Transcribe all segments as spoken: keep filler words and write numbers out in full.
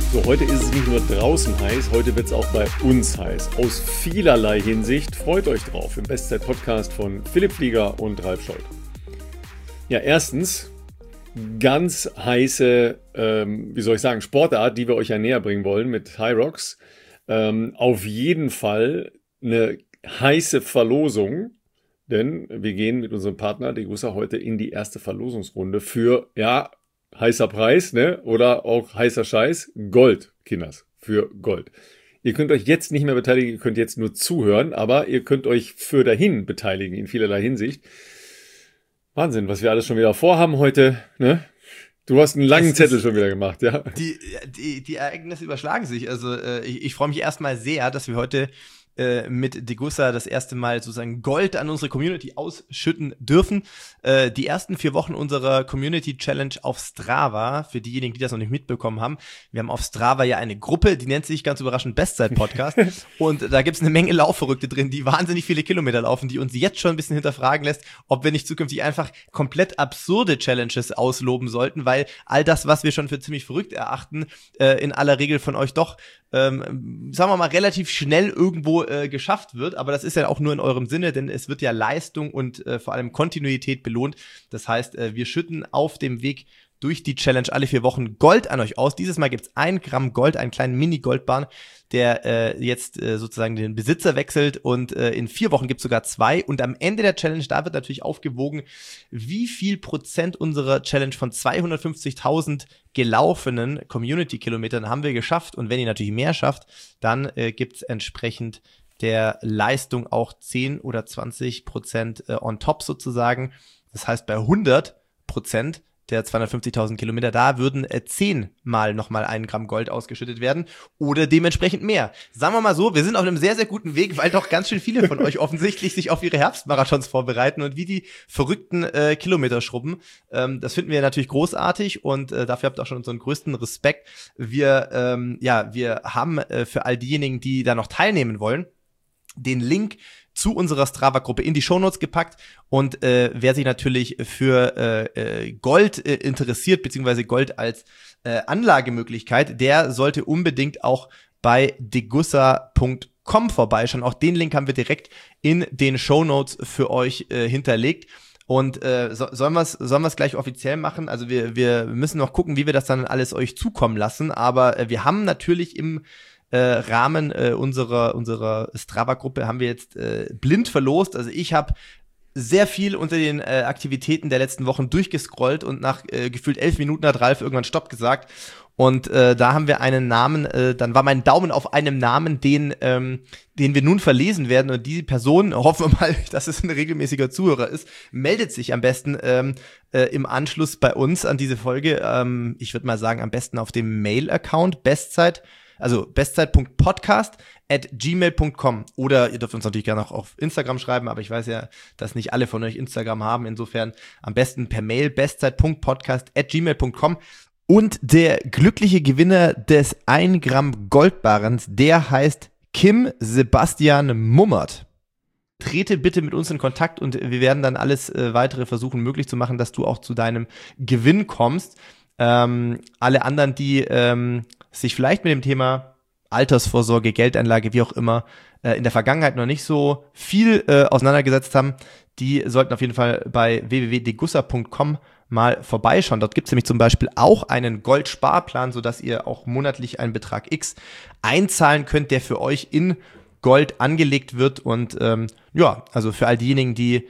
So, heute ist es nicht nur draußen heiß, heute wird es auch bei uns heiß. Aus vielerlei Hinsicht. Freut euch drauf im Bestzeit-Podcast von Philipp Flieger und Ralf Scholz. Ja, erstens, ganz heiße, ähm, wie soll ich sagen, Sportart, die wir euch ja näher bringen wollen mit Hyrox. Ähm, auf jeden Fall eine heiße Verlosung, denn wir gehen mit unserem Partner Degussa heute in die erste Verlosungsrunde für, ja, heißer Preis, ne? Oder auch heißer Scheiß, Gold, Kinders, für Gold. Ihr könnt euch jetzt nicht mehr beteiligen, ihr könnt jetzt nur zuhören, aber ihr könnt euch für dahin beteiligen in vielerlei Hinsicht. Wahnsinn, was wir alles schon wieder vorhaben heute, ne? Du hast einen langen Zettel schon wieder gemacht, ja? Die, die, die Ereignisse überschlagen sich. Also äh, ich, ich freue mich erstmal sehr, dass wir heute äh, mit Degussa das erste Mal sozusagen Gold an unsere Community ausschütten dürfen. Äh, die ersten vier Wochen unserer Community Challenge auf Strava, für diejenigen, die das noch nicht mitbekommen haben, wir haben auf Strava ja eine Gruppe, die nennt sich ganz überraschend Bestzeit-Podcast und da gibt's eine Menge Laufverrückte drin, die wahnsinnig viele Kilometer laufen, die uns jetzt schon ein bisschen hinterfragen lässt, ob wir nicht zukünftig einfach komplett absurde Challenges ausloben sollten, weil all das, was wir schon für ziemlich verrückt erachten, äh, in aller Regel von euch doch Ähm, sagen wir mal, relativ schnell irgendwo äh, geschafft wird, aber das ist ja auch nur in eurem Sinne, denn es wird ja Leistung und äh, vor allem Kontinuität belohnt. Das heißt, äh, wir schütten auf dem Weg durch die Challenge alle vier Wochen Gold an euch aus. Dieses Mal gibt's ein Gramm Gold, einen kleinen Mini-Goldbarren, der äh, jetzt äh, sozusagen den Besitzer wechselt und äh, in vier Wochen gibt's sogar zwei. Und am Ende der Challenge, da wird natürlich aufgewogen, wie viel Prozent unserer Challenge von zweihundertfünfzigtausend gelaufenen Community-Kilometern haben wir geschafft. Und wenn ihr natürlich mehr schafft, dann äh, gibt's entsprechend der Leistung auch zehn oder zwanzig Prozent äh, on top sozusagen. Das heißt, bei hundert Prozent der zweihundertfünfzigtausend Kilometer, da würden äh, zehnmal nochmal ein Gramm Gold ausgeschüttet werden oder dementsprechend mehr. Sagen wir mal so, wir sind auf einem sehr, sehr guten Weg, weil doch ganz schön viele von euch offensichtlich sich auf ihre Herbstmarathons vorbereiten und wie die verrückten äh, Kilometer schrubben. Ähm, das finden wir natürlich großartig und äh, dafür habt ihr auch schon unseren größten Respekt. Wir, ähm, ja, wir haben äh, für all diejenigen, die da noch teilnehmen wollen, den Link zu unserer Strava-Gruppe in die Shownotes gepackt und äh, wer sich natürlich für äh, Gold äh, interessiert, beziehungsweise Gold als äh, Anlagemöglichkeit, der sollte unbedingt auch bei degussa punkt com vorbeischauen. Auch den Link haben wir direkt in den Shownotes für euch äh, hinterlegt. Und äh, so, sollen wir es sollen wir's gleich offiziell machen? Also wir, wir müssen noch gucken, wie wir das dann alles euch zukommen lassen. Aber äh, wir haben natürlich im Äh, Rahmen äh, unserer unserer Strava-Gruppe haben wir jetzt äh, blind verlost. Also ich habe sehr viel unter den äh, Aktivitäten der letzten Wochen durchgescrollt und nach äh, gefühlt elf Minuten hat Ralf irgendwann Stopp gesagt. Und äh, da haben wir einen Namen, äh, dann war mein Daumen auf einem Namen, den ähm, den wir nun verlesen werden. Und diese Person, hoffen wir mal, dass es ein regelmäßiger Zuhörer ist, meldet sich am besten ähm, äh, im Anschluss bei uns an diese Folge. Ähm, ich würde mal sagen, am besten auf dem Mail-Account Bestzeit. Also bestzeit punkt podcast at gmail punkt com oder ihr dürft uns natürlich gerne auch auf Instagram schreiben, aber ich weiß ja, dass nicht alle von euch Instagram haben, insofern am besten per Mail bestzeit punkt podcast at gmail punkt com. Und der glückliche Gewinner des ein Gramm Goldbarrens, der heißt Kim Sebastian Mummert. Trete bitte mit uns in Kontakt und wir werden dann alles äh, weitere versuchen möglich zu machen, dass du auch zu deinem Gewinn kommst. Ähm, alle anderen, die ähm, sich vielleicht mit dem Thema Altersvorsorge, Geldanlage, wie auch immer, äh, in der Vergangenheit noch nicht so viel äh, auseinandergesetzt haben, die sollten auf jeden Fall bei w w w punkt degussa punkt com mal vorbeischauen. Dort gibt es nämlich zum Beispiel auch einen Goldsparplan, sodass ihr auch monatlich einen Betrag X einzahlen könnt, der für euch in Gold angelegt wird. Und ähm, ja, also für all diejenigen, die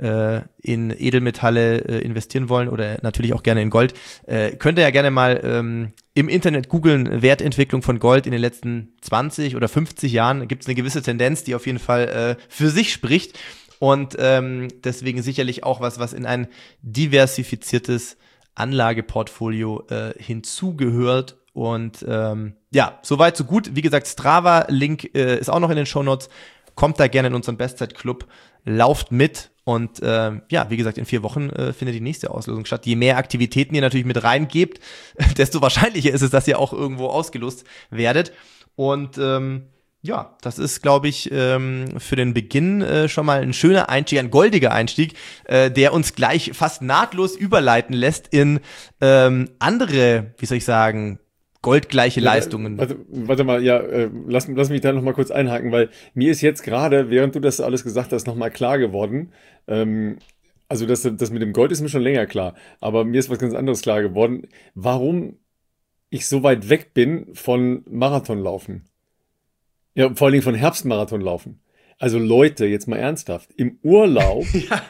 in Edelmetalle äh, investieren wollen oder natürlich auch gerne in Gold, äh, könnt ihr ja gerne mal ähm, im Internet googeln, Wertentwicklung von Gold in den letzten zwanzig oder fünfzig Jahren. Gibt es eine gewisse Tendenz, die auf jeden Fall äh, für sich spricht und ähm, deswegen sicherlich auch was, was in ein diversifiziertes Anlageportfolio äh, hinzugehört. Und ähm, ja, soweit, so gut. Wie gesagt, Strava-Link äh, ist auch noch in den Shownotes. Kommt da gerne in unseren Bestzeit-Club, lauft mit. Und äh, ja, wie gesagt, in vier Wochen äh, findet die nächste Auslosung statt. Je mehr Aktivitäten ihr natürlich mit reingebt, desto wahrscheinlicher ist es, dass ihr auch irgendwo ausgelost werdet. Und ähm, ja, das ist, glaube ich, ähm, für den Beginn äh, schon mal ein schöner Einstieg, ein goldiger Einstieg, äh, der uns gleich fast nahtlos überleiten lässt in ähm, andere, wie soll ich sagen, goldgleiche Ja, Leistungen. warte, warte mal, ja, äh, lass, lass mich da noch mal kurz einhaken, weil mir ist jetzt gerade, während du das alles gesagt hast, noch mal klar geworden, ähm, also das, das mit dem Gold ist mir schon länger klar, aber mir ist was ganz anderes klar geworden, warum ich so weit weg bin von Marathonlaufen. Ja, vor allen Dingen von Herbstmarathonlaufen. Also Leute, jetzt mal ernsthaft, im Urlaub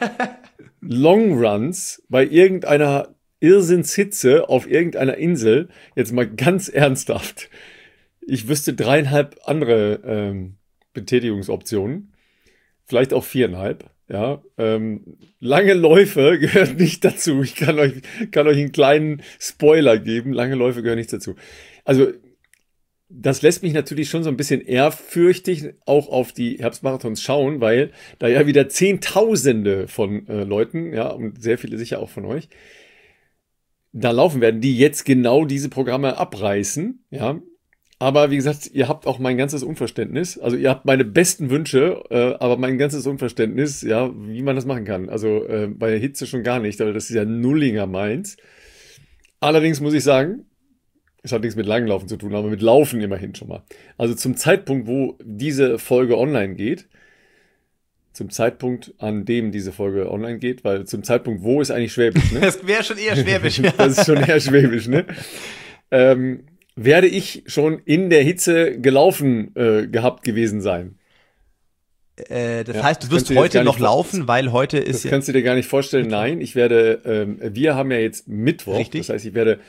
Longruns bei irgendeiner Irrsinnshitze auf irgendeiner Insel, jetzt mal ganz ernsthaft. Ich wüsste dreieinhalb andere ähm, Betätigungsoptionen, vielleicht auch viereinhalb. Ja, ähm, lange Läufe gehören nicht dazu. Ich kann euch, kann euch einen kleinen Spoiler geben. Lange Läufe gehören nicht dazu. Also das lässt mich natürlich schon so ein bisschen ehrfürchtig auch auf die Herbstmarathons schauen, weil da ja wieder Zehntausende von äh, Leuten, ja, und sehr viele sicher auch von euch, da laufen werden, die jetzt genau diese Programme abreißen, ja. Aber wie gesagt, ihr habt auch mein ganzes Unverständnis. Also ihr habt meine besten Wünsche, äh, aber mein ganzes Unverständnis, ja, wie man das machen kann. Also äh, bei der Hitze schon gar nicht, weil das ist ja Nullinger meins. Allerdings muss ich sagen, es hat nichts mit Langlaufen zu tun, aber mit Laufen immerhin schon mal. Also zum Zeitpunkt, wo diese Folge online geht, zum Zeitpunkt, an dem diese Folge online geht, weil zum Zeitpunkt, wo ist eigentlich Schwäbisch, ne? Das wäre schon eher Schwäbisch. Das ist schon eher Schwäbisch, ne? Ähm, werde ich schon in der Hitze gelaufen äh, gehabt gewesen sein. Äh, das Ja, heißt, du das wirst kannst du dir jetzt heute gar noch nicht vor- laufen, weil heute ist Das ja kannst du dir gar nicht vorstellen. Nein, ich werde, ähm, wir haben ja jetzt Mittwoch, Richtig. das heißt, ich werde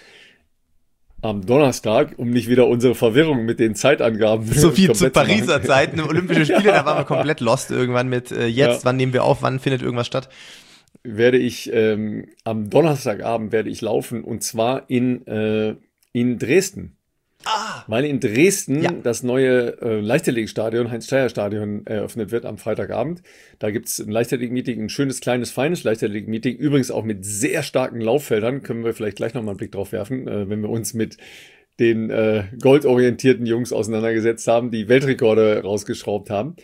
am Donnerstag, um nicht wieder unsere Verwirrung mit den Zeitangaben so viel zu komplett zu machen. Pariser Zeiten, Olympische Spiele, da waren wir komplett lost irgendwann mit äh, jetzt, Ja. wann nehmen wir auf, wann findet irgendwas statt. werde ich ähm, am Donnerstagabend werde ich laufen und zwar in, äh, in Dresden. Ah! Weil in Dresden Ja. das neue äh, Leichtathletikstadion, Heinz-Steyer-Stadion, eröffnet wird am Freitagabend. Da gibt es ein Leichtathletik-Meeting, ein schönes, kleines, feines Leichtathletik-Meeting. Übrigens auch mit sehr starken Lauffeldern. Können wir vielleicht gleich nochmal einen Blick drauf werfen, äh, wenn wir uns mit den äh, goldorientierten Jungs auseinandergesetzt haben, die Weltrekorde rausgeschraubt haben.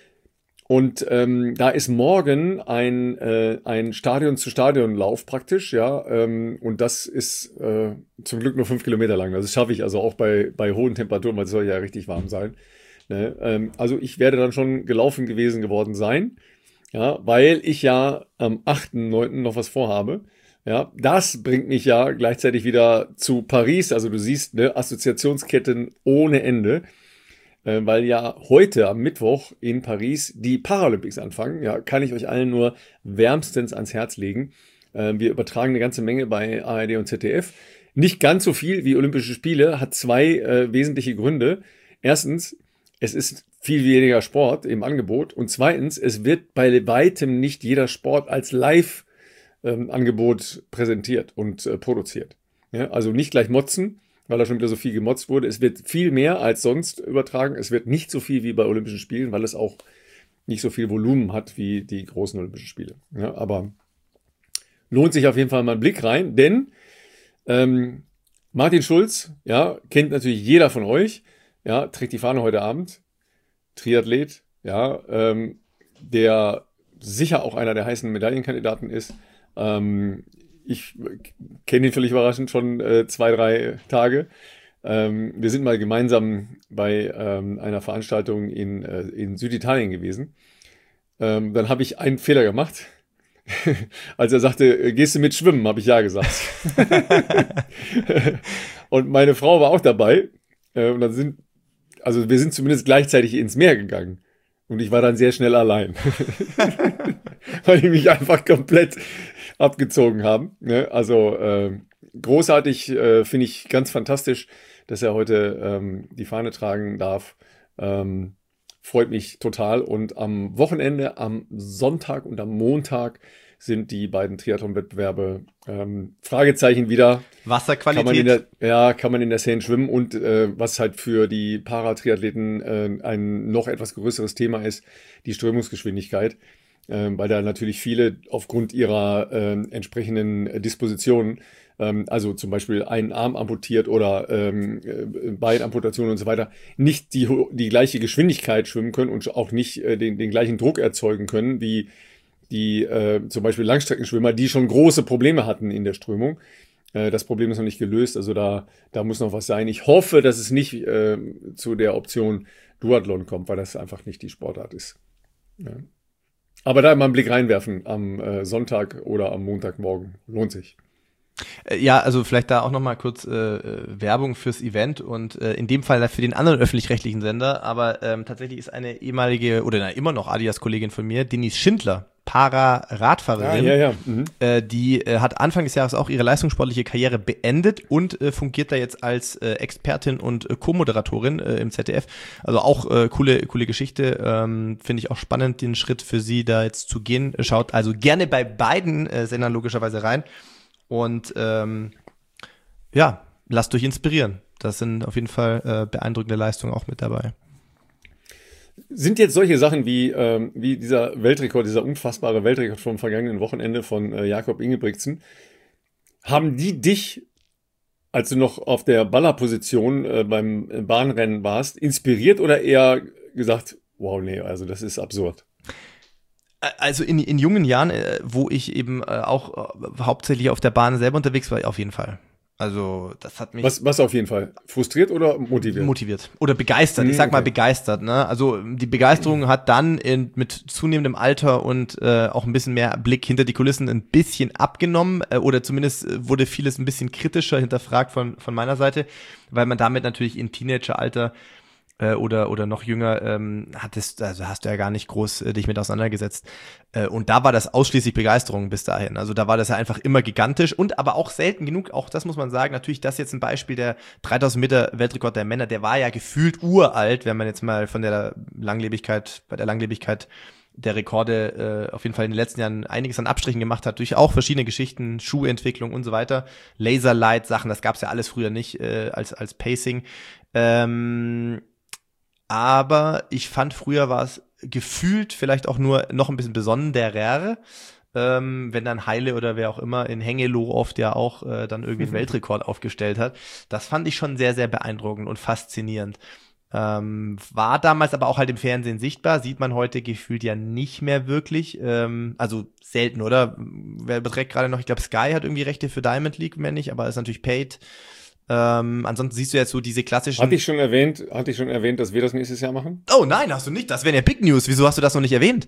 Und ähm, da ist morgen ein, äh, ein Stadion-zu-Stadion-Lauf praktisch, ja, ähm, und das ist äh, zum Glück nur fünf Kilometer lang. Das schaffe ich also auch bei, bei hohen Temperaturen, weil es soll ja richtig warm sein. Ne? Ähm, also ich werde dann schon gelaufen gewesen geworden sein, ja, weil ich ja am achten neunten noch was vorhabe. Ja, das bringt mich ja gleichzeitig wieder zu Paris. Also du siehst, ne, Assoziationsketten ohne Ende. Weil ja heute am Mittwoch in Paris die Paralympics anfangen. Ja, kann ich euch allen nur wärmstens ans Herz legen. Wir übertragen eine ganze Menge bei A R D und Z D F. Nicht ganz so viel wie Olympische Spiele, hat zwei äh, wesentliche Gründe. Erstens, es ist viel weniger Sport im Angebot. Und zweitens, es wird bei weitem nicht jeder Sport als Live-Angebot ähm, präsentiert und äh, produziert. Ja, also nicht gleich motzen, weil da schon wieder so viel gemotzt wurde. Es wird viel mehr als sonst übertragen. Es wird nicht so viel wie bei Olympischen Spielen, weil es auch nicht so viel Volumen hat wie die großen Olympischen Spiele. Ja, aber lohnt sich auf jeden Fall mal ein Blick rein, denn ähm, Martin Schulz, ja, kennt natürlich jeder von euch, ja, trägt die Fahne heute Abend, Triathlet, ja, ähm, der sicher auch einer der heißen Medaillenkandidaten ist. Ähm, Ich kenne ihn völlig überraschend schon äh, zwei, drei Tage. Ähm, wir sind mal gemeinsam bei ähm, einer Veranstaltung in, äh, in Süditalien gewesen. Ähm, dann habe ich einen Fehler gemacht. Als er sagte, gehst du mit schwimmen, habe ich ja gesagt. Und meine Frau war auch dabei. Äh, und dann sind, also wir sind zumindest gleichzeitig ins Meer gegangen. Und ich war dann sehr schnell allein. Weil die mich einfach komplett abgezogen haben. Ne? Also äh, großartig, äh, finde ich ganz fantastisch, dass er heute ähm, die Fahne tragen darf. Ähm, freut mich total. Und am Wochenende, am Sonntag und am Montag sind die beiden Triathlon-Wettbewerbe ähm, Fragezeichen wieder. Wasserqualität. Kann man in der, ja, kann man in der Seine schwimmen und äh, was halt für die Paratriathleten äh, ein noch etwas größeres Thema ist, die Strömungsgeschwindigkeit. Ähm, weil da natürlich viele aufgrund ihrer ähm, entsprechenden Dispositionen, ähm, also zum Beispiel einen Arm amputiert oder ähm, äh, Beinamputation und so weiter, nicht die, die gleiche Geschwindigkeit schwimmen können und auch nicht äh, den, den gleichen Druck erzeugen können wie die äh, zum Beispiel Langstreckenschwimmer, die schon große Probleme hatten in der Strömung. Äh, das Problem ist noch nicht gelöst, also da, da muss noch was sein. Ich hoffe, dass es nicht äh, zu der Option Duathlon kommt, weil das einfach nicht die Sportart ist. Ja. Aber da mal einen Blick reinwerfen am äh, Sonntag oder am Montagmorgen. Lohnt sich. Ja, also vielleicht da auch nochmal kurz äh, Werbung fürs Event und äh, in dem Fall für den anderen öffentlich-rechtlichen Sender, aber ähm, tatsächlich ist eine ehemalige oder na, immer noch Adidas-Kollegin von mir, Denise Schindler, Para-Radfahrerin, ah, ja, ja. Mhm. äh, die äh, hat Anfang des Jahres auch ihre leistungssportliche Karriere beendet und äh, fungiert da jetzt als äh, Expertin und äh, Co-Moderatorin äh, im Z D F. Also auch äh, coole coole Geschichte, ähm, finde ich auch spannend, den Schritt für sie da jetzt zu gehen. Schaut also gerne bei beiden äh, Sendern logischerweise rein. Und ähm, ja, lasst euch inspirieren. Das sind auf jeden Fall äh, beeindruckende Leistungen auch mit dabei. Sind jetzt solche Sachen wie, ähm, wie dieser Weltrekord, dieser unfassbare Weltrekord vom vergangenen Wochenende von äh, Jakob Ingebrigtsen, haben die dich, als du noch auf der Ballerposition äh, beim Bahnrennen warst, inspiriert oder eher gesagt, wow, nee, also das ist absurd? Also in, in jungen Jahren, äh, wo ich eben äh, auch äh, hauptsächlich auf der Bahn selber unterwegs war, auf jeden Fall. Also das hat mich was, was auf jeden Fall? Frustriert oder motiviert? Motiviert oder begeistert. Hm, ich sag mal okay. begeistert. Ne? Also die Begeisterung hat dann in, mit zunehmendem Alter und äh, auch ein bisschen mehr Blick hinter die Kulissen ein bisschen abgenommen äh, oder zumindest wurde vieles ein bisschen kritischer hinterfragt von von meiner Seite, weil man damit natürlich im Teenageralter oder oder noch jünger ähm, hattest, also hast du ja gar nicht groß äh, dich mit auseinandergesetzt. Äh, und da war das ausschließlich Begeisterung bis dahin. Also da war das ja einfach immer gigantisch und aber auch selten genug, auch das muss man sagen, natürlich das jetzt ein Beispiel, der dreitausend Meter Weltrekord der Männer, der war ja gefühlt uralt, wenn man jetzt mal von der Langlebigkeit, bei der Langlebigkeit der Rekorde äh, auf jeden Fall in den letzten Jahren einiges an Abstrichen gemacht hat, durch auch verschiedene Geschichten, Schuhentwicklung und so weiter, Laserlight-Sachen, das gab's ja alles früher nicht äh, als als Pacing. Ähm, Aber ich fand, früher war es gefühlt vielleicht auch nur noch ein bisschen besonderer, ähm, wenn dann Heile oder wer auch immer in Hengelo oft ja auch äh, dann irgendwie einen Weltrekord aufgestellt hat. Das fand ich schon sehr, sehr beeindruckend und faszinierend. Ähm, war damals aber auch halt im Fernsehen sichtbar, sieht man heute gefühlt ja nicht mehr wirklich. Ähm, also selten, oder? Wer beträgt gerade noch, ich glaube Sky hat irgendwie Rechte für Diamond League, wenn nicht, aber ist natürlich paid. Ähm, ansonsten siehst du jetzt so diese klassischen. Hatte ich schon erwähnt, hatte ich schon erwähnt, dass wir das nächstes Jahr machen? Oh nein, hast du nicht. Das wären ja Big News. Wieso hast du das noch nicht erwähnt?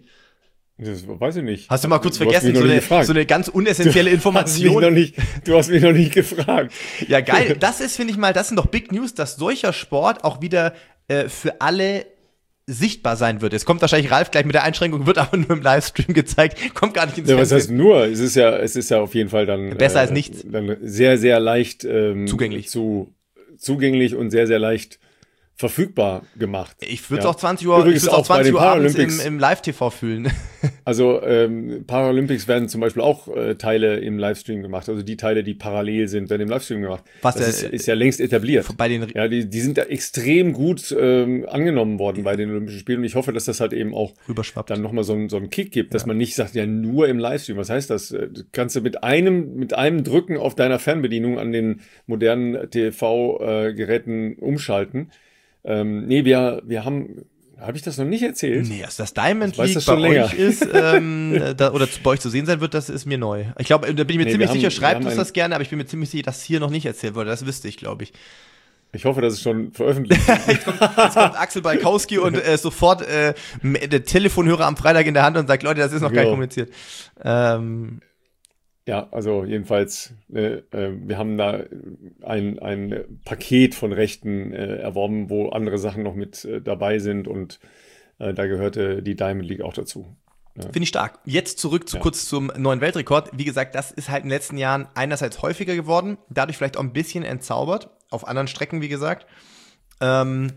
Das weiß ich nicht. Hast du mal kurz du vergessen, so eine, so eine ganz unessentielle Information. Du hast, mich noch nicht, du hast mich noch nicht gefragt. Ja, geil. Das ist, finde ich mal, das sind doch Big News, dass solcher Sport auch wieder äh, für alle sichtbar sein wird. Es kommt wahrscheinlich Ralf gleich mit der Einschränkung, wird aber nur im Livestream gezeigt, kommt gar nicht ins ja, Fernsehen. Was heißt nur? Es ist ja, es ist ja auf jeden Fall dann besser äh, als nichts. Dann sehr, sehr leicht ähm, Zugänglich. zu zugänglich und sehr, sehr leicht verfügbar gemacht. Ich würde es ja. auch zwanzig Uhr, Übrigens ich auch auch bei zwanzig den Uhr abends im, Paralympics. im Live-T V fühlen. Also ähm, Paralympics werden zum Beispiel auch äh, Teile im Livestream gemacht. Also die Teile, die parallel sind, werden im Livestream gemacht. Was das der, ist, ist ja längst etabliert. Bei den ja, die, die sind da extrem gut ähm, angenommen worden bei den Olympischen Spielen. Und ich hoffe, dass das halt eben auch rüberschwappt. Dann nochmal so, einen- so einen Kick gibt, dass Ja. man nicht sagt, ja, nur im Livestream. Was heißt das? Äh, Kannst du mit einem, mit einem Drücken auf deiner Fernbedienung an den modernen T V-Geräten umschalten. Ähm, nee, wir, wir haben, habe ich das noch nicht erzählt? Nee, also das Diamond Ich weiß League das bei schon länger. euch ist, ähm, da, oder zu, bei euch zu sehen sein wird, das ist mir neu. Ich glaube, da bin ich mir Nee, ziemlich wir haben- sicher, wir schreibt haben uns ein- das gerne, aber ich bin mir ziemlich sicher, dass hier noch nicht erzählt wurde. Das wüsste ich, glaube ich. Ich hoffe, das ist schon veröffentlicht. Jetzt kommt Axel Balkowski und äh, sofort äh, der Telefonhörer am Freitag in der Hand und sagt, Leute, das ist noch gar nicht Ja. kommuniziert. Ähm, Ja, also jedenfalls, äh, äh, wir haben da ein, ein Paket von Rechten äh, erworben, wo andere Sachen noch mit äh, dabei sind und äh, da gehörte die Diamond League auch dazu. Finde ich stark. Jetzt zurück zu Ja. kurz zum neuen Weltrekord. Wie gesagt, das ist halt in den letzten Jahren einerseits häufiger geworden, dadurch vielleicht auch ein bisschen entzaubert, auf anderen Strecken, wie gesagt. Ähm,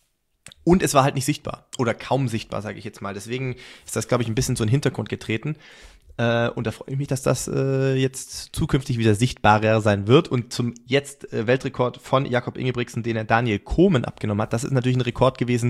und es war halt nicht sichtbar oder kaum sichtbar, sage ich jetzt mal. Deswegen ist das, glaube ich, ein bisschen so in den Hintergrund getreten. Äh, und da freue ich mich, dass das äh, jetzt zukünftig wieder sichtbarer sein wird. Und zum jetzt äh, Weltrekord von Jakob Ingebrigtsen, den er Daniel Komen abgenommen hat, das ist natürlich ein Rekord gewesen,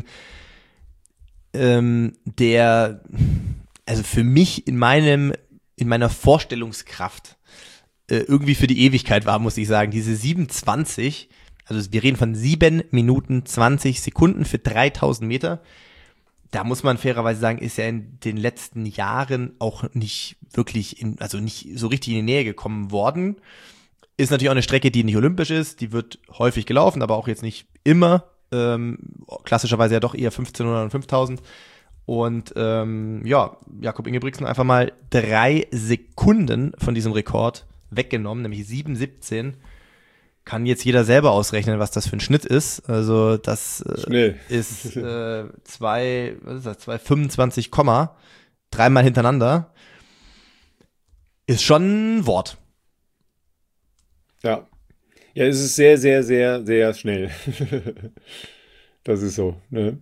ähm, der also für mich in meinem in meiner Vorstellungskraft äh, irgendwie für die Ewigkeit war, muss ich sagen. Diese siebenundzwanzig, also wir reden von sieben Minuten zwanzig Sekunden für dreitausend Meter. Da muss man fairerweise sagen, ist er in den letzten Jahren auch nicht wirklich, in, also nicht so richtig in die Nähe gekommen worden. Ist natürlich auch eine Strecke, die nicht olympisch ist, die wird häufig gelaufen, aber auch jetzt nicht immer. Ähm, klassischerweise ja doch eher fünfzehnhundert und fünftausend. Und ähm, ja, Jakob Ingebrigtsen einfach mal drei Sekunden von diesem Rekord weggenommen, nämlich sieben siebzehn. Kann jetzt jeder selber ausrechnen, was das für ein Schnitt ist. Also das äh, ist äh, zwei, was ist das, zwei fünfundzwanzig, dreimal hintereinander. Ist schon ein Wort. Ja. Ja, es ist sehr, sehr, sehr, sehr schnell. Das ist so, ne?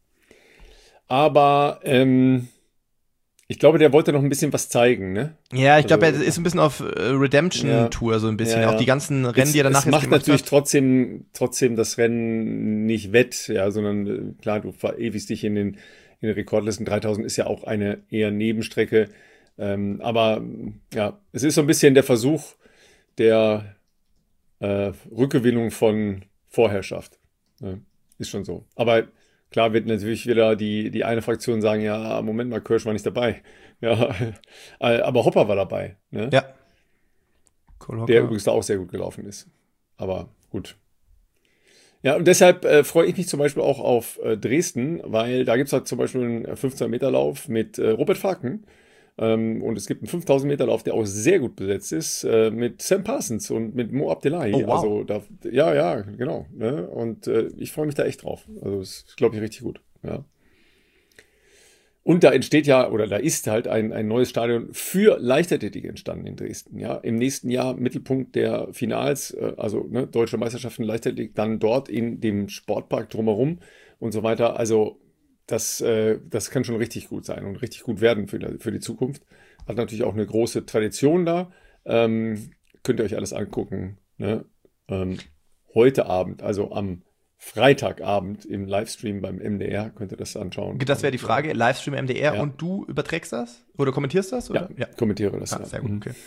Aber ähm, ich glaube, der wollte noch ein bisschen was zeigen, ne? Ja, ich glaube, Also, er ist ein bisschen auf äh, Redemption-Tour, ja, so ein bisschen. ja, ja. Auch die ganzen Rennen, es, die er danach es jetzt macht gemacht natürlich hat. trotzdem, trotzdem das Rennen nicht wett, ja, sondern äh, klar, du verewigst dich in den, in den Rekordlisten. dreitausend ist ja auch eine eher Nebenstrecke. Ähm, aber ja, es ist so ein bisschen der Versuch der äh, Rückgewinnung von Vorherrschaft. Ja, ist schon so. Aber klar wird natürlich wieder die, die eine Fraktion sagen, ja, Moment mal, Kirsch war nicht dabei. Ja, aber Hopper war dabei. Ne? Ja. Cool, der übrigens da auch sehr gut gelaufen ist. Aber gut. Ja, und deshalb äh, freue ich mich zum Beispiel auch auf äh, Dresden, weil da gibt es halt zum Beispiel einen fünfzehn-Meter-Lauf mit äh, Robert Faken. Ähm, und es gibt einen fünftausend-Meter-Lauf, der auch sehr gut besetzt ist, äh, mit Sam Parsons und mit Mo Abdellah. Oh, wow. Also da, ja, ja, genau. Ne? Und äh, ich freue mich da echt drauf. Also das ist, glaube ich, richtig gut. Ja. Und da entsteht ja, oder da ist halt ein, ein neues Stadion für Leichtathletik entstanden in Dresden. Ja, im nächsten Jahr Mittelpunkt der Finals, äh, also ne, Deutsche Meisterschaften Leichtathletik, dann dort in dem Sportpark drumherum und so weiter. Also das, äh, das kann schon richtig gut sein und richtig gut werden für, für die Zukunft. Hat natürlich auch eine große Tradition da. Ähm, könnt ihr euch alles angucken. Ne? Ähm, heute Abend, also am Freitagabend im Livestream beim M D R, könnt ihr das anschauen. Das wäre die Frage, Livestream M D R ja. Und du überträgst das? Oder kommentierst das? Oder? Ja, ja, kommentiere das. Ah, ja. Sehr gut, okay.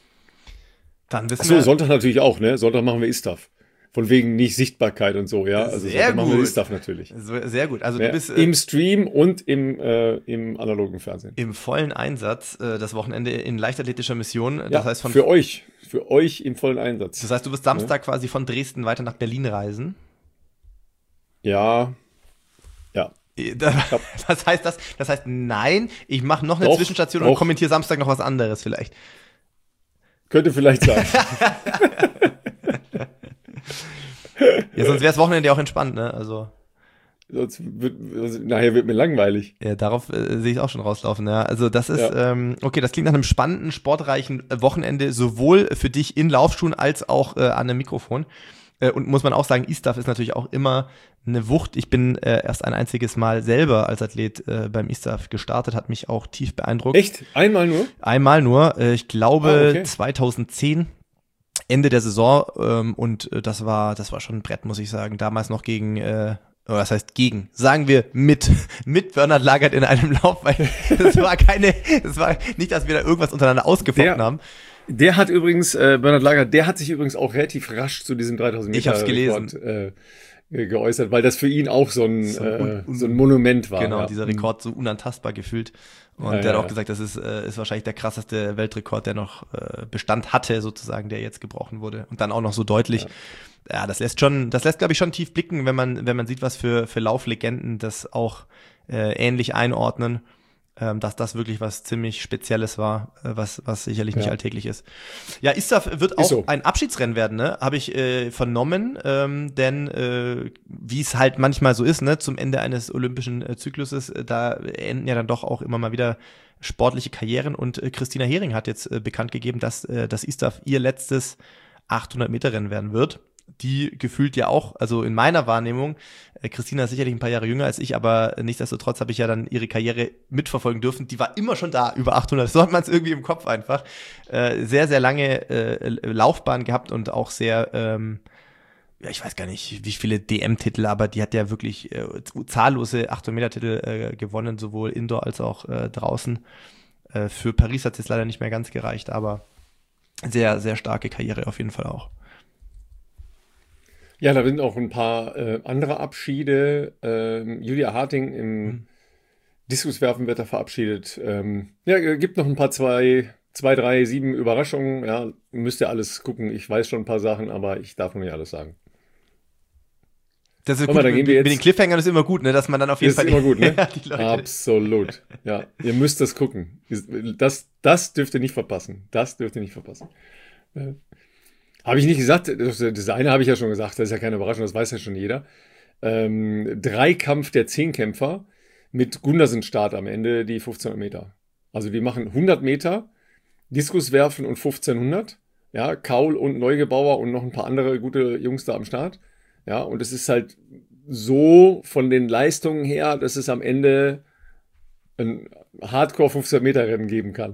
Dann wissen Achso, wir... Sonntag natürlich auch, ne? Sonntag machen wir Istaf. Von wegen nicht Sichtbarkeit und so, ja. Also sehr Sonntag machen wir gut. Istaf natürlich. Sehr gut. Also ja, du bist... Äh, im Stream und im, äh, im analogen Fernsehen. Im vollen Einsatz, äh, das Wochenende in leichtathletischer Mission. Das ja, heißt von, für euch. Für euch im vollen Einsatz. Das heißt, du wirst Samstag ja. quasi von Dresden weiter nach Berlin reisen. Ja, ja. Was heißt das? Das heißt, nein, ich mache noch eine doch, Zwischenstation doch. und kommentiere Samstag noch was anderes vielleicht. Könnte vielleicht sein. Ja, sonst wäre das Wochenende auch entspannt, ne? Also. Sonst wird, also nachher wird mir langweilig. Ja, darauf äh, sehe ich auch schon rauslaufen, ja. Also das ist, ja. ähm, okay, das klingt nach einem spannenden, sportreichen Wochenende, sowohl für dich in Laufschuhen als auch äh, an einem Mikrofon. Und muss man auch sagen, Istaf ist natürlich auch immer eine Wucht. Ich bin äh, erst ein einziges Mal selber als Athlet äh, beim Istaf gestartet, hat mich auch tief beeindruckt. Echt? Einmal nur? Einmal nur. Äh, ich glaube ah, okay. zweitausendzehn, Ende der Saison. Ähm, und äh, das war das war schon ein Brett, muss ich sagen. Damals noch gegen, äh, was heißt gegen? Sagen wir mit, mit Bernhard Lagert in einem Lauf, weil das war keine, das war nicht, dass wir da irgendwas untereinander ausgefochten der, haben. Der hat übrigens, äh, Bernhard Lagert, der hat sich übrigens auch relativ rasch zu diesem dreitausend Meter ich hab's gelesen. Rekord äh, geäußert, weil das für ihn auch so ein, so, äh, so ein Monument war. Genau, ja. dieser Rekord so unantastbar gefühlt. Und ja, der ja, hat auch gesagt, das ist, äh, ist wahrscheinlich der krasseste Weltrekord, der noch äh, Bestand hatte, sozusagen, der jetzt gebrochen wurde. Und dann auch noch so deutlich. Ja, ja das lässt schon, das lässt, glaube ich, schon tief blicken, wenn man, wenn man sieht, was für, für Lauflegenden das auch äh, ähnlich einordnen. Dass das wirklich was ziemlich Spezielles war, was, was sicherlich nicht ja. alltäglich ist. Ja, Istaf wird auch so. ein Abschiedsrennen werden, ne? Habe ich äh, vernommen, ähm, denn äh, wie es halt manchmal so ist, ne, zum Ende eines olympischen äh, Zykluses, äh, da enden ja dann doch auch immer mal wieder sportliche Karrieren und äh, Christina Hering hat jetzt äh, bekannt gegeben, dass äh, das Istaf ihr letztes achthundert Meter Rennen werden wird. Die gefühlt ja auch, also in meiner Wahrnehmung, äh, Christina ist sicherlich ein paar Jahre jünger als ich, aber nichtsdestotrotz habe ich ja dann ihre Karriere mitverfolgen dürfen. Die war immer schon da, über achthundert, so hat man es irgendwie im Kopf einfach. Äh, sehr, sehr lange äh, Laufbahn gehabt und auch sehr, ähm, ja, ich weiß gar nicht, wie viele D M-Titel, aber die hat ja wirklich äh, zahllose achthundert Meter Titel äh, gewonnen, sowohl Indoor als auch äh, draußen. Äh, für Paris hat es jetzt leider nicht mehr ganz gereicht, aber sehr, sehr starke Karriere auf jeden Fall auch. Ja, da sind auch ein paar äh, andere Abschiede. Ähm, Julia Harting im mhm. Diskuswerfen wird da verabschiedet. Ähm, ja, gibt noch ein paar zwei, zwei, drei, sieben Überraschungen. Ja, müsst ihr alles gucken. Ich weiß schon ein paar Sachen, aber ich darf noch nicht alles sagen. Das ist gut, mal, mit, mit den Cliffhangern ist immer gut, ne, dass man dann auf jeden das Fall... ist immer gut, ne? Ja, die Leute. Absolut. Ja, ihr müsst das gucken. Das, das dürft ihr nicht verpassen. Das dürft ihr nicht verpassen. Ja. Habe ich nicht gesagt, das eine habe ich ja schon gesagt, das ist ja keine Überraschung, das weiß ja schon jeder. Ähm, Dreikampf der Zehnkämpfer mit Gundersen-Start am Ende, die fünfzehnhundert Meter. Also die machen hundert Meter, Diskuswerfen und fünfzehnhundert. Ja, Kaul und Neugebauer und noch ein paar andere gute Jungs da am Start. Ja, und es ist halt so von den Leistungen her, dass es am Ende ein Hardcore fünfzehn Meter Rennen geben kann.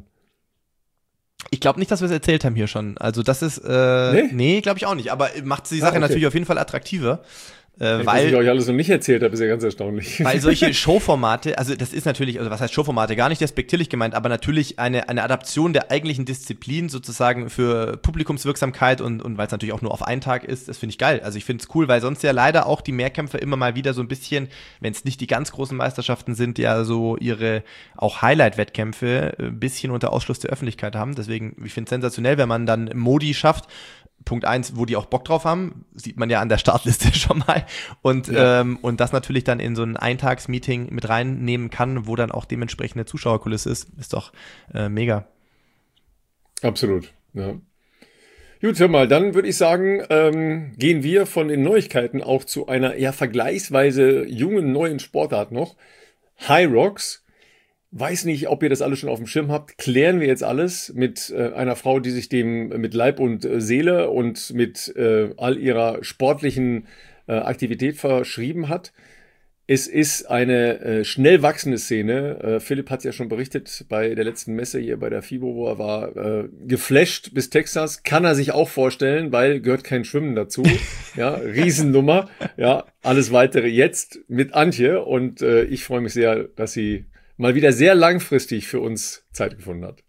Ich glaube nicht, dass wir es erzählt haben hier schon. Also das ist, äh, nee, nee glaube ich auch nicht. Aber macht die Sache ah, okay. natürlich auf jeden Fall attraktiver. Äh, weil, was ich euch alles noch nicht erzählt habe, ist ja ganz erstaunlich. Weil solche Showformate, also das ist natürlich, also was heißt Showformate, gar nicht despektierlich gemeint, aber natürlich eine eine Adaption der eigentlichen Disziplin sozusagen für Publikumswirksamkeit und und weil es natürlich auch nur auf einen Tag ist, das finde ich geil. Also ich finde es cool, weil sonst ja leider auch die Mehrkämpfer immer mal wieder so ein bisschen, wenn es nicht die ganz großen Meisterschaften sind, ja so ihre auch Highlight-Wettkämpfe ein bisschen unter Ausschluss der Öffentlichkeit haben. Deswegen, ich finde es sensationell, wenn man dann Modi schafft. Punkt eins, wo die auch Bock drauf haben, sieht man ja an der Startliste schon mal. Und ja. ähm, und das natürlich dann in so ein Eintagsmeeting mit reinnehmen kann, wo dann auch dementsprechend eine Zuschauerkulisse ist, ist doch äh, mega. Absolut, ja. Gut, hör mal, dann würde ich sagen, ähm, gehen wir von den Neuigkeiten auch zu einer eher vergleichsweise jungen, neuen Sportart noch. Hyrox. Weiß nicht, ob ihr das alles schon auf dem Schirm habt. Klären wir jetzt alles mit äh, einer Frau, die sich dem mit Leib und äh, Seele und mit äh, all ihrer sportlichen äh, Aktivität verschrieben hat. Es ist eine äh, schnell wachsende Szene. Äh, Philipp hat es ja schon berichtet bei der letzten Messe hier bei der FIBO, wo er war, äh, geflasht bis Texas. Kann er sich auch vorstellen, weil gehört kein Schwimmen dazu. Ja, Riesennummer. Ja, alles weitere jetzt mit Antje. Und äh, ich freue mich sehr, dass sie mal wieder sehr langfristig für uns Zeit gefunden hat.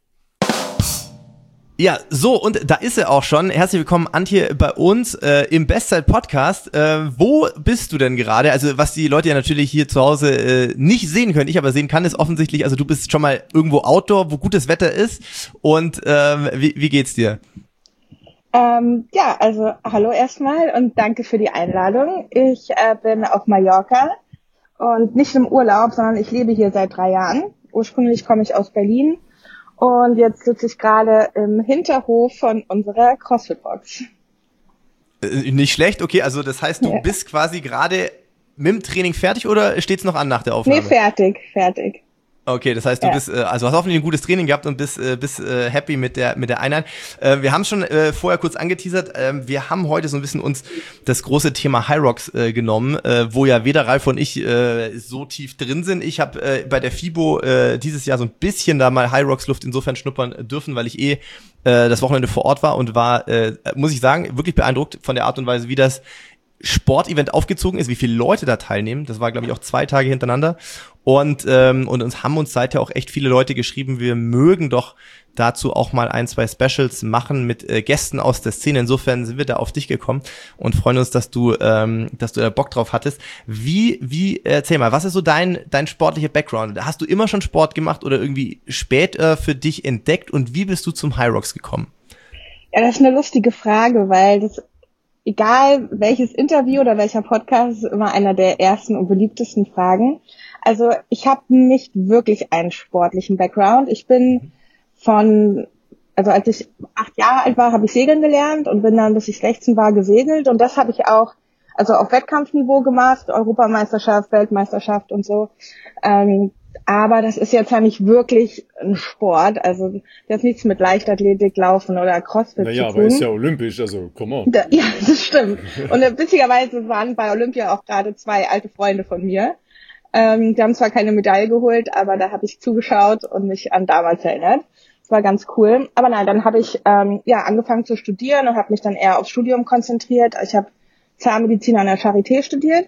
Ja, so, und da ist er auch schon. Herzlich willkommen, Antje, bei uns äh, im Bestzeit-Podcast. Äh, wo bist du denn gerade? Also, was die Leute ja natürlich hier zu Hause äh, nicht sehen können, ich aber sehen kann, ist offensichtlich, also du bist schon mal irgendwo Outdoor, wo gutes Wetter ist. Und ähm, wie, wie geht's dir? Ähm, ja, also hallo erstmal und danke für die Einladung. Ich äh, bin auf Mallorca. Und nicht im Urlaub, sondern ich lebe hier seit drei Jahren. Ursprünglich komme ich aus Berlin und jetzt sitze ich gerade im Hinterhof von unserer CrossFit-Box. Äh, nicht schlecht, okay, also das heißt, du ja. bist quasi gerade mit dem Training fertig oder steht's noch an nach der Aufnahme? Nee, fertig, fertig. Okay, das heißt, du ja. bist, äh, also hast hoffentlich ein gutes Training gehabt und bist, äh, bist äh, happy mit der mit der Einheit. Äh, wir haben schon äh, vorher kurz angeteasert, äh, wir haben heute so ein bisschen uns das große Thema Hyrox äh, genommen, äh, wo ja weder Ralf und ich äh, so tief drin sind. Ich habe äh, bei der FIBO äh, dieses Jahr so ein bisschen da mal Hyrox-Luft insofern schnuppern dürfen, weil ich eh äh, das Wochenende vor Ort war und war, äh, muss ich sagen, wirklich beeindruckt von der Art und Weise, wie das Sportevent aufgezogen ist, wie viele Leute da teilnehmen. Das war, glaube ich, auch zwei Tage hintereinander. Und ähm, und uns haben uns seither auch echt viele Leute geschrieben, wir mögen doch dazu auch mal ein, zwei Specials machen mit äh, Gästen aus der Szene. Insofern sind wir da auf dich gekommen und freuen uns, dass du ähm, dass du da Bock drauf hattest. Wie wie erzähl mal, was ist so dein dein sportlicher Background? Hast du immer schon Sport gemacht oder irgendwie spät äh, für dich entdeckt und wie bist du zum Hyrox gekommen? Ja, das ist eine lustige Frage, weil das egal welches Interview oder welcher Podcast ist immer einer der ersten und beliebtesten Fragen. Also ich habe nicht wirklich einen sportlichen Background. Ich bin von, also als ich acht Jahre alt war, habe ich segeln gelernt und bin dann, bis ich sechzehn war, gesegelt. Und das habe ich auch, also auf Wettkampfniveau gemacht, Europameisterschaft, Weltmeisterschaft und so. Ähm, aber das ist jetzt ja nicht wirklich ein Sport. Also das hat nichts mit Leichtathletik, Laufen oder Crossfit naja, zu tun. Naja, aber ist ja olympisch, also come on. Da, ja, das stimmt. Und äh, witzigerweise waren bei Olympia auch gerade zwei alte Freunde von mir. Ähm, die haben zwar keine Medaille geholt, aber da habe ich zugeschaut und mich an damals erinnert. Das war ganz cool. Aber nein, dann habe ich ähm, ja angefangen zu studieren und habe mich dann eher aufs Studium konzentriert. Ich habe Zahnmedizin an der Charité studiert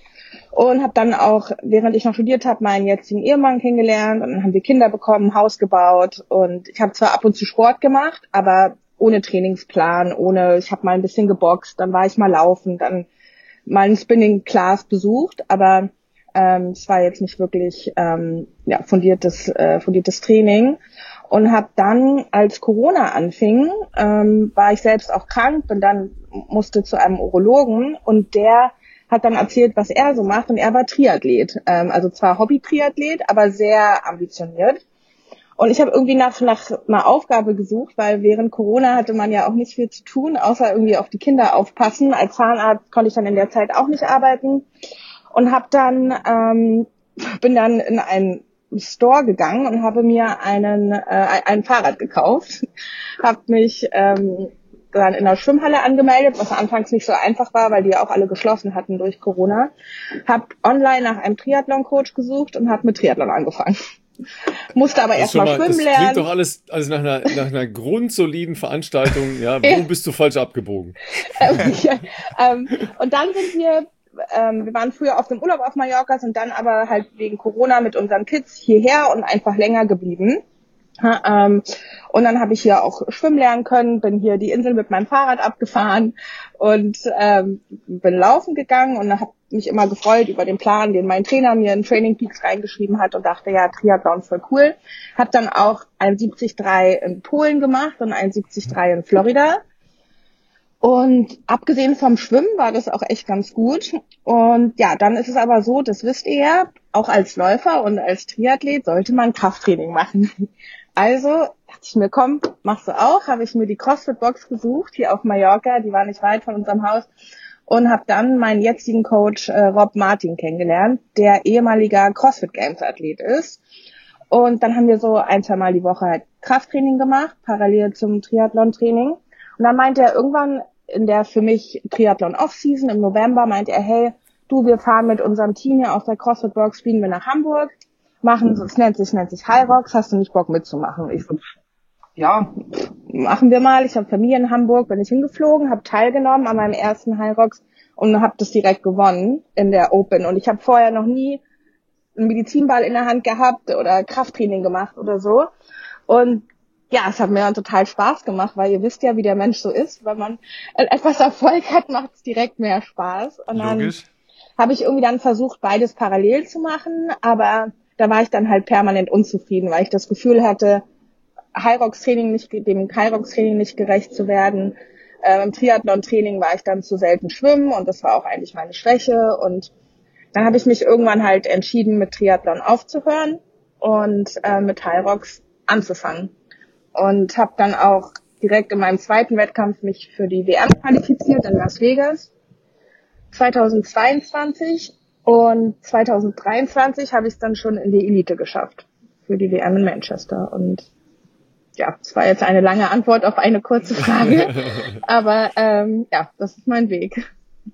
und habe dann auch, während ich noch studiert habe, meinen jetzigen Ehemann kennengelernt und dann haben wir Kinder bekommen, Haus gebaut und ich habe zwar ab und zu Sport gemacht, aber ohne Trainingsplan, ohne, ich habe mal ein bisschen geboxt, dann war ich mal laufen, dann mal ein Spinning-Class besucht, aber ähm, es war jetzt nicht wirklich ähm, ja, fundiertes, äh, fundiertes Training. und habe dann, als Corona anfing, ähm, war ich selbst auch krank, bin dann musste zu einem Urologen und der hat dann erzählt, was er so macht und er war Triathlet, ähm, also zwar Hobby-Triathlet, aber sehr ambitioniert. Und ich habe irgendwie nach, nach einer Aufgabe gesucht, weil während Corona hatte man ja auch nicht viel zu tun, außer irgendwie auf die Kinder aufpassen. Als Zahnarzt konnte ich dann in der Zeit auch nicht arbeiten und habe dann ähm, bin dann in einen Store gegangen und habe mir einen äh, ein Fahrrad gekauft, habe mich ähm, dann in der Schwimmhalle angemeldet, was anfangs nicht so einfach war, weil die ja auch alle geschlossen hatten durch Corona. Habe online nach einem Triathlon-Coach gesucht und habe mit Triathlon angefangen. Musste aber erstmal schwimmen das lernen. Das klingt doch alles, alles nach einer, nach einer grundsoliden Veranstaltung. Ja, wo ja. bist du falsch abgebogen? ähm, ja, ähm, und dann sind wir, ähm, wir waren früher auf dem Urlaub auf Mallorca, sind dann aber halt wegen Corona mit unseren Kids hierher und einfach länger geblieben. Ha, ähm, und dann habe ich hier auch schwimmen lernen können, bin hier die Insel mit meinem Fahrrad abgefahren und ähm, bin laufen gegangen und habe mich immer gefreut über den Plan, den mein Trainer mir in Training Peaks reingeschrieben hat und dachte, ja, Triathlon voll cool. Hab dann auch ein siebzig Komma drei in Polen gemacht und ein siebzig Komma drei in Florida. Und abgesehen vom Schwimmen war das auch echt ganz gut. Und ja, dann ist es aber so, das wisst ihr ja, auch als Läufer und als Triathlet sollte man Krafttraining machen. Also dachte ich mir, komm, machst du auch, habe ich mir die CrossFit-Box gesucht, hier auf Mallorca, die war nicht weit von unserem Haus, und habe dann meinen jetzigen Coach äh, Rob Martin kennengelernt, der ehemaliger CrossFit-Games-Athlet ist. Und dann haben wir so ein, zwei Mal die Woche halt Krafttraining gemacht, parallel zum Triathlon-Training. Und dann meinte er irgendwann in der für mich Triathlon-Off-Season im November, meinte er, hey, du, wir fahren mit unserem Team hier auf der CrossFit-Box, fliegen wir nach Hamburg, machen, es nennt sich, nennt sich Hyrox, hast du nicht Bock mitzumachen? Ich so, ja, machen wir mal. Ich habe Familie in Hamburg, bin ich hingeflogen, habe teilgenommen an meinem ersten Hyrox und habe das direkt gewonnen in der Open. Und ich habe vorher noch nie einen Medizinball in der Hand gehabt oder Krafttraining gemacht oder so. Und ja, es hat mir dann total Spaß gemacht, weil ihr wisst ja, wie der Mensch so ist. Wenn man etwas Erfolg hat, macht es direkt mehr Spaß. Und dann Logisch. Habe ich irgendwie dann versucht, beides parallel zu machen, aber da war ich dann halt permanent unzufrieden, weil ich das Gefühl hatte, Hyrox-Training nicht, dem Hyrox-Training nicht gerecht zu werden. Ähm, Im Triathlon-Training war ich dann zu selten schwimmen und das war auch eigentlich meine Schwäche. Und dann habe ich mich irgendwann halt entschieden, mit Triathlon aufzuhören und äh, mit Hyrox anzufangen. Und habe dann auch direkt in meinem zweiten Wettkampf mich für die W M qualifiziert in Las Vegas zweitausendzweiundzwanzig. Und zweitausenddreiundzwanzig habe ich es dann schon in die Elite geschafft für die W M in Manchester. Und ja, das war jetzt eine lange Antwort auf eine kurze Frage, aber ähm, ja, das ist mein Weg.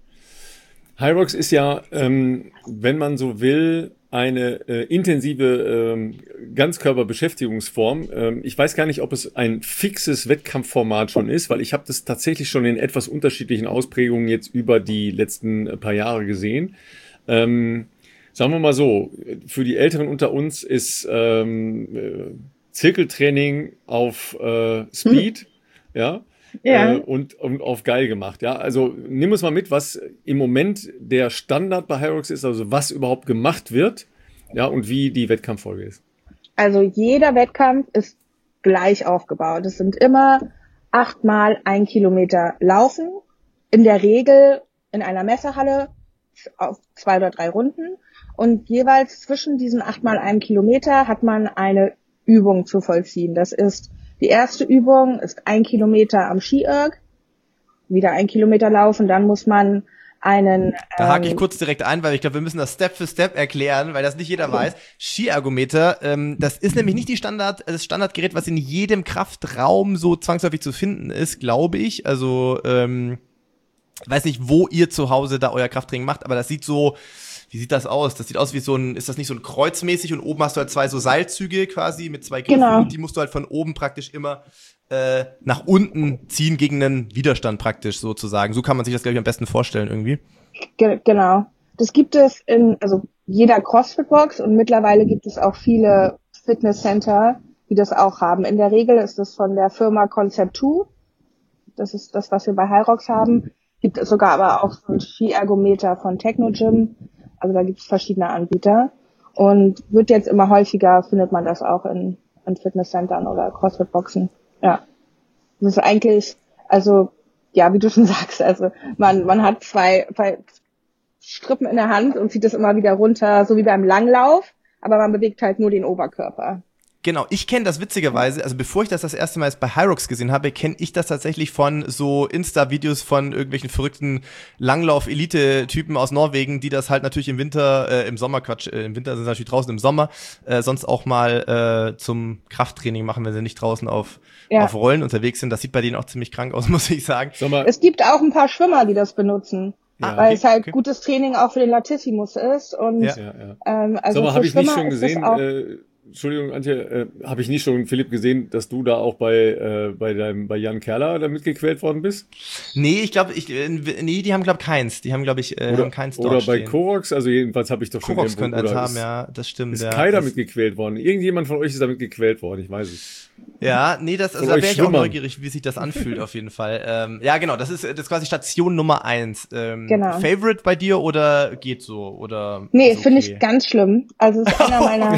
Hyrox ist ja, ähm, wenn man so will, eine äh, intensive ähm, Ganzkörperbeschäftigungsform. Ähm, ich weiß gar nicht, ob es ein fixes Wettkampfformat schon ist, weil ich habe das tatsächlich schon in etwas unterschiedlichen Ausprägungen jetzt über die letzten paar Jahre gesehen. Ähm, sagen wir mal so, für die Älteren unter uns ist ähm, äh, Zirkeltraining auf äh, Speed, hm. ja, ja. Äh, und, und auf geil gemacht, ja. Also nimm uns mal mit, was im Moment der Standard bei Hyrox ist, also was überhaupt gemacht wird, ja, und wie die Wettkampffolge ist. Also jeder Wettkampf ist gleich aufgebaut. Es sind immer achtmal ein Kilometer Laufen, in der Regel in einer Messerhalle auf zwei oder drei Runden, und jeweils zwischen diesen achtmal einem Kilometer hat man eine Übung zu vollziehen. Das ist, die erste Übung ist ein Kilometer am Ski-Erg, wieder ein Kilometer laufen, dann muss man einen... Da hake ich ähm, kurz direkt ein, weil ich glaube, wir müssen das Step für Step erklären, weil das nicht jeder weiß. Skiergometer, ähm, das ist nämlich nicht die Standard, das Standardgerät, was in jedem Kraftraum so zwangsläufig zu finden ist, glaube ich. Also, ähm, weiß nicht, wo ihr zu Hause da euer Krafttraining macht, aber das sieht so... Wie sieht das aus? Das sieht aus wie so ein, ist das nicht so ein kreuzmäßig und oben hast du halt zwei so Seilzüge quasi mit zwei Griffen, Genau. Und die musst du halt von oben praktisch immer äh, nach unten ziehen gegen einen Widerstand praktisch sozusagen. So kann man sich das, glaube ich, am besten vorstellen irgendwie. Ge- genau. Das gibt es in, also jeder CrossFit-Box, und mittlerweile gibt es auch viele Fitnesscenter, die das auch haben. In der Regel ist das von der Firma Concept zwei. Das ist das, was wir bei Hyrox haben. Gibt es sogar aber auch so ein Skiergometer von Technogym. Also da gibt es verschiedene Anbieter, und wird jetzt immer häufiger, findet man das auch in in Fitnesscentern oder CrossFit-Boxen. Ja. Das ist eigentlich, also, ja, wie du schon sagst, also man man hat zwei, zwei Strippen in der Hand und zieht das immer wieder runter, so wie beim Langlauf, aber man bewegt halt nur den Oberkörper. Genau, ich kenne das witzigerweise, also bevor ich das das erste Mal jetzt bei Hyrox gesehen habe, kenne ich das tatsächlich von so Insta-Videos von irgendwelchen verrückten Langlauf-Elite-Typen aus Norwegen, die das halt natürlich im Winter, äh, im Sommer, Quatsch, äh, im Winter sind sie natürlich draußen, im Sommer, äh, sonst auch mal äh, zum Krafttraining machen, wenn sie nicht draußen auf, ja. auf Rollen unterwegs sind. Das sieht bei denen auch ziemlich krank aus, muss ich sagen. Es gibt auch ein paar Schwimmer, die das benutzen. Ja, weil okay, es halt okay. gutes Training auch für den Latissimus ist. Und ja, ja, ja. Ähm, also Sag mal, habe ich nicht schon gesehen, äh, Entschuldigung, Antje, äh, habe ich nicht schon, Philipp, gesehen, dass du da auch bei äh, bei deinem bei Jan Kerler da mitgequält worden bist? Nee, ich glaube, ich äh, nee, die haben glaube keins. Die haben glaube ich äh, oder, haben keins dort Oder bei stehen. Korox, also jedenfalls habe ich doch schon Korox könnte eins haben, ja, das stimmt. Ist ja. Kai damit gequält worden? Irgendjemand von euch ist damit gequält worden, ich weiß es. Ja, nee, das also da wäre ich auch neugierig, wie sich das anfühlt auf jeden Fall. Ähm, ja, genau, das ist das ist quasi Station Nummer eins. Ähm, genau. Favorite bei dir oder geht so oder? Nee, okay? Finde ich ganz schlimm. Also ist einer meiner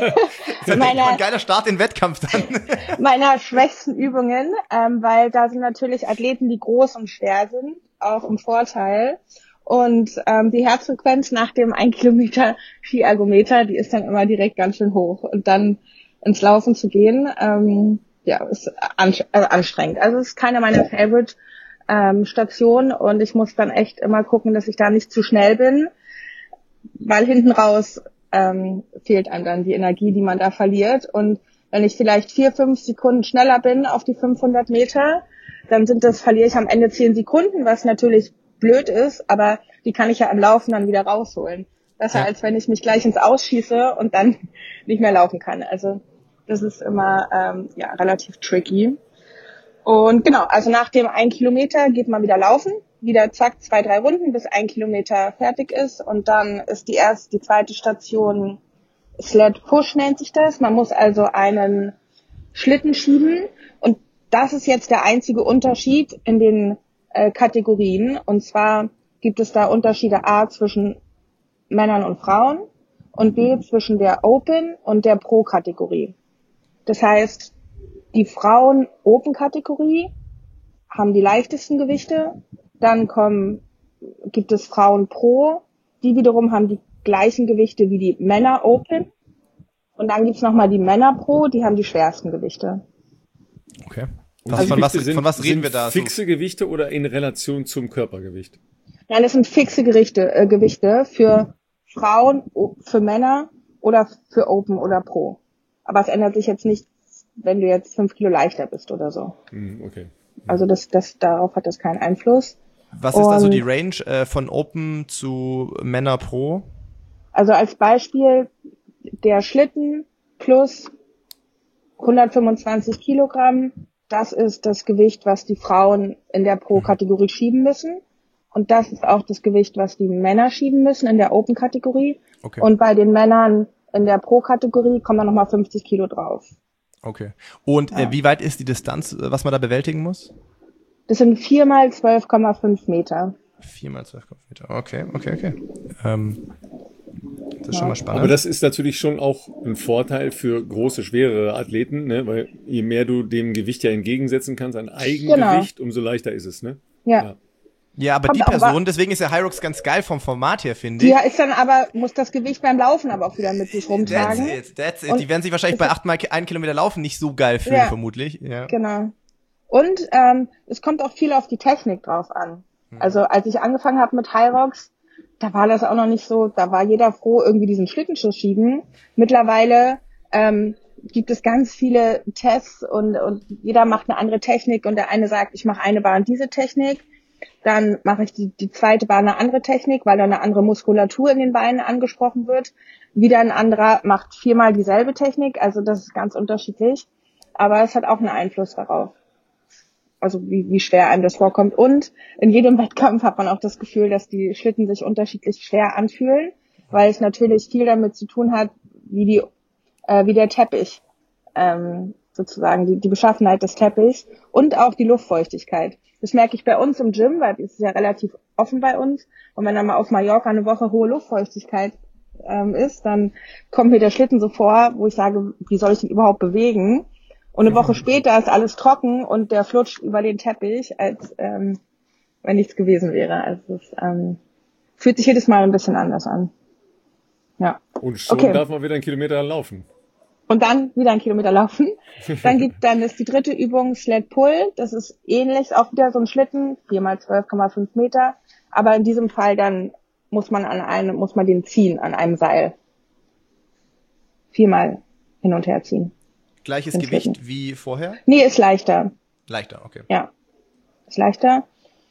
meiner ein geiler Start in den Wettkampf dann. meiner schwächsten Übungen, ähm, weil da sind natürlich Athleten, die groß und schwer sind, auch im Vorteil. Und ähm, die Herzfrequenz nach dem ein Kilometer Skiergometer, die ist dann immer direkt ganz schön hoch. Und dann ins Laufen zu gehen, ähm, ja, ist an, äh, anstrengend. Also es ist keine meiner Favorite ähm, Stationen und ich muss dann echt immer gucken, dass ich da nicht zu schnell bin, weil hinten raus ähm, fehlt einem dann die Energie, die man da verliert. Und wenn ich vielleicht vier, fünf Sekunden schneller bin auf die fünfhundert Meter, dann sind das, verliere ich am Ende zehn Sekunden, was natürlich blöd ist, aber die kann ich ja im Laufen dann wieder rausholen. Besser, ja. als wenn ich mich gleich ins Ausschieße und dann nicht mehr laufen kann. Also das ist immer ähm, ja relativ tricky. Und genau, also nach dem ein Kilometer geht man wieder laufen, wieder zack, zwei, drei Runden, bis ein Kilometer fertig ist. Und dann ist die erste, die zweite Station Sled Push nennt sich das. Man muss also einen Schlitten schieben. Und das ist jetzt der einzige Unterschied in den äh, Kategorien. Und zwar gibt es da Unterschiede A zwischen Männern und Frauen und B zwischen der Open und der Pro-Kategorie. Das heißt, die Frauen-Open-Kategorie haben die leichtesten Gewichte, dann kommen, gibt es Frauen Pro, die wiederum haben die gleichen Gewichte wie die Männer Open und dann gibt's nochmal die Männer Pro, die haben die schwersten Gewichte. Okay. Was, von, was, sind, von was reden wir da? Fixe Gewichte oder in Relation zum Körpergewicht? Nein, das sind fixe Gerichte, äh, Gewichte für Frauen, für Männer oder für Open oder Pro. Aber es ändert sich jetzt nicht, wenn du jetzt fünf Kilo leichter bist oder so. Okay. Also das, das, darauf hat das keinen Einfluss. Was ist also die Range äh, von Open zu Männer Pro? Also als Beispiel der Schlitten plus hundertfünfundzwanzig Kilogramm, das ist das Gewicht, was die Frauen in der Pro-Kategorie schieben müssen. Und das ist auch das Gewicht, was die Männer schieben müssen in der Open-Kategorie. Okay. Und bei den Männern in der Pro-Kategorie kommen dann nochmal fünfzig Kilo drauf. Okay. Und ja. äh, wie weit ist die Distanz, was man da bewältigen muss? Das sind vier mal zwölf Komma fünf Meter. vier mal zwölf Komma fünf Meter. Okay, okay, okay. Ähm, das ist ja. schon mal spannend. Aber das ist natürlich schon auch ein Vorteil für große, schwere Athleten, ne? Weil je mehr du dem Gewicht ja entgegensetzen kannst, ein Eigengewicht, genau. umso leichter ist es, ne? Ja. ja. Ja, aber Kommt die Person, deswegen ist der Hyrox ganz geil vom Format her, finde ich. Ja, ist dann aber, muss das Gewicht beim Laufen aber auch wieder mit sich rumtragen. That's it, that's it. Die werden sich wahrscheinlich bei acht mal ein Kilometer Laufen nicht so geil fühlen, ja, vermutlich. Ja. Genau. Und ähm, es kommt auch viel auf die Technik drauf an. Hm. Also als ich angefangen habe mit Hyrox, da war das auch noch nicht so, da war jeder froh, irgendwie diesen Schlitten zu schieben. Mittlerweile ähm, gibt es ganz viele Tests und, und jeder macht eine andere Technik und der eine sagt, ich mache eine Bahn diese Technik. Dann mache ich die, die zweite Bahn eine andere Technik, weil da eine andere Muskulatur in den Beinen angesprochen wird. Wieder ein anderer macht viermal dieselbe Technik, also das ist ganz unterschiedlich. Aber es hat auch einen Einfluss darauf, also wie, wie schwer einem das vorkommt. Und in jedem Wettkampf hat man auch das Gefühl, dass die Schlitten sich unterschiedlich schwer anfühlen, weil es natürlich viel damit zu tun hat, wie die, äh, wie der Teppich, ähm, sozusagen die, die Beschaffenheit des Teppichs und auch die Luftfeuchtigkeit. Das merke ich bei uns im Gym, weil es ist ja relativ offen bei uns. Und wenn dann mal auf Mallorca eine Woche hohe Luftfeuchtigkeit ähm, ist, dann kommt mir der Schlitten so vor, wo ich sage, wie soll ich ihn überhaupt bewegen? Und eine Woche später ist alles trocken und der flutscht über den Teppich, als ähm, wenn nichts gewesen wäre. Also es ähm, fühlt sich jedes Mal ein bisschen anders an. Ja. Und schon okay. darf man wieder einen Kilometer laufen. Und dann wieder einen Kilometer laufen. Dann gibt, dann ist die dritte Übung Sled Pull. Das ist ähnlich, auch wieder so ein Schlitten, vier mal zwölf Komma fünf Meter. Aber in diesem Fall dann muss man an einem, muss man den ziehen an einem Seil. Viermal hin und her ziehen. Gleiches Gewicht wie vorher? Nee, ist leichter. Leichter, okay. Ja, ist leichter.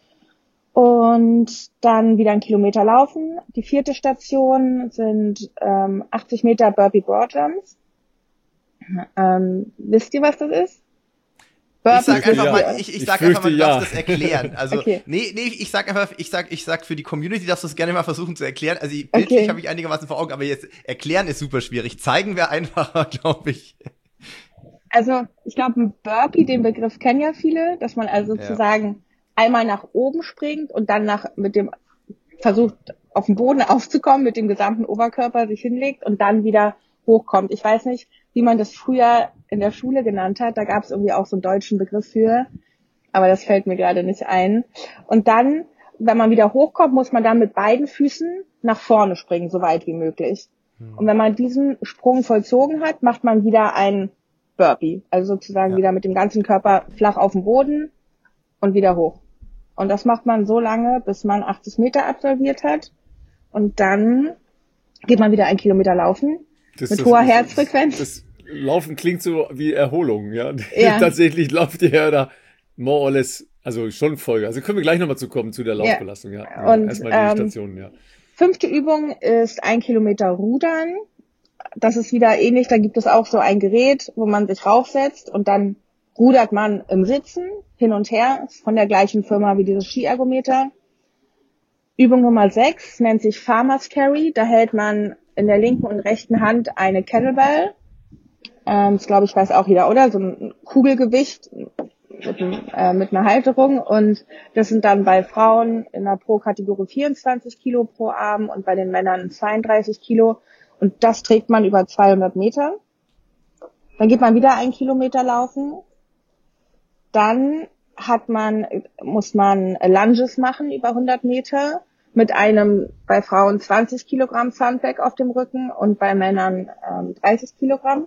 Und dann wieder einen Kilometer laufen. Die vierte Station sind ähm, achtzig Meter Burpee Broad Jumps. Ähm, wisst ihr, was das ist? Burpee, ich sag einfach ja. mal, ich, ich sag ich einfach mal, du ja. darfst das erklären. Also, okay. nee, nee, ich sag einfach, ich sag, ich sag für die Community, darfst du es gerne mal versuchen zu erklären. Also, bildlich okay. habe ich einigermaßen vor Augen, aber jetzt erklären ist super schwierig. Zeigen wäre einfacher, glaube ich. Also, ich glaube, ein Burpee, den Begriff kennen ja viele, dass man also Ja. sozusagen einmal nach oben springt und dann nach, mit dem, versucht, auf den Boden aufzukommen, mit dem gesamten Oberkörper sich hinlegt und dann wieder hochkommt. Ich weiß nicht, wie man das früher in der Schule genannt hat. Da gab es irgendwie auch so einen deutschen Begriff für, aber das fällt mir gerade nicht ein. Und dann, wenn man wieder hochkommt, muss man dann mit beiden Füßen nach vorne springen, so weit wie möglich. Und wenn man diesen Sprung vollzogen hat, macht man wieder einen Burpee, also sozusagen Ja. wieder mit dem ganzen Körper flach auf dem Boden und wieder hoch. Und das macht man so lange, bis man achtzig Meter absolviert hat. Und dann geht man wieder einen Kilometer laufen. Das, mit das, hoher das, Herzfrequenz. Das Laufen klingt so wie Erholung, ja. Ja. Tatsächlich läuft ihr ja da more or less, also schon voll. Also können wir gleich nochmal zu kommen zu der Laufbelastung, ja. ja. Und, erstmal die ähm, Stationen, ja. Fünfte Übung ist ein Kilometer Rudern. Das ist wieder ähnlich, da gibt es auch so ein Gerät, wo man sich raufsetzt und dann rudert man im Sitzen hin und her, ist von der gleichen Firma wie dieses Skiergometer. Übung Nummer sechs nennt sich Farmer's Carry. Da hält man in der linken und rechten Hand eine Kettlebell. Ähm, das glaube ich weiß auch jeder, oder? So ein Kugelgewicht mit, äh, mit einer Halterung. Und das sind dann bei Frauen in der Pro-Kategorie vierundzwanzig Kilo pro Arm und bei den Männern zweiunddreißig Kilo. Und das trägt man über zweihundert Meter. Dann geht man wieder einen Kilometer laufen. Dann hat man, muss man Lunges machen über hundert Meter mit einem bei Frauen zwanzig Kilogramm Sandbag auf dem Rücken und bei Männern ähm, dreißig Kilogramm.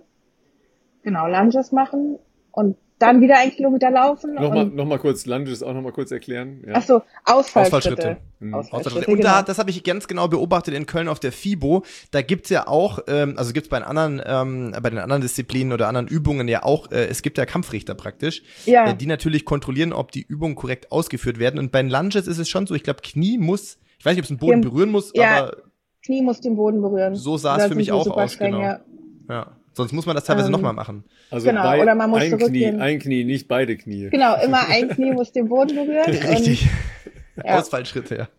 Genau, Lunges machen und dann wieder einen Kilometer laufen. Nochmal, nochmal kurz, Lunges auch nochmal kurz erklären. Ja. Ach so, Ausfallschritte. Ausfallschritte. Mhm. Ausfallschritte, Und da, genau. das habe ich ganz genau beobachtet in Köln auf der FIBO. Da gibt's ja auch, ähm, also gibt's bei den anderen, ähm, bei den anderen Disziplinen oder anderen Übungen ja auch, äh, es gibt ja Kampfrichter praktisch, Ja. äh, die natürlich kontrollieren, ob die Übungen korrekt ausgeführt werden. Und bei den Lunges ist es schon so, ich glaube, Knie muss, ich weiß nicht, ob es den Boden Dem- berühren muss, ja, aber Knie muss den Boden berühren. so sah Da es für mich sind die auch super aus, streng, genau. ja. Ja. Sonst muss man das teilweise Ähm, nochmal machen. Also genau, bei oder man muss ein Knie, zurückgehen. ein Knie, nicht beide Knie. Genau, immer ein Knie muss den Boden berühren. Richtig. Ja. Ausfallschritte, ja.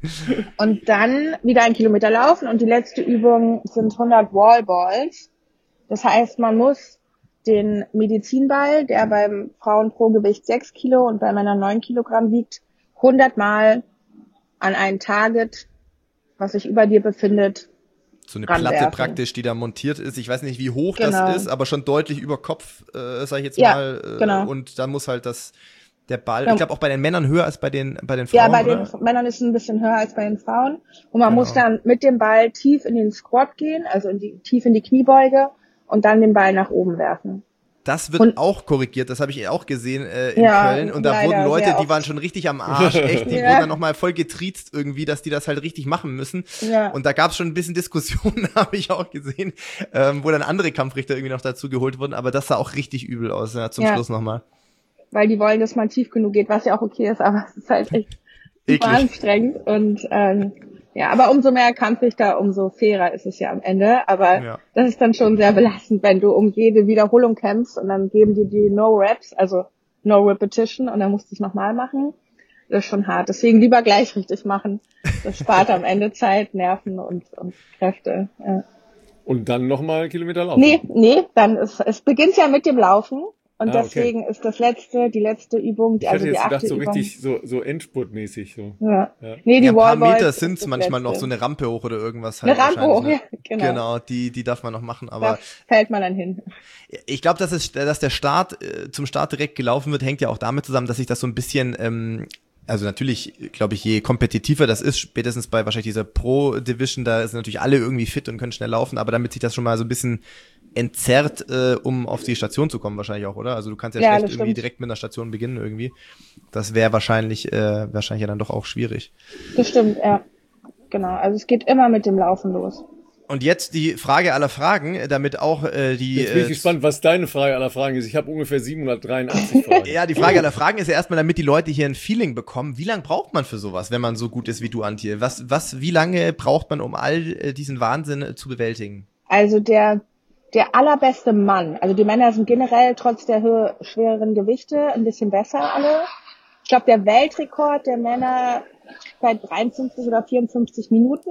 Und, und dann wieder einen Kilometer laufen und die letzte Übung sind hundert Wallballs. Das heißt, man muss den Medizinball, der beim Frauen pro Gewicht sechs Kilo und bei Männern neun Kilogramm wiegt, hundert Mal an ein Target, was sich über dir befindet, So eine ranwerfen. Platte praktisch, die da montiert ist. Ich weiß nicht, wie hoch Genau. das ist, aber schon deutlich über Kopf, äh, sag ich jetzt Ja, mal. Äh, genau. Und da muss halt das, der Ball, Ja. ich glaube auch bei den Männern höher als bei den, bei den Frauen, Ja, bei oder? den Männern ist es ein bisschen höher als bei den Frauen. Und man Genau. muss dann mit dem Ball tief in den Squat gehen, also in die, tief in die Kniebeuge und dann den Ball nach oben werfen. Das wird Und- auch korrigiert, das habe ich auch gesehen äh, in Ja, Köln. Und da leider, wurden Leute, sehr die oft. waren schon richtig am Arsch, echt, die Ja. wurden dann nochmal voll getriezt irgendwie, dass die das halt richtig machen müssen. Ja. Und da gab es schon ein bisschen Diskussionen, habe ich auch gesehen, ähm, wo dann andere Kampfrichter irgendwie noch dazu geholt wurden. Aber das sah auch richtig übel aus, ja, zum Ja. Schluss nochmal. Weil die wollen, dass man tief genug geht, was ja auch okay ist, aber es ist halt echt super Eklig. anstrengend. Und ähm, ja, aber umso mehr Kampfrichter, umso fairer ist es ja am Ende. Aber Ja. das ist dann schon sehr belastend, wenn du um jede Wiederholung kämpfst und dann geben die die No Reps, also No Repetition und dann musst du es nochmal machen. Das ist schon hart. Deswegen lieber gleich richtig machen. Das spart am Ende Zeit, Nerven und, und Kräfte. Ja. Und dann nochmal Kilometer laufen. Nee, nee, dann ist, es beginnt ja mit dem Laufen. Und Ah, deswegen okay. ist das letzte, die letzte Übung, Ich also hatte die jetzt achte gedacht, so Übung. richtig, so, so Endspurtmäßig, so. Ja. Ja. Nee, die Ja, ein paar Wallballs Meter ist sind's das manchmal noch, letzte. so eine Rampe hoch oder irgendwas halt Eine Rampe wahrscheinlich, hoch, ne? ja, genau. Genau, die, die darf man noch machen, Da aber fällt man dann hin. ich glaube, dass es, dass der Start äh, zum Start direkt gelaufen wird, hängt ja auch damit zusammen, dass sich das so ein bisschen, ähm, also natürlich, glaube ich, je kompetitiver das ist, spätestens bei wahrscheinlich dieser Pro-Division, da sind natürlich alle irgendwie fit und können schnell laufen, aber damit sich das schon mal so ein bisschen entzerrt, äh, um auf die Station zu kommen wahrscheinlich auch, oder? Also du kannst ja, Ja, schlecht das irgendwie stimmt. direkt mit einer Station beginnen irgendwie. Das wäre wahrscheinlich, äh, wahrscheinlich ja dann doch auch schwierig. Das stimmt, ja. Genau. Also es geht immer mit dem Laufen los. Und jetzt die Frage aller Fragen, damit auch äh, die... Jetzt bin ich äh, gespannt, was deine Frage aller Fragen ist. Ich habe ungefähr siebenhundertdreiundachtzig Fragen. Ja, die Frage aller Fragen ist ja erstmal, damit die Leute hier ein Feeling bekommen. Wie lange braucht man für sowas, wenn man so gut ist wie du, Antje? Was, was, wie lange braucht man, um all äh, diesen Wahnsinn äh, zu bewältigen? Also der, der allerbeste Mann, also die Männer sind generell trotz der Höhe, schwereren Gewichte ein bisschen besser alle. Ich glaube, der Weltrekord der Männer bei dreiundfünfzig oder vierundfünfzig Minuten.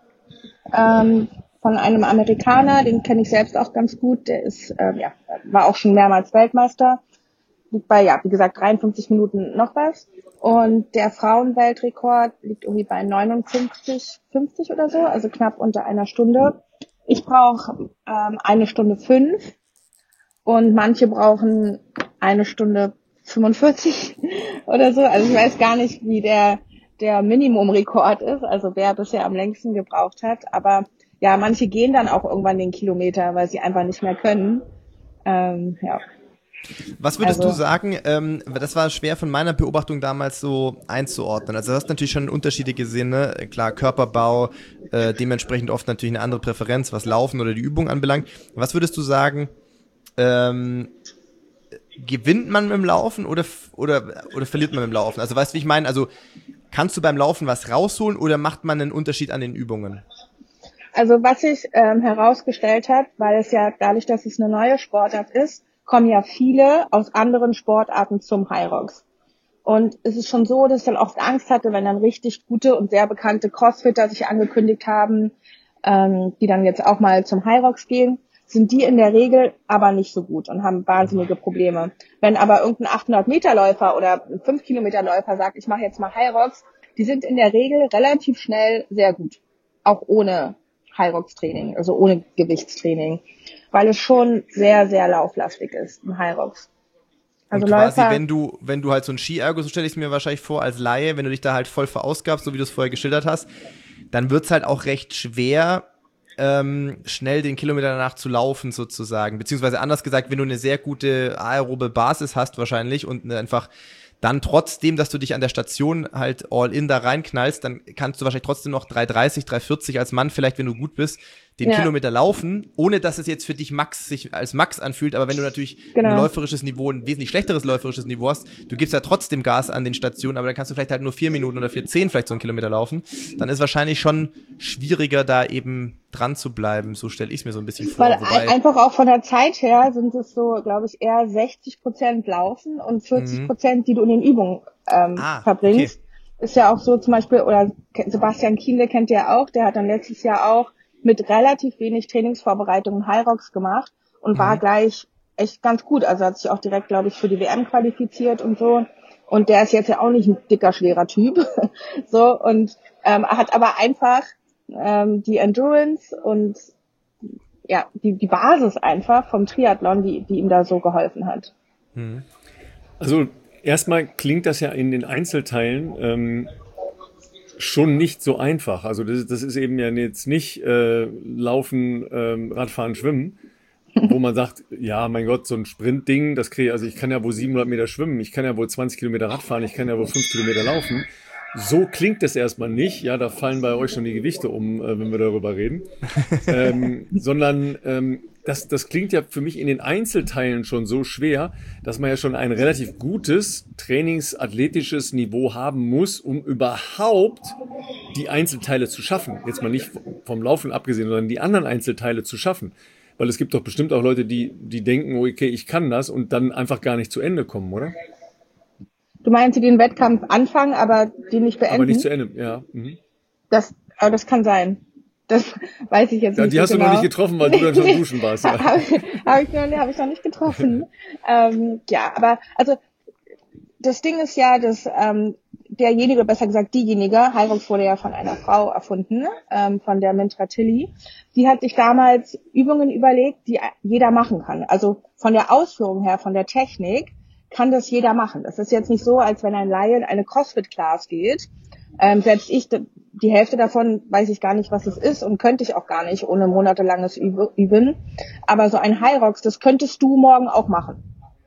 Ähm, von einem Amerikaner, den kenne ich selbst auch ganz gut, der ist, ähm, ja, war auch schon mehrmals Weltmeister. Liegt bei, ja, wie gesagt, dreiundfünfzig Minuten noch was. Und der Frauenweltrekord liegt irgendwie bei neunundfünfzig, fünfzig oder so, also knapp unter einer Stunde. Ich brauche ähm, eine Stunde fünf und manche brauchen eine Stunde fünfundvierzig oder so. Also ich weiß gar nicht, wie der der Minimumrekord ist, also wer bisher am längsten gebraucht hat. Aber ja, manche gehen dann auch irgendwann den Kilometer, weil sie einfach nicht mehr können. Ähm, ja. Was würdest Also- du sagen, ähm, das war schwer von meiner Beobachtung damals so einzuordnen. Also du hast natürlich schon Unterschiede gesehen, ne? Klar, Körperbau, äh, dementsprechend oft natürlich eine andere Präferenz, was Laufen oder die Übung anbelangt. Was würdest du sagen, ähm, gewinnt man mit dem Laufen oder, oder, oder verliert man mit dem Laufen? Also weißt du, wie ich meine? Also kannst du beim Laufen was rausholen oder macht man einen Unterschied an den Übungen? Also was sich ähm, herausgestellt hat, weil es ja dadurch, dass es eine neue Sportart ist, kommen ja viele aus anderen Sportarten zum Hyrox. Und es ist schon so, dass ich dann oft Angst hatte, wenn dann richtig gute und sehr bekannte Crossfitter sich angekündigt haben, ähm, die dann jetzt auch mal zum Hyrox gehen, sind die in der Regel aber nicht so gut und haben wahnsinnige Probleme. Wenn aber irgendein achthundert-Meter-Läufer oder ein fünf Kilometer Läufer sagt, ich mache jetzt mal Hyrox, die sind in der Regel relativ schnell sehr gut. Auch ohne Hyrox-Training, also ohne Gewichtstraining. Weil es schon sehr, sehr lauflastig ist, ein Hyrox. Also und quasi, Läufer, wenn du, wenn du halt so ein Ski-Ergo, so stelle ich es mir wahrscheinlich vor, als Laie, wenn du dich da halt voll verausgabst, so wie du es vorher geschildert hast, dann wird's halt auch recht schwer, ähm, schnell den Kilometer danach zu laufen sozusagen. Beziehungsweise anders gesagt, wenn du eine sehr gute aerobe Basis hast wahrscheinlich und eine einfach dann trotzdem, dass du dich an der Station halt all in da reinknallst, dann kannst du wahrscheinlich trotzdem noch drei dreißig, drei vierzig als Mann, vielleicht wenn du gut bist, den Ja. Kilometer laufen, ohne dass es jetzt für dich Max sich als Max anfühlt, aber wenn du natürlich Genau. ein läuferisches Niveau, ein wesentlich schlechteres läuferisches Niveau hast, du gibst ja trotzdem Gas an den Stationen, aber dann kannst du vielleicht halt nur vier Minuten oder vier zehn vielleicht so einen Kilometer laufen, dann ist wahrscheinlich schon schwieriger, da eben dran zu bleiben, so stelle ich es mir so ein bisschen vor. weil Wobei, ein- einfach auch von der Zeit her sind es so, glaube ich, eher sechzig Prozent Laufen und vierzig Prozent, die du in den Übungen ähm, Ah, verbringst. Ist ja auch so zum Beispiel, oder Ke- Sebastian Kienle kennt ihr auch, der hat dann letztes Jahr auch mit relativ wenig Trainingsvorbereitung Hyrox gemacht und war gleich echt ganz gut. Also hat sich auch direkt, glaube ich, für die W M qualifiziert und so. Und der ist jetzt ja auch nicht ein dicker, schwerer Typ. so, und ähm, hat aber einfach ähm, die Endurance und ja, die, die Basis einfach vom Triathlon, die, die ihm da so geholfen hat. Also erstmal klingt das ja in den Einzelteilen ähm, schon nicht so einfach. Also das, das ist eben ja jetzt nicht äh, Laufen, ähm, Radfahren, Schwimmen, wo man sagt, ja, mein Gott, so ein Sprintding, das kriege ich, also ich kann ja wohl siebenhundert Meter schwimmen, ich kann ja wohl zwanzig Kilometer Radfahren, ich kann ja wohl fünf Kilometer laufen. So klingt es erstmal nicht. Ja, da fallen bei euch schon die Gewichte um, äh, wenn wir darüber reden. ähm, sondern ähm, das, das klingt ja für mich in den Einzelteilen schon so schwer, dass man ja schon ein relativ gutes trainingsathletisches Niveau haben muss, um überhaupt die Einzelteile zu schaffen. Jetzt mal nicht vom Laufen abgesehen, sondern die anderen Einzelteile zu schaffen. Weil es gibt doch bestimmt auch Leute, die, die denken, okay, ich kann das und dann einfach gar nicht zu Ende kommen, oder? Du meinst, die den Wettkampf anfangen, aber die nicht beenden? Aber nicht zu Ende, ja. Mhm. Das, aber das kann sein. Das weiß ich jetzt ja, nicht. Die hast genau. du noch nicht getroffen, weil du dann schon duschen warst. Ja. Habe ich, hab ich, noch, hab ich noch nicht getroffen. ähm, ja, aber also das Ding ist ja, dass ähm, derjenige, besser gesagt diejenige, Hyrox wurde ja von einer Frau erfunden, ähm, von der Mintra Tilly. Die hat sich damals Übungen überlegt, die jeder machen kann. Also von der Ausführung her, von der Technik, kann das jeder machen. Das ist jetzt nicht so, als wenn ein Laie in eine CrossFit-Class geht. Ähm, selbst ich, die Hälfte davon weiß ich gar nicht, was es ist und könnte ich auch gar nicht ohne monatelanges Üben. Aber so ein Hyrox, das könntest du morgen auch machen.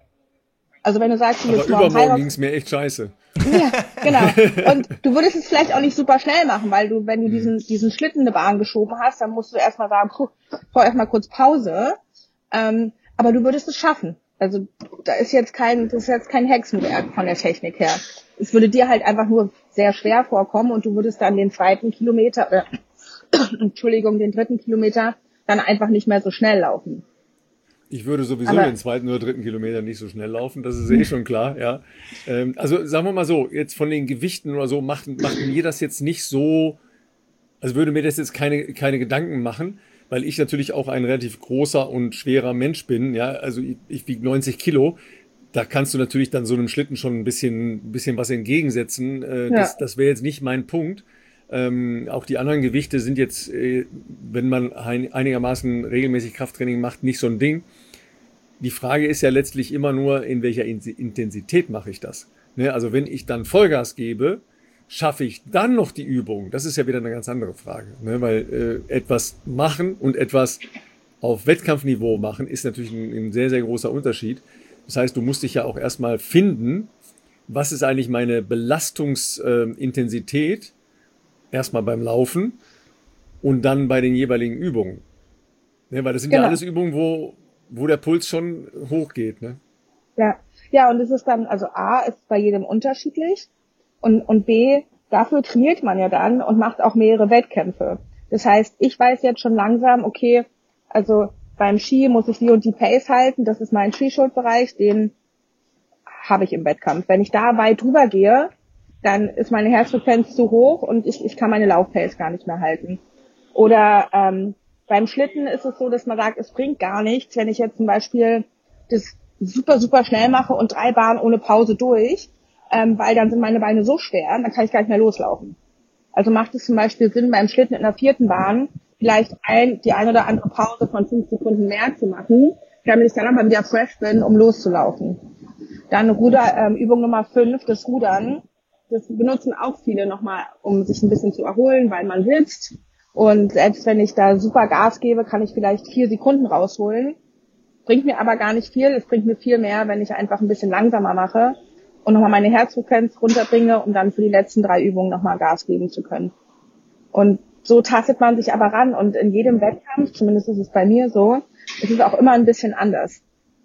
Also wenn du sagst, du Aber willst morgen übermorgen Hyrox, ging's mir echt scheiße. ja, genau. Und du würdest es vielleicht auch nicht super schnell machen, weil du, wenn du diesen, diesen Schlitten in eine Bahn geschoben hast, dann musst du erstmal sagen, puh, brauch erstmal kurz Pause. Ähm, aber du würdest es schaffen. Also da ist jetzt kein, das ist jetzt kein Hexenwerk von der Technik her. Es würde dir halt einfach nur sehr schwer vorkommen und du würdest dann den zweiten Kilometer, äh, Entschuldigung, den dritten Kilometer dann einfach nicht mehr so schnell laufen. Ich würde sowieso Aber den zweiten oder dritten Kilometer nicht so schnell laufen, das ist eh schon klar, ja. Ähm, also sagen wir mal so, jetzt von den Gewichten oder so, macht, macht mir das jetzt nicht so, also würde mir das jetzt keine, keine Gedanken machen, weil ich natürlich auch ein relativ großer und schwerer Mensch bin, ja. Also ich, ich wiege neunzig Kilo, da kannst du natürlich dann so einem Schlitten schon ein bisschen, ein bisschen was entgegensetzen. Äh, ja. Das, das wäre jetzt nicht mein Punkt. Ähm, auch die anderen Gewichte sind jetzt, äh, wenn man ein, einigermaßen regelmäßig Krafttraining macht, nicht so ein Ding. Die Frage ist ja letztlich immer nur, in welcher Intensität mache ich das? Ne? Also wenn ich dann Vollgas gebe, schaffe ich dann noch die Übung? Das ist ja wieder eine ganz andere Frage. Ne? Weil äh, etwas machen und etwas auf Wettkampfniveau machen, ist natürlich ein, ein sehr, sehr großer Unterschied. Das heißt, du musst dich ja auch erstmal finden, was ist eigentlich meine Belastungsintensität, äh, erstmal beim Laufen und dann bei den jeweiligen Übungen. Ne? Weil das sind genau. ja alles Übungen, wo wo der Puls schon hochgeht, ne? Ja, ja, und es ist dann, also A, ist bei jedem unterschiedlich und, und B, dafür trainiert man ja dann und macht auch mehrere Wettkämpfe. Das heißt, ich weiß jetzt schon langsam, okay, also beim Ski muss ich die und die Pace halten, das ist mein Skischultbereich, den habe ich im Wettkampf. Wenn ich da weit drüber gehe, dann ist meine Herzfrequenz zu hoch und ich, ich kann meine Laufpace gar nicht mehr halten. Oder ähm, beim Schlitten ist es so, dass man sagt, es bringt gar nichts, wenn ich jetzt zum Beispiel das super, super schnell mache und drei Bahnen ohne Pause durch, ähm, weil dann sind meine Beine so schwer, dann kann ich gar nicht mehr loslaufen. Also macht es zum Beispiel Sinn, beim Schlitten in der vierten Bahn vielleicht ein, die eine oder andere Pause von fünf Sekunden mehr zu machen, damit ich dann aber wieder fresh bin, um loszulaufen. Dann Ruder, ähm, Übung Nummer fünf, das Rudern. Das benutzen auch viele nochmal, um sich ein bisschen zu erholen, weil man sitzt. Und selbst wenn ich da super Gas gebe, kann ich vielleicht vier Sekunden rausholen. Bringt mir aber gar nicht viel. Es bringt mir viel mehr, wenn ich einfach ein bisschen langsamer mache und nochmal meine Herzfrequenz runterbringe, um dann für die letzten drei Übungen nochmal Gas geben zu können. Und so tastet man sich aber ran. Und in jedem Wettkampf, zumindest ist es bei mir so, ist es auch immer ein bisschen anders.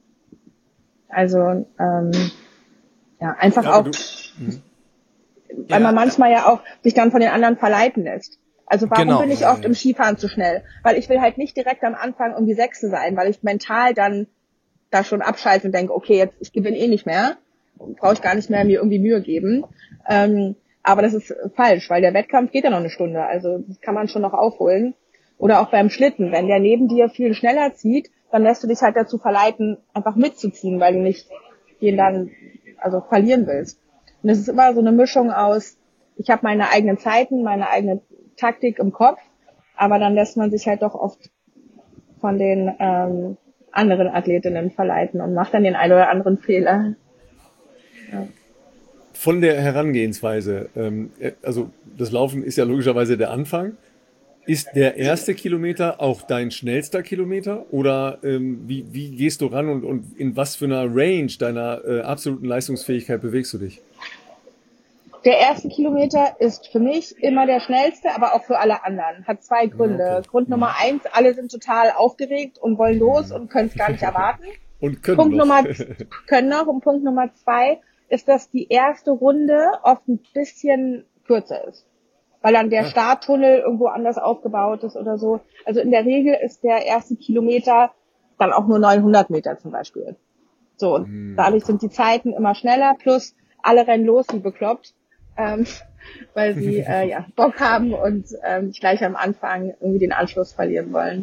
Also ähm, ja, einfach ja, auch, du, weil ja, man manchmal ja auch sich dann von den anderen verleiten lässt. Also warum genau. bin ich oft im Skifahren zu schnell? Weil ich will halt nicht direkt am Anfang irgendwie Sechste sein, weil ich mental dann da schon abschalte und denke, okay, jetzt ich gewinne eh nicht mehr, brauche ich gar nicht mehr mir irgendwie Mühe geben. Ähm, aber das ist falsch, weil der Wettkampf geht ja noch eine Stunde, also das kann man schon noch aufholen. Oder auch beim Schlitten, wenn der neben dir viel schneller zieht, dann lässt du dich halt dazu verleiten, einfach mitzuziehen, weil du nicht den dann also verlieren willst. Und es ist immer so eine Mischung aus, ich habe meine eigenen Zeiten, meine eigene Taktik im Kopf, aber dann lässt man sich halt doch oft von den ähm, anderen Athletinnen verleiten und macht dann den einen oder anderen Fehler. Ja. Von der Herangehensweise, ähm, also das Laufen ist ja logischerweise der Anfang. Ist der erste Kilometer auch dein schnellster Kilometer oder ähm, wie, wie gehst du ran und, und in was für einer Range deiner äh, absoluten Leistungsfähigkeit bewegst du dich? Der erste Kilometer ist für mich immer der schnellste, aber auch für alle anderen. Hat zwei Gründe. Okay. Grund Nummer eins, alle sind total aufgeregt und wollen los und können es gar nicht erwarten. Und können Punkt noch. Nummer, können noch. Und Punkt Nummer zwei ist, dass die erste Runde oft ein bisschen kürzer ist. Weil dann der Starttunnel irgendwo anders aufgebaut ist oder so. Also in der Regel ist der erste Kilometer dann auch nur neunhundert Meter zum Beispiel. So, und hm. dadurch sind die Zeiten immer schneller, plus alle rennen los wie bekloppt. ähm, weil sie äh, ja Bock haben und ähm, gleich am Anfang irgendwie den Anschluss verlieren wollen.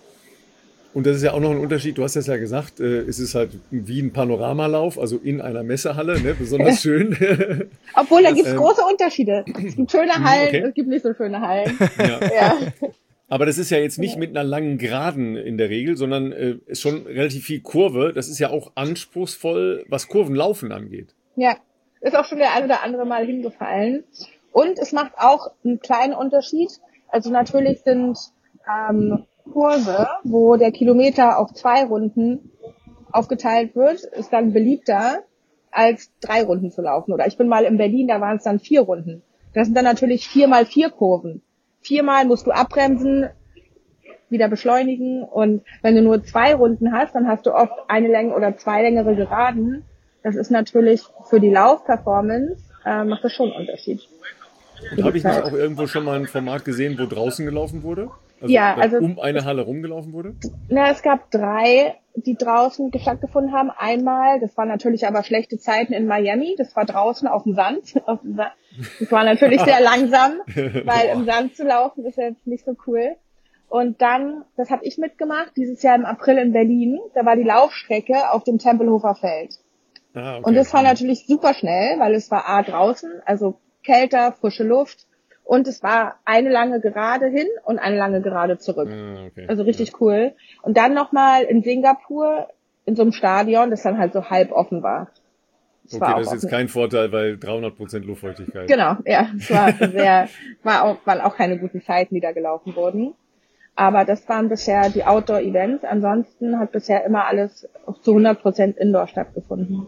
Und das ist ja auch noch ein Unterschied, du hast das ja gesagt, äh, es ist halt wie ein Panoramalauf, also in einer Messehalle, ne, besonders schön. Obwohl, da gibt es ähm, große Unterschiede. Es gibt schöne Hallen, okay. Es gibt nicht so schöne Hallen. Ja. Ja. Aber das ist ja jetzt nicht mit einer langen Geraden in der Regel, sondern äh, ist schon relativ viel Kurve. Das ist ja auch anspruchsvoll, was Kurvenlaufen angeht. Ja, ist auch schon der ein oder andere Mal hingefallen. Und es macht auch einen kleinen Unterschied. Also natürlich sind ähm, Kurve, wo der Kilometer auf zwei Runden aufgeteilt wird, ist dann beliebter, als drei Runden zu laufen. Oder ich bin mal in Berlin, da waren es dann vier Runden. Das sind dann natürlich vier mal vier Kurven. Viermal musst du abbremsen, wieder beschleunigen. Und wenn du nur zwei Runden hast, dann hast du oft eine Länge oder zwei längere Geraden. Das ist natürlich für die Laufperformance, äh, macht das schon einen Unterschied. Und habe ich nicht auch irgendwo schon mal ein Format gesehen, wo draußen gelaufen wurde? Also, ja, also um eine Halle rumgelaufen wurde? Na, es gab drei, die draußen stattgefunden haben. Einmal, das waren natürlich aber schlechte Zeiten in Miami. Das war draußen auf dem Sand. Auf dem Sand. Das war natürlich sehr langsam, weil im Sand zu laufen ist jetzt nicht so cool. Und dann, das habe ich mitgemacht, dieses Jahr im April in Berlin. Da war die Laufstrecke auf dem Tempelhofer Feld. Ah, okay. Und das war natürlich super schnell, weil es war A draußen, also kälter, frische Luft. Und es war eine lange Gerade hin und eine lange Gerade zurück. Ah, okay. Also richtig ja. cool. Und dann nochmal in Singapur in so einem Stadion, das dann halt so halb offen war. Das okay, war das ist jetzt kein Vorteil, weil dreihundert Prozent Luftfeuchtigkeit. Genau, ja. Es war sehr, war auch, waren auch keine guten Zeiten, die da gelaufen wurden. Aber das waren bisher die Outdoor-Events. Ansonsten hat bisher immer alles zu hundert Prozent Indoor stattgefunden.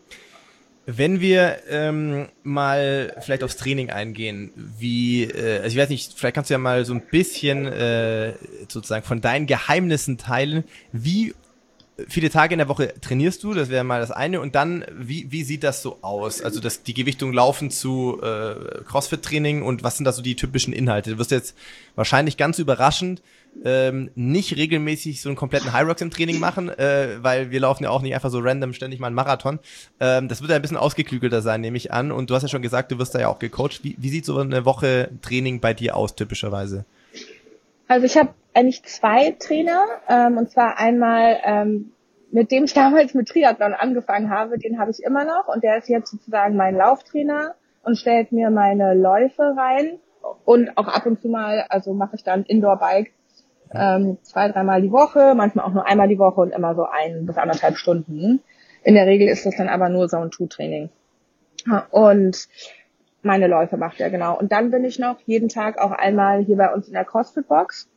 Wenn wir ähm, mal vielleicht aufs Training eingehen, wie, äh, also ich weiß nicht, vielleicht kannst du ja mal so ein bisschen äh, sozusagen von deinen Geheimnissen teilen. Wie viele Tage in der Woche trainierst du? Das wäre mal das eine. Und dann, wie wie sieht das so aus? Also das, die Gewichtung laufen zu äh, Crossfit-Training und was sind da so die typischen Inhalte? Du wirst jetzt wahrscheinlich ganz überraschend ähm, nicht regelmäßig so einen kompletten High Rocks im Training machen, äh, weil wir laufen ja auch nicht einfach so random ständig mal einen Marathon. Ähm, das wird ja ein bisschen ausgeklügelter sein, nehme ich an. Und du hast ja schon gesagt, du wirst da ja auch gecoacht. Wie, wie sieht so eine Woche Training bei dir aus, typischerweise? Also ich habe eigentlich zwei Trainer, ähm, und zwar einmal ähm, mit dem ich damals mit Triathlon angefangen habe, den habe ich immer noch und der ist jetzt sozusagen mein Lauftrainer und stellt mir meine Läufe rein und auch ab und zu mal, also mache ich dann Indoor-Bike ähm, zwei, dreimal die Woche, manchmal auch nur einmal die Woche und immer so ein bis anderthalb Stunden. In der Regel ist das dann aber nur Zone-zwei-Training. Und meine Läufe macht er, genau. Und dann bin ich noch jeden Tag auch einmal hier bei uns in der CrossFit-Box.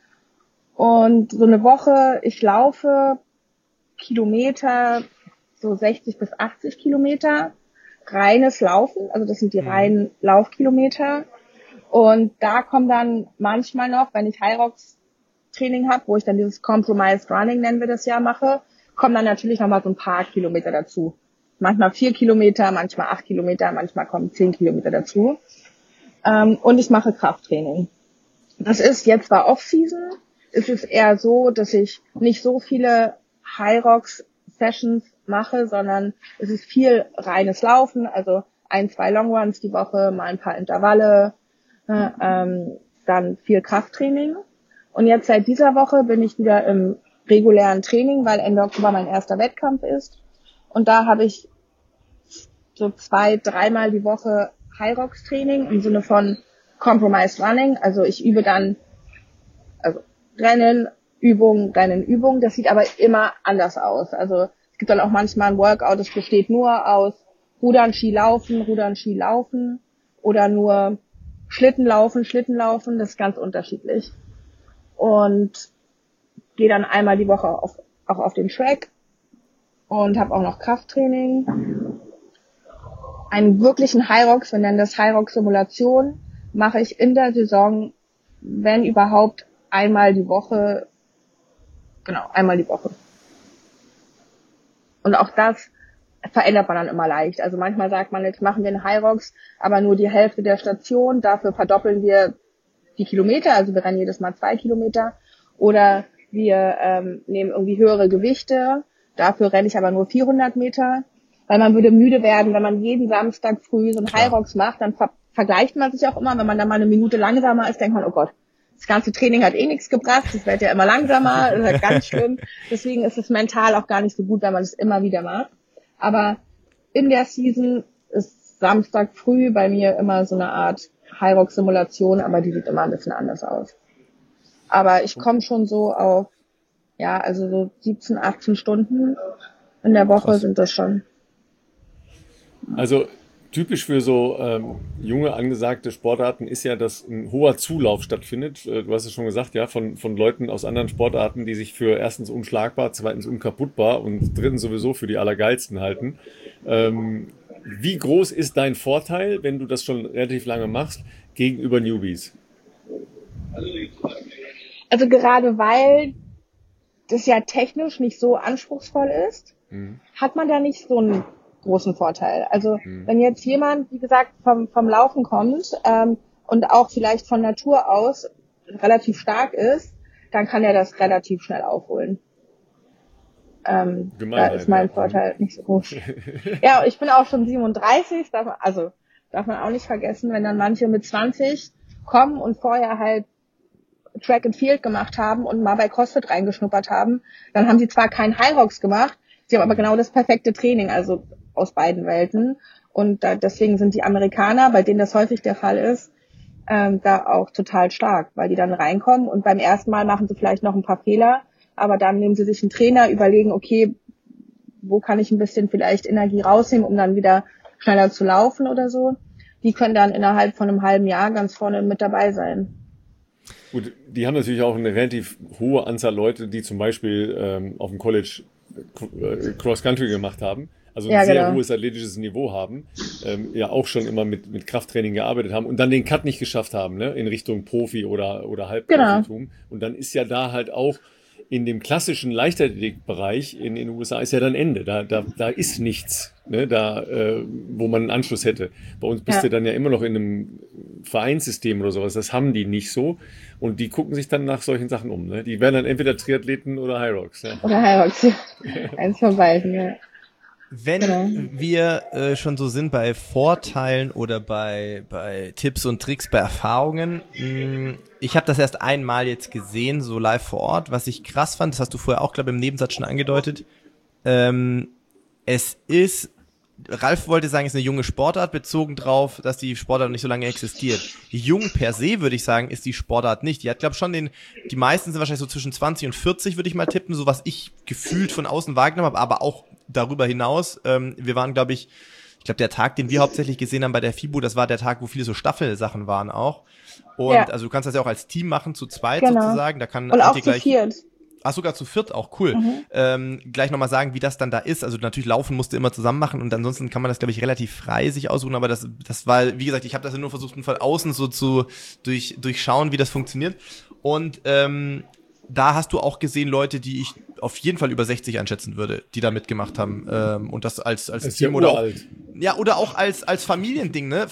Und so eine Woche, ich laufe Kilometer, so sechzig bis achtzig Kilometer, reines Laufen, also das sind die reinen Laufkilometer. Und da kommen dann manchmal noch, wenn ich High Rocks Training habe, wo ich dann dieses Compromised Running, nennen wir das ja, mache, kommen dann natürlich nochmal so ein paar Kilometer dazu. Manchmal vier Kilometer, manchmal acht Kilometer, manchmal kommen zehn Kilometer dazu. Ähm, und ich mache Krafttraining. Das ist jetzt zwar Off-Season, es ist eher so, dass ich nicht so viele High Rocks Sessions mache, sondern es ist viel reines Laufen, also ein, zwei Long Runs die Woche, mal ein paar Intervalle, äh, ähm, dann viel Krafttraining. Und jetzt seit dieser Woche bin ich wieder im regulären Training, weil Ende Oktober mein erster Wettkampf ist. Und da habe ich so zwei, dreimal die Woche High Rocks Training im Sinne von Compromised Running. Also ich übe dann, also Rennen, Übung, Rennen, Übung. Das sieht aber immer anders aus. Also es gibt dann auch manchmal ein Workout, das besteht nur aus Rudern, Ski laufen, Rudern, Ski laufen oder nur Schlitten laufen, Schlitten laufen. Das ist ganz unterschiedlich. Und gehe dann einmal die Woche auf, auch auf den Track und habe auch noch Krafttraining. Einen wirklichen High Rocks, wir nennen das High Rocks Simulation, mache ich in der Saison, wenn überhaupt, einmal die Woche. Genau, einmal die Woche. Und auch das verändert man dann immer leicht. Also manchmal sagt man, jetzt machen wir einen High Rocks, aber nur die Hälfte der Station, dafür verdoppeln wir die Kilometer, also wir rennen jedes Mal zwei Kilometer. Oder wir ähm, nehmen irgendwie höhere Gewichte, dafür renne ich aber nur vierhundert Meter. weil man würde müde werden, wenn man jeden Samstag früh so einen Hyrox macht, dann ver- vergleicht man sich auch immer, wenn man dann mal eine Minute langsamer ist, denkt man, oh Gott, das ganze Training hat eh nichts gebracht, das wird ja immer langsamer, das ist halt ganz schlimm. Deswegen ist es mental auch gar nicht so gut, wenn man es immer wieder macht. Aber in der Season ist Samstag früh bei mir immer so eine Art Hyrox-Simulation, aber die sieht immer ein bisschen anders aus. Aber ich komme schon so auf, ja, also so siebzehn, achtzehn Stunden in der Woche Krass. sind das schon. Also typisch für so ähm, junge, angesagte Sportarten ist ja, dass ein hoher Zulauf stattfindet. Äh, Du hast es schon gesagt, ja, von, von Leuten aus anderen Sportarten, die sich für erstens unschlagbar, zweitens unkaputtbar und drittens sowieso für die Allergeilsten halten. Ähm, wie groß ist dein Vorteil, wenn du das schon relativ lange machst, gegenüber Newbies? Also gerade weil das ja technisch nicht so anspruchsvoll ist, Mhm. hat man da nicht so einen großen Vorteil. Also Mhm. wenn jetzt jemand, wie gesagt, vom, vom Laufen kommt ähm, und auch vielleicht von Natur aus relativ stark ist, dann kann er das relativ schnell aufholen. Ähm, da Gemeinheit, ist mein ja. Vorteil nicht so groß. Ja, ich bin auch schon siebenunddreißig, darf man, also darf man auch nicht vergessen, wenn dann manche mit zwanzig kommen und vorher halt Track and Field gemacht haben und mal bei CrossFit reingeschnuppert haben, dann haben sie zwar keinen Hyrox gemacht, sie haben aber genau das perfekte Training, also aus beiden Welten. Und da, deswegen sind die Amerikaner, bei denen das häufig der Fall ist, ähm, da auch total stark, weil die dann reinkommen und beim ersten Mal machen sie vielleicht noch ein paar Fehler, aber dann nehmen sie sich einen Trainer, überlegen, okay, wo kann ich ein bisschen vielleicht Energie rausnehmen, um dann wieder schneller zu laufen oder so. Die können dann innerhalb von einem halben Jahr ganz vorne mit dabei sein. Gut, die haben natürlich auch eine relativ hohe Anzahl Leute, die zum Beispiel ähm, auf dem College äh, Cross-Country gemacht haben, also ein Ja, sehr genau. hohes athletisches Niveau haben, ähm, ja auch schon immer mit, mit Krafttraining gearbeitet haben und dann den Cut nicht geschafft haben, ne, in Richtung Profi oder, oder Halbprofitum. Und dann ist ja da halt auch in dem klassischen Leichtathletikbereich in, in den U S A ist ja dann Ende. Da, da, da ist nichts, ne, da, äh, wo man einen Anschluss hätte. Bei uns bist Ja. du dann ja immer noch in einem Vereinssystem oder sowas. Das haben die nicht so. Und die gucken sich dann nach solchen Sachen um. Ne? Die werden dann entweder Triathleten oder Hyrox. Ja. Oder Hyrox. Eins von beiden, ja. Wenn Genau. wir äh, schon so sind bei Vorteilen oder bei bei Tipps und Tricks, bei Erfahrungen, mh, ich habe das erst einmal jetzt gesehen, so live vor Ort, was ich krass fand, das hast du vorher auch, glaube ich, im Nebensatz schon angedeutet, ähm, es ist, Ralf wollte sagen, es ist eine junge Sportart, bezogen drauf, dass die Sportart noch nicht so lange existiert. Jung per se, würde ich sagen, ist die Sportart nicht. Die hat, glaube ich, schon den, die meisten sind wahrscheinlich so zwischen zwanzig und vierzig, würde ich mal tippen, so was ich gefühlt von außen wahrgenommen habe, aber auch darüber hinaus. Ähm, wir waren, glaube ich, ich glaube, der Tag, den wir hauptsächlich gesehen haben bei der FIBO, das war der Tag, wo viele so Staffelsachen waren auch. Und Ja. also du kannst das ja auch als Team machen, zu zweit Genau. sozusagen. Da kann Und auch Antje zu gleich, viert. ach, sogar zu viert, auch cool. Mhm. Ähm, gleich nochmal sagen, wie das dann da ist. Also natürlich laufen musst du immer zusammen machen und ansonsten kann man das, glaube ich, relativ frei sich aussuchen. Aber das, das war, wie gesagt, ich habe das ja nur versucht, von außen so zu durch, durchschauen, wie das funktioniert. Und ähm, da hast du auch gesehen Leute, die ich auf jeden Fall über sechzig einschätzen würde, die da mitgemacht haben. Ähm, und das als als Das ist ja Team oder auch, uralt. ja, oder auch als als Familiending, ne?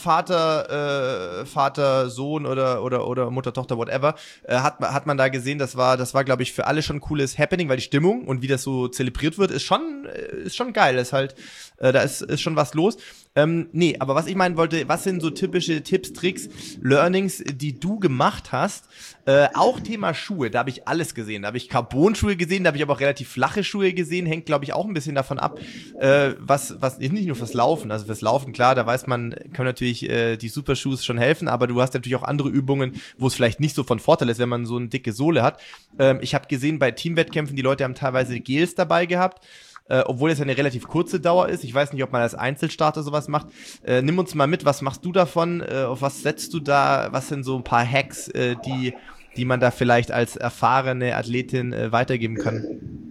Vater, äh, Vater, Sohn oder oder oder Mutter, Tochter, whatever, äh, hat hat man da gesehen. Das war das war, glaube ich, für alle schon ein cooles Happening, weil die Stimmung und wie das so zelebriert wird, ist schon äh, ist schon geil. Ist halt, äh, da ist ist schon was los. Ähm, nee, aber was ich meinen wollte, was sind so typische Tipps, Tricks, Learnings, die du gemacht hast? Äh, auch Thema Schuhe, da habe ich alles gesehen. Da habe ich Carbon-Schuhe gesehen, da habe ich aber auch relativ flache Schuhe gesehen. Hängt, glaube ich, auch ein bisschen davon ab, äh, was, was nicht nur fürs Laufen. Also fürs Laufen, klar, da weiß man, können natürlich äh, die Supershoes schon helfen, aber du hast natürlich auch andere Übungen, wo es vielleicht nicht so von Vorteil ist, wenn man so eine dicke Sohle hat. Ähm, ich habe gesehen, bei Teamwettkämpfen, die Leute haben teilweise Gels dabei gehabt. Äh, obwohl es ja eine relativ kurze Dauer ist. Ich weiß nicht, ob man als Einzelstarter sowas macht. Äh, nimm uns mal mit, was machst du davon? Äh, auf was setzt du da? Was sind so ein paar Hacks, äh, die, die man da vielleicht als erfahrene Athletin äh, weitergeben kann?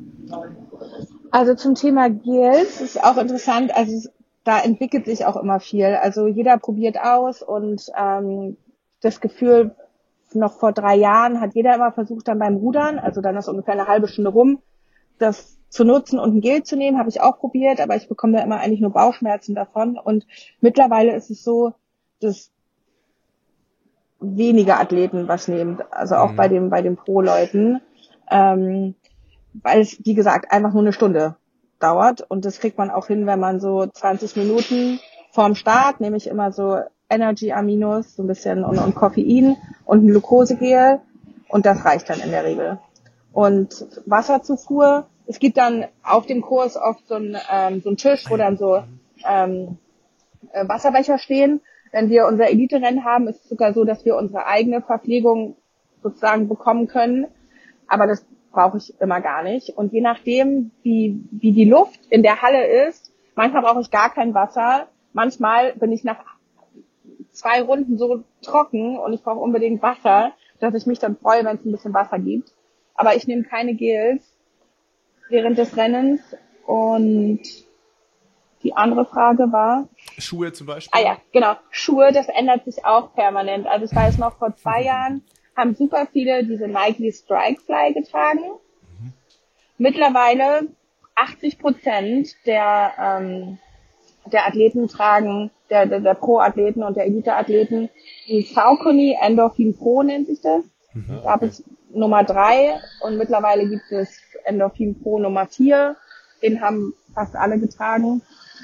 Also zum Thema Gels ist auch interessant, also es, da entwickelt sich auch immer viel. Also jeder probiert aus und ähm, das Gefühl, noch vor drei Jahren hat jeder immer versucht, dann beim Rudern, also dann ist ungefähr eine halbe Stunde rum, das zu nutzen und ein Gel zu nehmen, habe ich auch probiert, aber ich bekomme da immer eigentlich nur Bauchschmerzen davon. Und mittlerweile ist es so, dass weniger Athleten was nehmen, also auch Mhm. bei den bei den Pro-Leuten, ähm, weil es, wie gesagt, einfach nur eine Stunde dauert. Und das kriegt man auch hin, wenn man so zwanzig Minuten vorm Start, nehme ich immer so Energy-Aminos, so ein bisschen und, und Koffein und ein Glukosegel. Und das reicht dann in der Regel. Und Wasserzufuhr, es gibt dann auf dem Kurs oft so einen, ähm, so einen Tisch, wo dann so ähm, Wasserbecher stehen. Wenn wir unser Elite-Rennen haben, ist es sogar so, dass wir unsere eigene Verpflegung sozusagen bekommen können. Aber das brauche ich immer gar nicht. Und je nachdem, wie, wie die Luft in der Halle ist, manchmal brauche ich gar kein Wasser. Manchmal bin ich nach zwei Runden so trocken und ich brauche unbedingt Wasser, dass ich mich dann freue, wenn es ein bisschen Wasser gibt. Aber ich nehme keine Gels während des Rennens. Und die andere Frage war? Schuhe zum Beispiel. Ah ja, genau. Schuhe, das ändert sich auch permanent. Also ich weiß noch, vor zwei Jahren haben super viele diese Nike Strike Fly getragen. Mhm. Mittlerweile achtzig Prozent der, ähm, der Athleten tragen, der, der, der Pro-Athleten und der Elite-Athleten, die Saucony Endorphin Pro nennt sich das. Mhm. Da gab es Nummer drei und mittlerweile gibt es Endorphin Pro Nummer vier. Den haben fast alle getragen.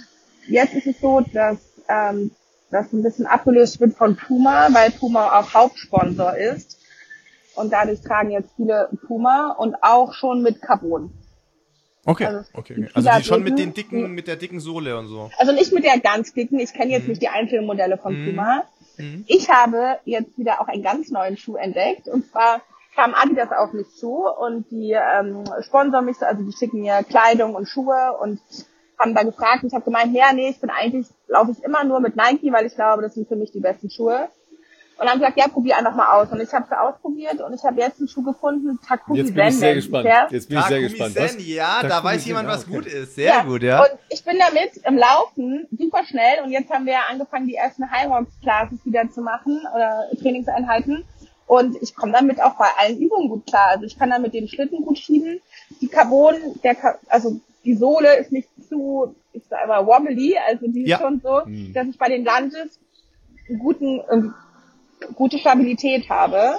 Jetzt ist es so, dass ähm, das ein bisschen abgelöst wird von Puma, weil Puma auch Hauptsponsor ist. Und dadurch tragen jetzt viele Puma und auch schon mit Carbon. Okay, also, okay, okay. Also die schon mit den dicken, mit der dicken Sohle und so. Also nicht mit der ganz dicken. Ich kenne jetzt mhm. nicht die einzelnen Modelle von mhm. Puma. Mhm. Ich habe jetzt wieder auch einen ganz neuen Schuh entdeckt. Und zwar kam Adidas auf mich zu und die ähm, sponsern mich, also die schicken mir Kleidung und Schuhe und haben da gefragt. Und ich habe gemeint, ja, nee, ich bin eigentlich, laufe ich immer nur mit Nike, weil ich glaube, das sind für mich die besten Schuhe. Und dann haben gesagt, ja, probier einfach mal aus. Und ich habe es ausprobiert und ich habe jetzt einen Schuh gefunden, Takumi Zen. Jetzt bin ich sehr gespannt. Jetzt bin ich sehr gespannt. Zen, was? Ja, Takumi da weiß jemand, was gut ist. Sehr ja. gut, ja. Und ich bin damit im Laufen super schnell. Und jetzt haben wir ja angefangen, die ersten High Rocks Classes wieder zu machen oder Trainingseinheiten. Und ich komme damit auch bei allen Übungen gut klar. Also ich kann dann mit dem Schlitten gut schieben. Die Carbon, der, also die Sohle ist nicht zu, ich sag mal, wobbly. Also die ist ja. schon so, hm. dass ich bei den Lunges einen guten, ähm, gute Stabilität habe.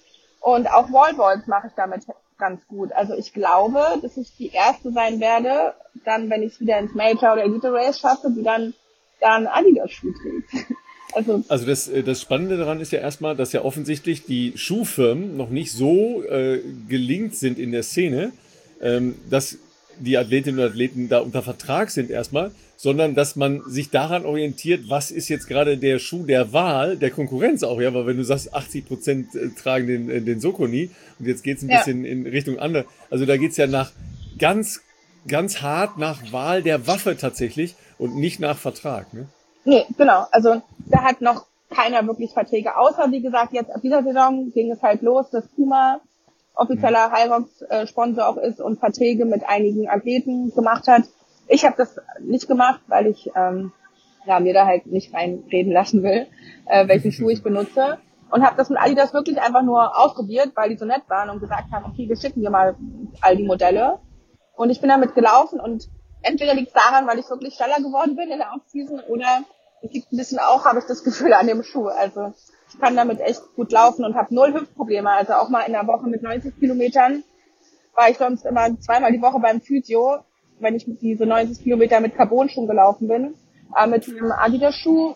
Und auch Wallballs mache ich damit ganz gut. Also ich glaube, dass ich die erste sein werde, dann, wenn ich es wieder ins Major oder Elite Race schaffe, die dann, dann Adidas-Schuh trägt. Also, also das, das Spannende daran ist ja erstmal, dass ja offensichtlich die Schuhfirmen noch nicht so äh, gelingt sind in der Szene, ähm, dass die Athletinnen und Athleten da unter Vertrag sind erstmal, sondern dass man sich daran orientiert, was ist jetzt gerade der Schuh der Wahl, der Konkurrenz auch, ja, weil wenn du sagst, achtzig Prozent tragen den, den Saucony und jetzt geht's ein ja. bisschen in Richtung andere, also da geht's ja nach ganz, ganz hart nach Wahl der Waffe tatsächlich und nicht nach Vertrag, ne? Nee, genau, also da hat noch keiner wirklich Verträge, außer wie gesagt, jetzt ab dieser Saison ging es halt los, dass Puma offizieller Hyrox-Sponsor auch ist und Verträge mit einigen Athleten gemacht hat. Ich habe das nicht gemacht, weil ich ähm, ja, mir da halt nicht reinreden lassen will, äh, welchen Schuh ich benutze. Und habe das mit Adidas wirklich einfach nur ausprobiert, weil die so nett waren und gesagt haben, okay, wir schicken dir mal all die Modelle. Und ich bin damit gelaufen und entweder liegt es daran, weil ich wirklich schneller geworden bin in der Offseason oder es liegt ein bisschen auch, habe ich das Gefühl, an dem Schuh. Also ich kann damit echt gut laufen und habe null Hüftprobleme. Also auch mal in der Woche mit neunzig Kilometern war ich sonst immer zweimal die Woche beim Physio, wenn ich diese neunzig Kilometer mit Carbon-Schuhen gelaufen bin. Aber mit einem Adidas-Schuh,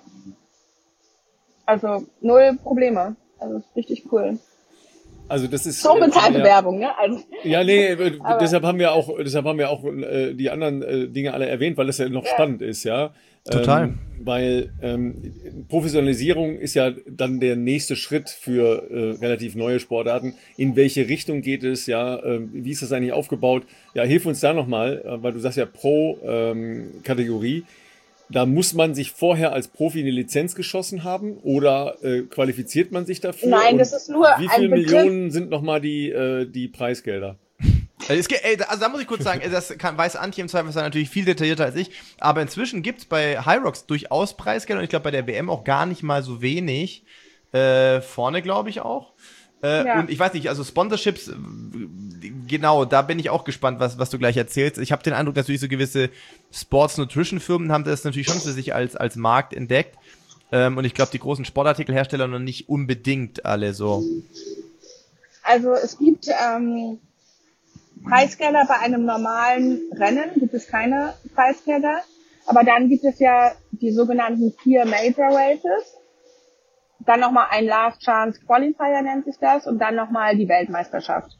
also null Probleme. Also ist richtig cool. Also das ist schon bezahlte äh, Werbung, ne? Also, ja, nee, äh, deshalb haben wir auch, deshalb haben wir auch äh, die anderen äh, Dinge alle erwähnt, weil das ja noch ja. spannend ist, ja. Total. Ähm, weil ähm, Professionalisierung ist ja dann der nächste Schritt für äh, relativ neue Sportarten. In welche Richtung geht es, ja? Äh, wie ist das eigentlich aufgebaut? Ja, hilf uns da nochmal, äh, weil du sagst ja Pro-Kategorie. Ähm, Da muss man sich vorher als Profi eine Lizenz geschossen haben oder äh, qualifiziert man sich dafür? Nein, das ist nur wie viele Millionen sind nochmal die, äh, die Preisgelder? Also da muss ich kurz sagen, das kann, weiß Antje im Zweifelsfall natürlich viel detaillierter als ich, aber inzwischen gibt's bei Hyrox durchaus Preisgelder und ich glaube bei der W M auch gar nicht mal so wenig. Äh, vorne glaube ich auch. Äh, ja. Und ich weiß nicht, also Sponsorships, genau, da bin ich auch gespannt, was was du gleich erzählst. Ich habe den Eindruck, natürlich so gewisse Sports Nutrition Firmen haben das natürlich schon für sich als als Markt entdeckt. Ähm, und ich glaube, die großen Sportartikelhersteller noch nicht unbedingt alle so. Also es gibt ähm, Preisgelder bei einem normalen Rennen, gibt es keine Preisgelder. Aber dann gibt es ja die sogenannten vier Major Races. Dann nochmal ein Last Chance Qualifier nennt sich das und dann nochmal die Weltmeisterschaft.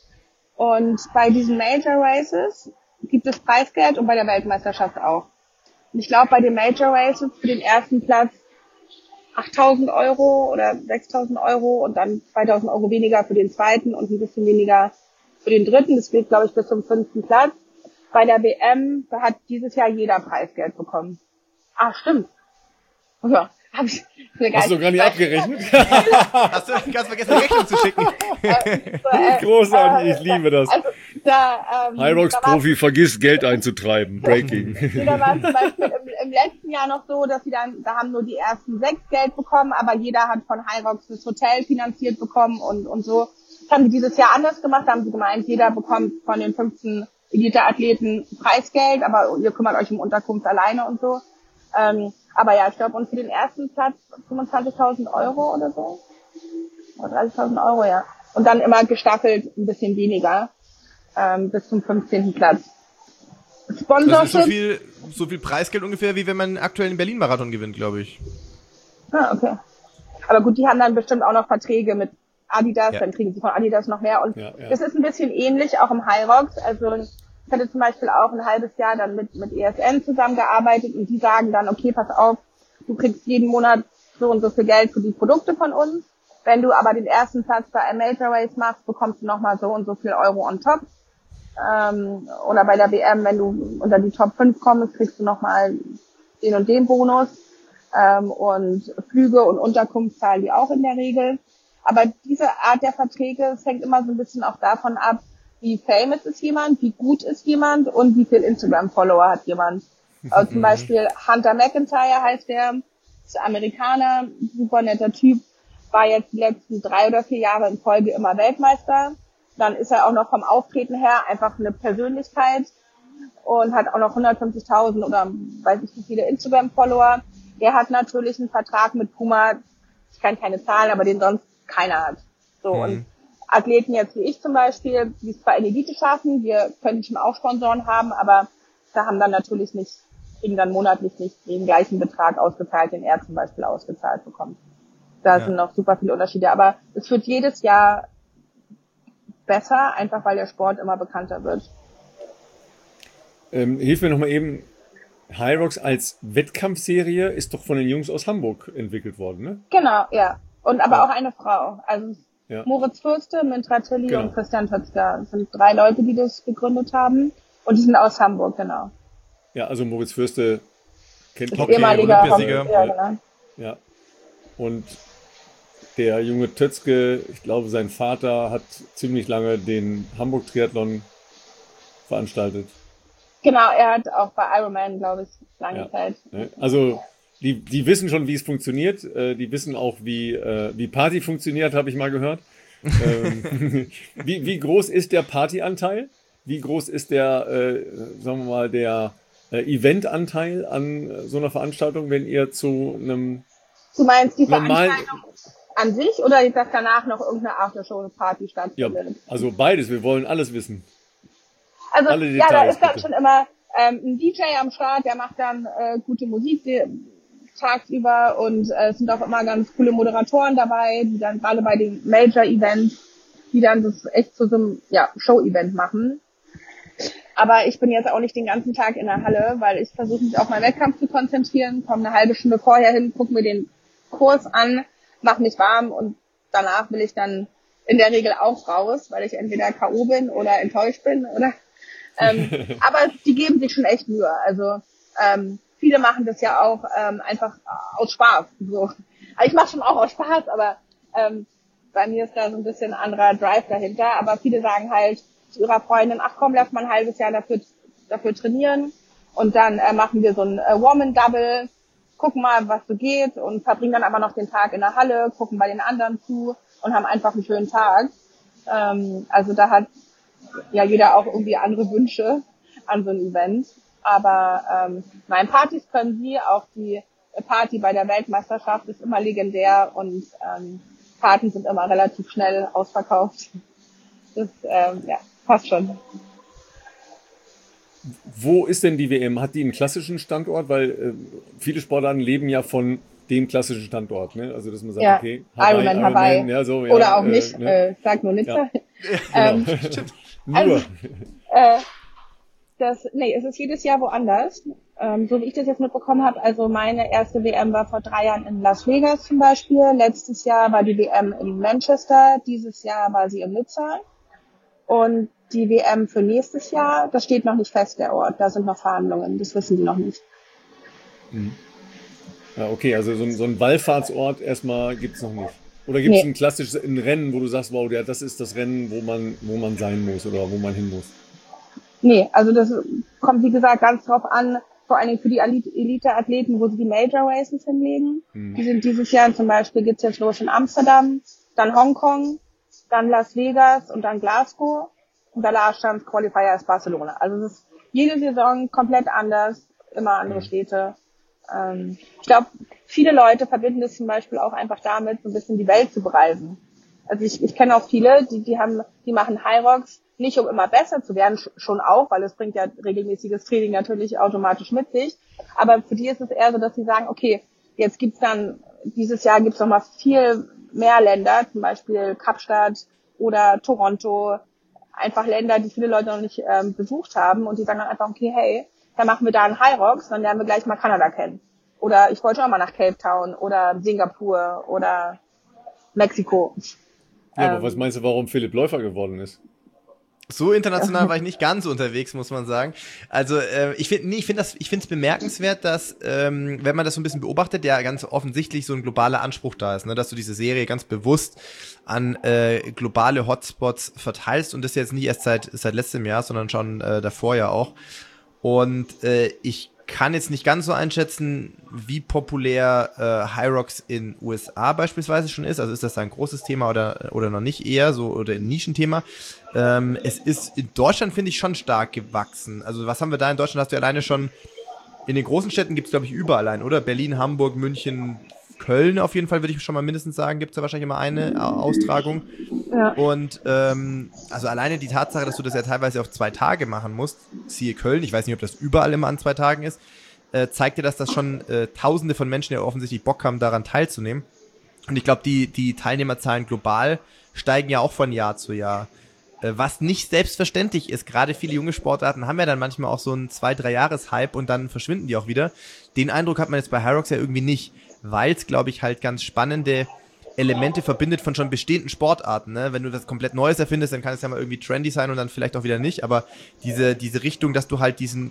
Und bei diesen Major Races gibt es Preisgeld und bei der Weltmeisterschaft auch. Und ich glaube, bei den Major Races für den ersten Platz achttausend Euro oder sechstausend Euro und dann zweitausend Euro weniger für den zweiten und ein bisschen weniger für den dritten. Das geht, glaube ich, bis zum fünften Platz. Bei der W M hat dieses Jahr jeder Preisgeld bekommen. Ah, stimmt. Ja, hab ich Hast du gar nicht abgerechnet? Hast du ganz vergessen, eine Rechnung zu schicken? äh, so, äh, Großartig, ich äh, liebe das. Also, da, ähm, Hyrox-Profi vergisst Geld einzutreiben. Breaking. Da war es zum Beispiel im, im letzten Jahr noch so, dass sie dann, da haben nur die ersten sechs Geld bekommen, aber jeder hat von Hyrox das Hotel finanziert bekommen und, und so. Das haben sie dieses Jahr anders gemacht, da haben sie gemeint, jeder bekommt von den fünfzehn Elite-Athleten Preisgeld, aber ihr kümmert euch um Unterkunft alleine und so. Ähm, aber ja, ich glaube, und für den ersten Platz fünfundzwanzigtausend Euro oder so. Oder dreißigtausend Euro, ja. Und dann immer gestaffelt ein bisschen weniger, ähm, bis zum fünfzehnten Platz. Sponsorship. Das ist so viel, so viel Preisgeld ungefähr, wie wenn man aktuell den Berlin-Marathon gewinnt, glaube ich. Ah, okay. Aber gut, die haben dann bestimmt auch noch Verträge mit Adidas, Ja. dann kriegen sie von Adidas noch mehr. Und Ja, ja. das ist ein bisschen ähnlich, auch im Hyrox. Also ich hatte zum Beispiel auch ein halbes Jahr dann mit, mit E S N zusammengearbeitet und die sagen dann, okay, pass auf, du kriegst jeden Monat so und so viel Geld für die Produkte von uns. Wenn du aber den ersten Platz bei einem Major Race machst, bekommst du nochmal so und so viel Euro on top. Ähm, oder bei der W M, wenn du unter die Top fünf kommst, kriegst du nochmal den und den Bonus. Ähm, und Flüge und Unterkunft zahlen die auch in der Regel. Aber diese Art der Verträge, es hängt immer so ein bisschen auch davon ab, wie famous ist jemand, wie gut ist jemand und wie viel Instagram-Follower hat jemand. Also zum Beispiel Hunter McIntyre heißt der, ist Amerikaner, super netter Typ, war jetzt die letzten drei oder vier Jahre in Folge immer Weltmeister. Dann ist er auch noch vom Auftreten her einfach eine Persönlichkeit und hat auch noch hundertfünfzigtausend oder weiß ich wie viele Instagram-Follower. Der hat natürlich einen Vertrag mit Puma, ich kann keine Zahlen, aber den sonst keiner hat. So, Mhm. und Athleten jetzt wie ich zum Beispiel, die es zwar in die Elite schaffen, wir können schon auch Sponsoren haben, aber da haben dann natürlich nicht, kriegen dann monatlich nicht den gleichen Betrag ausgezahlt, den er zum Beispiel ausgezahlt bekommt. Da Ja. sind noch super viele Unterschiede, aber es wird jedes Jahr besser, einfach weil der Sport immer bekannter wird. Ähm, hilf mir nochmal eben. Hyrox als Wettkampfserie ist doch von den Jungs aus Hamburg entwickelt worden, ne? Genau, ja. Und aber Ja. auch eine Frau. Also Ja. Moritz Fürste, Mintra Tilly Genau. und Christian Tötzker. Das sind drei Leute, die das gegründet haben. Und die sind aus Hamburg, genau. Ja, also Moritz Fürste kennt Das Hockey, ehemaliger Olympiasieger. Hockey- ja, genau. Ja. Und der junge Tötzke, ich glaube, sein Vater hat ziemlich lange den Hamburg-Triathlon veranstaltet. Genau, er hat auch bei Ironman, glaube ich, lange Ja. Zeit. Ne? Also die, die wissen schon, wie es funktioniert. Äh, die wissen auch, wie, äh, wie Party funktioniert, habe ich mal gehört. ähm, wie, wie groß ist der Partyanteil? Wie groß ist der, äh, sagen wir mal, der äh, Eventanteil an äh, so einer Veranstaltung, wenn ihr zu einem Du meinst die Normal- Veranstaltung an sich oder dass danach noch irgendeine Aftershow-Party ja, stattfindet? also beides, wir wollen alles wissen. Also alle ja, da Details, ist dann bitte. schon immer ähm, ein D J am Start, der macht dann äh, gute Musik die, tagsüber und äh, es sind auch immer ganz coole Moderatoren dabei, die dann gerade bei den Major-Events, die dann das echt zu so einem ja, Show-Event machen. Aber ich bin jetzt auch nicht den ganzen Tag in der Halle, weil ich versuche mich auf meinen Wettkampf zu konzentrieren, komme eine halbe Stunde vorher hin, gucke mir den Kurs an, mache mich warm und danach will ich dann in der Regel auch raus, weil ich entweder K O bin oder enttäuscht bin oder ähm, aber die geben sich schon echt Mühe. Also ähm, viele machen das ja auch ähm, einfach aus Spaß. So. Also ich mache schon auch aus Spaß, aber ähm, bei mir ist da so ein bisschen anderer Drive dahinter. Aber viele sagen halt zu ihrer Freundin, ach komm, lass mal ein halbes Jahr dafür dafür trainieren und dann äh, machen wir so ein äh, Warm-and-Double, gucken mal, was so geht und verbringen dann aber noch den Tag in der Halle, gucken bei den anderen zu und haben einfach einen schönen Tag. Ähm, also da hat ja jeder auch irgendwie andere Wünsche an so ein Event. Aber ähm, nein, Partys können sie, auch die Party bei der Weltmeisterschaft ist immer legendär und ähm, Partys sind immer relativ schnell ausverkauft. Das ähm, ja, passt schon. Wo ist denn die W M? Hat die einen klassischen Standort? Weil äh, viele Sportarten leben ja von dem klassischen Standort, ne? Also dass man sagt, ja. okay, Hawaii, Ironman, Ironman, Hawaii. Ja, so, ja, oder auch äh, nicht, ne? äh, sag nur Nizza. Ja. ähm, Nur. Also, äh, das, nee, es ist jedes Jahr woanders. Ähm, so wie ich das jetzt mitbekommen habe, also meine erste W M war vor drei Jahren in Las Vegas zum Beispiel. Letztes Jahr war die W M in Manchester. Dieses Jahr war sie in Nizza. Und die W M für nächstes Jahr, das steht noch nicht fest, der Ort. Da sind noch Verhandlungen. Das wissen die noch nicht. Mhm. Ja, okay, also so ein, so ein Wallfahrtsort erstmal gibt's noch nicht. Oder gibt es nee. ein klassisches ein Rennen, wo du sagst, wow, der, das ist das Rennen, wo man, wo man sein muss oder wo man hin muss? Nee, also das kommt, wie gesagt, ganz drauf an, vor allen Dingen für die Elite-Athleten, wo sie die Major Races hinlegen. Mhm. Die sind dieses Jahr zum Beispiel, geht's jetzt los in Amsterdam, dann Hongkong, dann Las Vegas und dann Glasgow. Und der Last Chance Qualifier ist Barcelona. Also es ist jede Saison komplett anders, immer andere mhm. Städte. Ähm, ich glaube, viele Leute verbinden es zum Beispiel auch einfach damit, so ein bisschen die Welt zu bereisen. Also ich, ich kenne auch viele, die, die haben, die machen High Rocks nicht, um immer besser zu werden, schon auch, weil es bringt ja regelmäßiges Training natürlich automatisch mit sich. Aber für die ist es eher so, dass sie sagen, okay, jetzt gibt's dann, dieses Jahr gibt's noch mal viel mehr Länder, zum Beispiel Kapstadt oder Toronto, einfach Länder, die viele Leute noch nicht ähm, besucht haben, und die sagen dann einfach, okay, hey, dann machen wir da einen High Rocks, dann lernen wir gleich mal Kanada kennen. Oder ich wollte auch mal nach Cape Town oder Singapur oder Mexiko. Ja, ähm, aber was meinst du, warum Philipp Läufer geworden ist? So international war ich nicht ganz unterwegs, muss man sagen. Also äh, ich finde, nee, ich finde das, ich finde es bemerkenswert, dass ähm, wenn man das so ein bisschen beobachtet, ja ganz offensichtlich so ein globaler Anspruch da ist, ne, dass du diese Serie ganz bewusst an äh, globale Hotspots verteilst, und das jetzt nicht erst seit seit letztem Jahr, sondern schon äh, davor ja auch. Und äh, ich kann jetzt nicht ganz so einschätzen, wie populär äh, High Rocks in U S A beispielsweise schon ist. Also ist das da ein großes Thema oder oder noch nicht eher so, oder ein Nischenthema? Ähm, es ist in Deutschland, finde ich, schon stark gewachsen. Also was haben wir da in Deutschland? Hast du alleine schon, in den großen Städten gibt es, glaube ich, überall ein, oder? Berlin, Hamburg, München, Köln auf jeden Fall, würde ich schon mal mindestens sagen, gibt es da wahrscheinlich immer eine Austragung. Ja. Und ähm, also alleine die Tatsache, dass du das ja teilweise auf zwei Tage machen musst, siehe Köln, ich weiß nicht, ob das überall immer an zwei Tagen ist, äh, zeigt dir, dass das schon äh, Tausende von Menschen ja offensichtlich Bock haben, daran teilzunehmen. Und ich glaube, die, die Teilnehmerzahlen global steigen ja auch von Jahr zu Jahr. Was nicht selbstverständlich ist. Gerade viele junge Sportarten haben ja dann manchmal auch so einen zwei-, drei-Jahres-Hype und dann verschwinden die auch wieder. Den Eindruck hat man jetzt bei High Rocks ja irgendwie nicht, weil es, glaube ich, halt ganz spannende Elemente verbindet von schon bestehenden Sportarten. Ne? Wenn du das komplett Neues erfindest, dann kann es ja mal irgendwie trendy sein und dann vielleicht auch wieder nicht. Aber diese diese Richtung, dass du halt diesen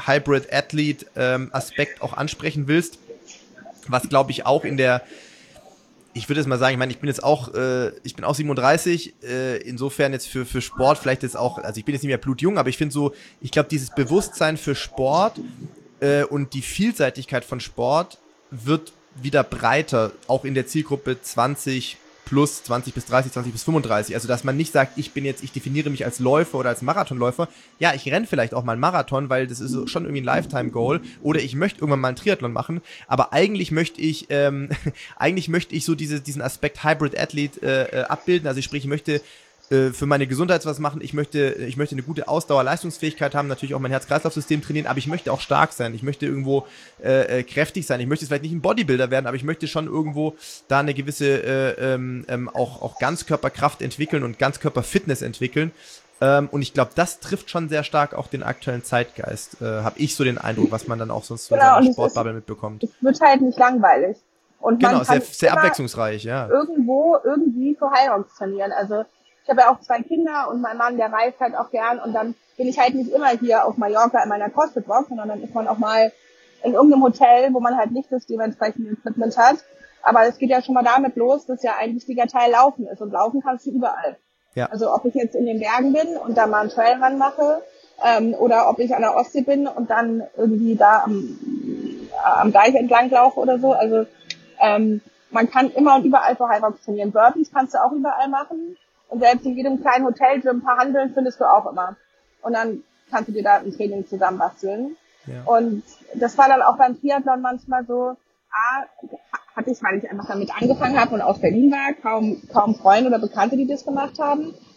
Hybrid-Athlete-Aspekt auch ansprechen willst, was, glaube ich, auch in der Ich würde jetzt mal sagen, ich meine, ich bin jetzt auch, äh, ich bin auch siebenunddreißig, äh, insofern jetzt für für Sport vielleicht jetzt auch, also ich bin jetzt nicht mehr blutjung, aber ich finde so, ich glaube, dieses Bewusstsein für Sport äh, und die Vielseitigkeit von Sport wird wieder breiter, auch in der Zielgruppe zwanzig plus, zwanzig bis dreißig, zwanzig bis fünfunddreißig. Also, dass man nicht sagt, ich bin jetzt, ich definiere mich als Läufer oder als Marathonläufer. Ja, ich renne vielleicht auch mal einen Marathon, weil das ist schon irgendwie ein Lifetime-Goal. Oder ich möchte irgendwann mal einen Triathlon machen. Aber eigentlich möchte ich, ähm, eigentlich möchte ich so diese, diesen Aspekt Hybrid-Athlete äh, abbilden. Also, ich sprich, ich möchte äh, für meine Gesundheit was machen. Ich möchte, ich möchte eine gute Ausdauer, Leistungsfähigkeit haben, natürlich auch mein Herz-Kreislauf-System trainieren, aber ich möchte auch stark sein. Ich möchte irgendwo äh, kräftig sein. Ich möchte jetzt vielleicht nicht ein Bodybuilder werden, aber ich möchte schon irgendwo da eine gewisse äh, ähm, auch, auch Ganzkörperkraft entwickeln und Ganzkörperfitness entwickeln. Ähm, und ich glaube, das trifft schon sehr stark auch den aktuellen Zeitgeist, äh, habe ich so den Eindruck, was man dann auch sonst so genau, in seiner Sportbubble mitbekommt. Es wird halt nicht langweilig. Und genau, man kann sehr, sehr abwechslungsreich, ja. Irgendwo, irgendwie für High Rocks trainieren. Also ich habe ja auch zwei Kinder und mein Mann, der reist halt auch gern, und dann bin ich halt nicht immer hier auf Mallorca in meiner CrossFit-Box, sondern dann ist man auch mal in irgendeinem Hotel, wo man halt nicht das dementsprechende Equipment hat. Aber es geht ja schon mal damit los, dass ja ein wichtiger Teil Laufen ist, und laufen kannst du überall. Ja. Also ob ich jetzt in den Bergen bin und da mal einen Trailrun mache, ähm, oder ob ich an der Ostsee bin und dann irgendwie da am, am Deich entlang laufe oder so. Also ähm, man kann immer und überall für High Rocks trainieren. Burpees kannst du auch überall machen. Und selbst in jedem kleinen Hotel-Gym ein paar Handeln findest du auch immer. Und dann kannst du dir da ein Training zusammenbasteln. Ja. Und das war dann auch beim Triathlon manchmal so, A, hatte ich, weil ich einfach damit angefangen habe und aus Berlin war, kaum kaum Freunde oder Bekannte, die das gemacht haben.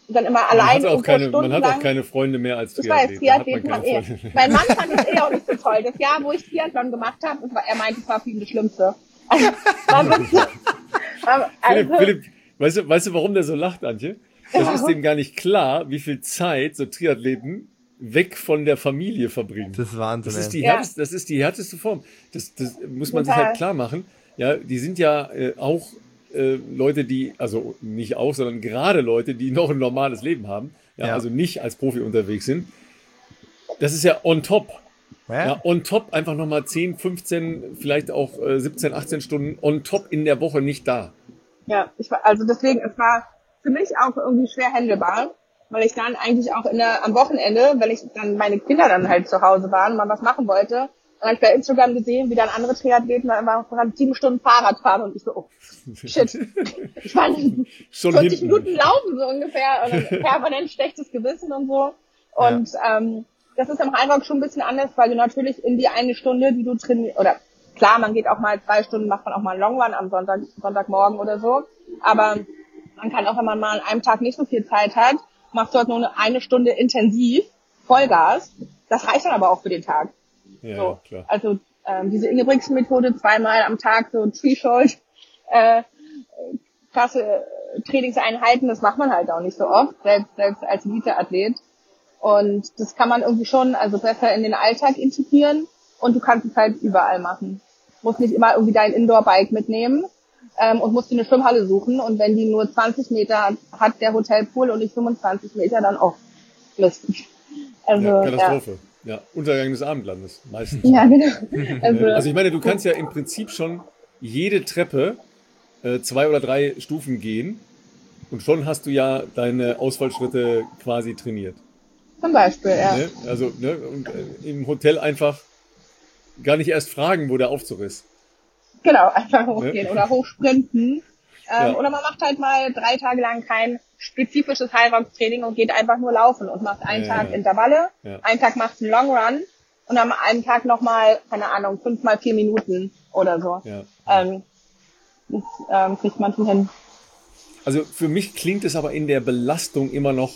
dann immer allein man hat, auch keine, Stunden man hat auch lang. keine Freunde mehr als Triathleten. Ich weiß, Triathleten hat eh. Freunde. Mein Mann fand das eh auch nicht so toll. Das Jahr, wo ich Triathlon gemacht habe, er meinte, es war für ihn das Schlimmste. Also, war wirklich, also, Philipp, Philipp, weißt du, weißt du, warum der so lacht, Antje? Das ja. ist dem gar nicht klar, wie viel Zeit so Triathleten weg von der Familie verbringen. Das ist Wahnsinn. Das ist die, ja. härteste, das ist die härteste Form. Das, das muss man Total. sich halt klar machen. Ja, die sind ja äh, auch äh, Leute, die, also nicht auch, sondern gerade Leute, die noch ein normales Leben haben, ja, ja. also nicht als Profi unterwegs sind. Das ist ja on top. Ja, ja on top einfach nochmal zehn, fünfzehn, vielleicht auch äh, siebzehn, achtzehn Stunden on top in der Woche nicht da. Ja, ich war, also deswegen, es war für mich auch irgendwie schwer handelbar, weil ich dann eigentlich auch in der, am Wochenende, wenn ich dann meine Kinder dann halt zu Hause waren, mal was machen wollte, dann habe ich bei Instagram gesehen, wie dann andere Triathleten einfach sieben Stunden Fahrrad fahren und ich so, oh, shit. Ich war vierzig Minuten laufen so ungefähr und dann permanent schlechtes Gewissen und so. Und ja. ähm, das ist im Highrock schon ein bisschen anders, weil du natürlich in die eine Stunde, die du trainierst, oder klar, man geht auch mal zwei Stunden, macht man auch mal einen Long Run am Sonntag, Sonntagmorgen oder so, aber man kann auch, wenn man mal an einem Tag nicht so viel Zeit hat, machst du halt nur eine Stunde intensiv, Vollgas. Das reicht dann aber auch für den Tag. Ja, so. Klar. Also ähm, diese Ingebrigtsen-Methode, zweimal am Tag so Threshold, äh, krasse Trainingseinheiten, das macht man halt auch nicht so oft, selbst, selbst als Elite-Athlet. Und das kann man irgendwie schon also besser in den Alltag integrieren und du kannst es halt überall machen. Du musst nicht immer irgendwie dein Indoor-Bike mitnehmen. Ähm, und musst dir eine Schwimmhalle suchen und wenn die nur zwanzig Meter hat, der Hotelpool und nicht fünfundzwanzig Meter, dann auch Mist. Also, ja, Katastrophe. Ja. ja, Untergang des Abendlandes, meistens. Ja, genau. Also, also ich meine, du kannst ja im Prinzip schon jede Treppe äh, zwei oder drei Stufen gehen und schon hast du ja deine Ausfallschritte quasi trainiert. Zum Beispiel, ja. Ne? Also ne? Und, äh, im Hotel einfach gar nicht erst fragen, wo der Aufzug ist. Genau, einfach hochgehen ne? oder hochsprinten. Ähm, ja. Oder man macht halt mal drei Tage lang kein spezifisches Highrock-Training und geht einfach nur laufen und macht einen ja, Tag ja. Intervalle, ja. einen Tag machst du einen Long Run und am einen Tag nochmal, keine Ahnung, fünf mal vier Minuten oder so. Ja. Ähm, das ähm, kriegt man schon hin. Also für mich klingt es aber in der Belastung immer noch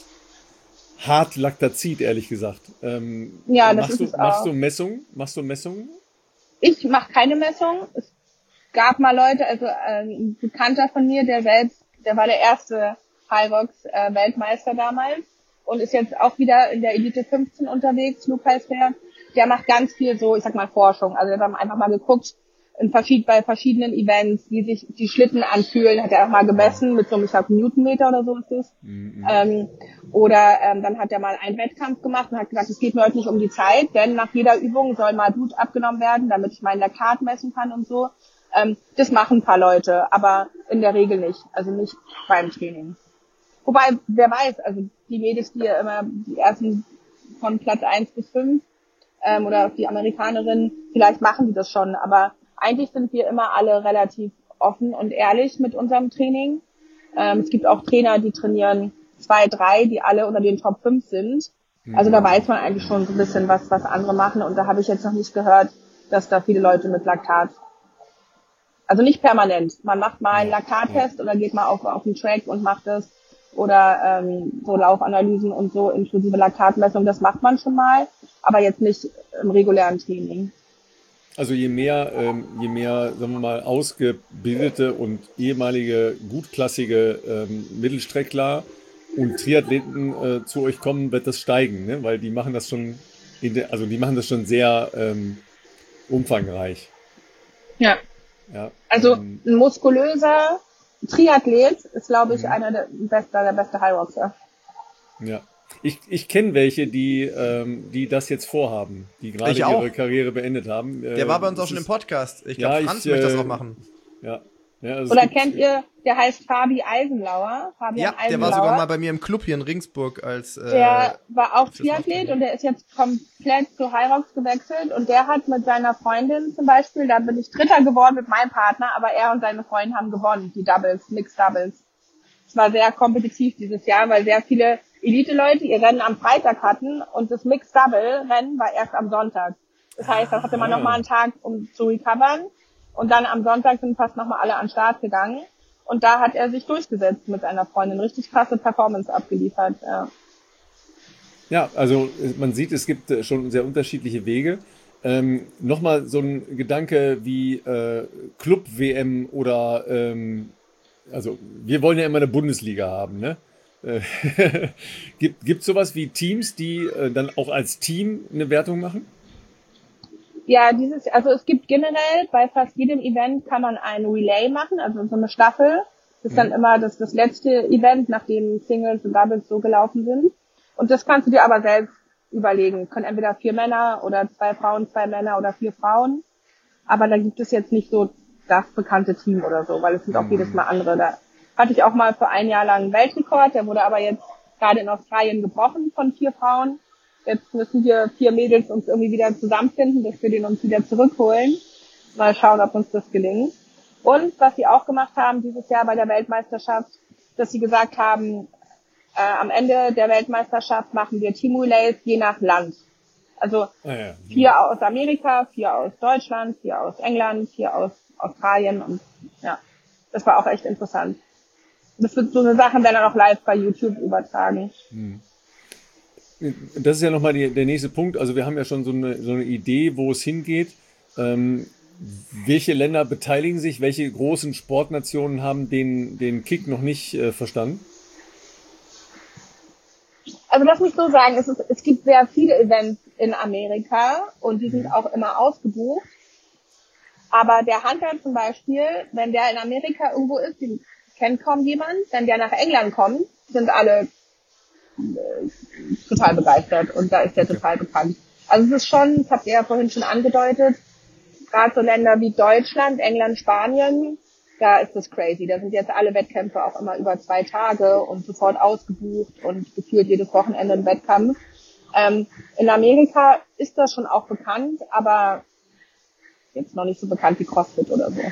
hart Laktazid, ehrlich gesagt. Ähm, ja, das machst ist du, es auch. Machst du Messungen? Machst du Messungen? Ich mache keine Messung. Es gab mal Leute, also äh, ein Bekannter von mir, der selbst, der war der erste Highrox-Weltmeister äh, damals und ist jetzt auch wieder in der Elite fünfzehn unterwegs, Luke heißt der. Der macht ganz viel so, ich sag mal, Forschung. Also wir haben einfach mal geguckt, in verschied bei verschiedenen Events, wie sich die Schlitten anfühlen, hat er auch mal gemessen mit so einem, ich glaube, Newtonmeter oder so ist das. Mhm. Ähm, oder ähm, dann hat er mal einen Wettkampf gemacht und hat gesagt, es geht mir heute nicht um die Zeit, denn nach jeder Übung soll mal Blut abgenommen werden, damit ich meinen Laktat messen kann und so. Ähm, das machen ein paar Leute, aber in der Regel nicht, also nicht beim Training. Wobei, wer weiß, also die Mädels, die ja immer die ersten von Platz eins bis fünf ähm, oder die Amerikanerinnen, vielleicht machen die das schon, aber eigentlich sind wir immer alle relativ offen und ehrlich mit unserem Training. Ähm, es gibt auch Trainer, die trainieren zwei, drei, die alle unter den Top fünf sind. Also da weiß man eigentlich schon so ein bisschen, was, was andere machen. Und da habe ich jetzt noch nicht gehört, dass da viele Leute mit Laktat, also nicht permanent. Man macht mal einen Laktattest oder geht mal auf, auf den Track und macht das. Oder ähm, so Laufanalysen und so inklusive Laktatmessung, das macht man schon mal. Aber jetzt nicht im regulären Training. Also je mehr, ähm, je mehr, sagen wir mal, ausgebildete und ehemalige gutklassige ähm, Mittelstreckler und Triathleten äh, zu euch kommen, wird das steigen, ne? Weil die machen das schon, in der, also die machen das schon sehr ähm, umfangreich. Ja. ja also ähm, ein muskulöser Triathlet ist, glaube ich, mhm. einer der beste, der beste Highroxer. Ja. Ich, ich kenne welche, die, ähm, die das jetzt vorhaben, die gerade ihre Karriere beendet haben. Der war bei uns auch schon im Podcast. Ich glaube, ja, Franz ich, möchte das äh, auch machen. Ja. ja also Oder kennt ihr, der heißt Fabi Eisenlauer. Ja, Fabian Eisenlauer. der war sogar mal bei mir im Club hier in Ringsburg als äh, Der war auch Triathlet und der ist jetzt komplett zu Highrox gewechselt und der hat mit seiner Freundin zum Beispiel, da bin ich Dritter geworden mit meinem Partner, aber er und seine Freundin haben gewonnen, die Doubles, Mixed Doubles. Es war sehr kompetitiv dieses Jahr, weil sehr viele Elite-Leute ihr Rennen am Freitag hatten und das Mixed-Double-Rennen war erst am Sonntag. Das heißt, da hatte man nochmal einen Tag, um zu recovern und dann am Sonntag sind fast nochmal alle an den Start gegangen Und da hat er sich durchgesetzt mit seiner Freundin. Richtig krasse Performance abgeliefert, ja. Ja, also man sieht, es gibt schon sehr unterschiedliche Wege. Ähm, Nochmal so ein Gedanke wie äh, Club-W M oder, ähm, also wir wollen ja immer eine Bundesliga haben, ne? Äh, gibt es sowas wie Teams, die äh, dann auch als Team eine Wertung machen? Ja, dieses, also es gibt generell bei fast jedem Event kann man ein Relay machen, also so eine Staffel. Das ist dann Mhm. immer das, das letzte Event, nachdem Singles und Doubles so gelaufen sind. Und das kannst du dir aber selbst überlegen. Können entweder vier Männer oder zwei Frauen, zwei Männer oder vier Frauen. Aber da gibt es jetzt nicht so das bekannte Team oder so, weil es sind auch Mhm. jedes Mal andere. Da hatte ich auch mal für ein Jahr lang einen Weltrekord, der wurde aber jetzt gerade in Australien gebrochen von vier Frauen. Jetzt müssen wir vier Mädels uns irgendwie wieder zusammenfinden, dass wir den uns wieder zurückholen. Mal schauen, ob uns das gelingt. Und was sie auch gemacht haben dieses Jahr bei der Weltmeisterschaft, dass sie gesagt haben, äh, am Ende der Weltmeisterschaft machen wir Team-Relays je nach Land. Also Ah, ja. vier aus Amerika, vier aus Deutschland, vier aus England, vier aus Australien und ja, das war auch echt interessant. Das wird so eine Sache, werden dann auch live bei YouTube übertragen. Das ist ja nochmal die, der nächste Punkt. Also wir haben ja schon so eine, so eine Idee, wo es hingeht. Ähm, welche Länder beteiligen sich? Welche großen Sportnationen haben den, den Kick noch nicht äh, verstanden? Also lass mich so sagen, es, ist, es gibt sehr viele Events in Amerika und die sind auch immer ausgebucht. Aber der Hunter zum Beispiel, wenn der in Amerika irgendwo ist, den kennt kaum jemand, wenn der nach England kommt, sind alle äh, total begeistert und da ist der Okay. total bekannt. Also es ist schon, das habt ihr ja vorhin schon angedeutet, gerade so Länder wie Deutschland, England, Spanien, da ist das crazy. Da sind jetzt alle Wettkämpfe auch immer über zwei Tage und sofort ausgebucht und gefühlt jedes Wochenende ein Wettkampf. Ähm, in Amerika ist das schon auch bekannt, aber jetzt noch nicht so bekannt wie CrossFit oder so.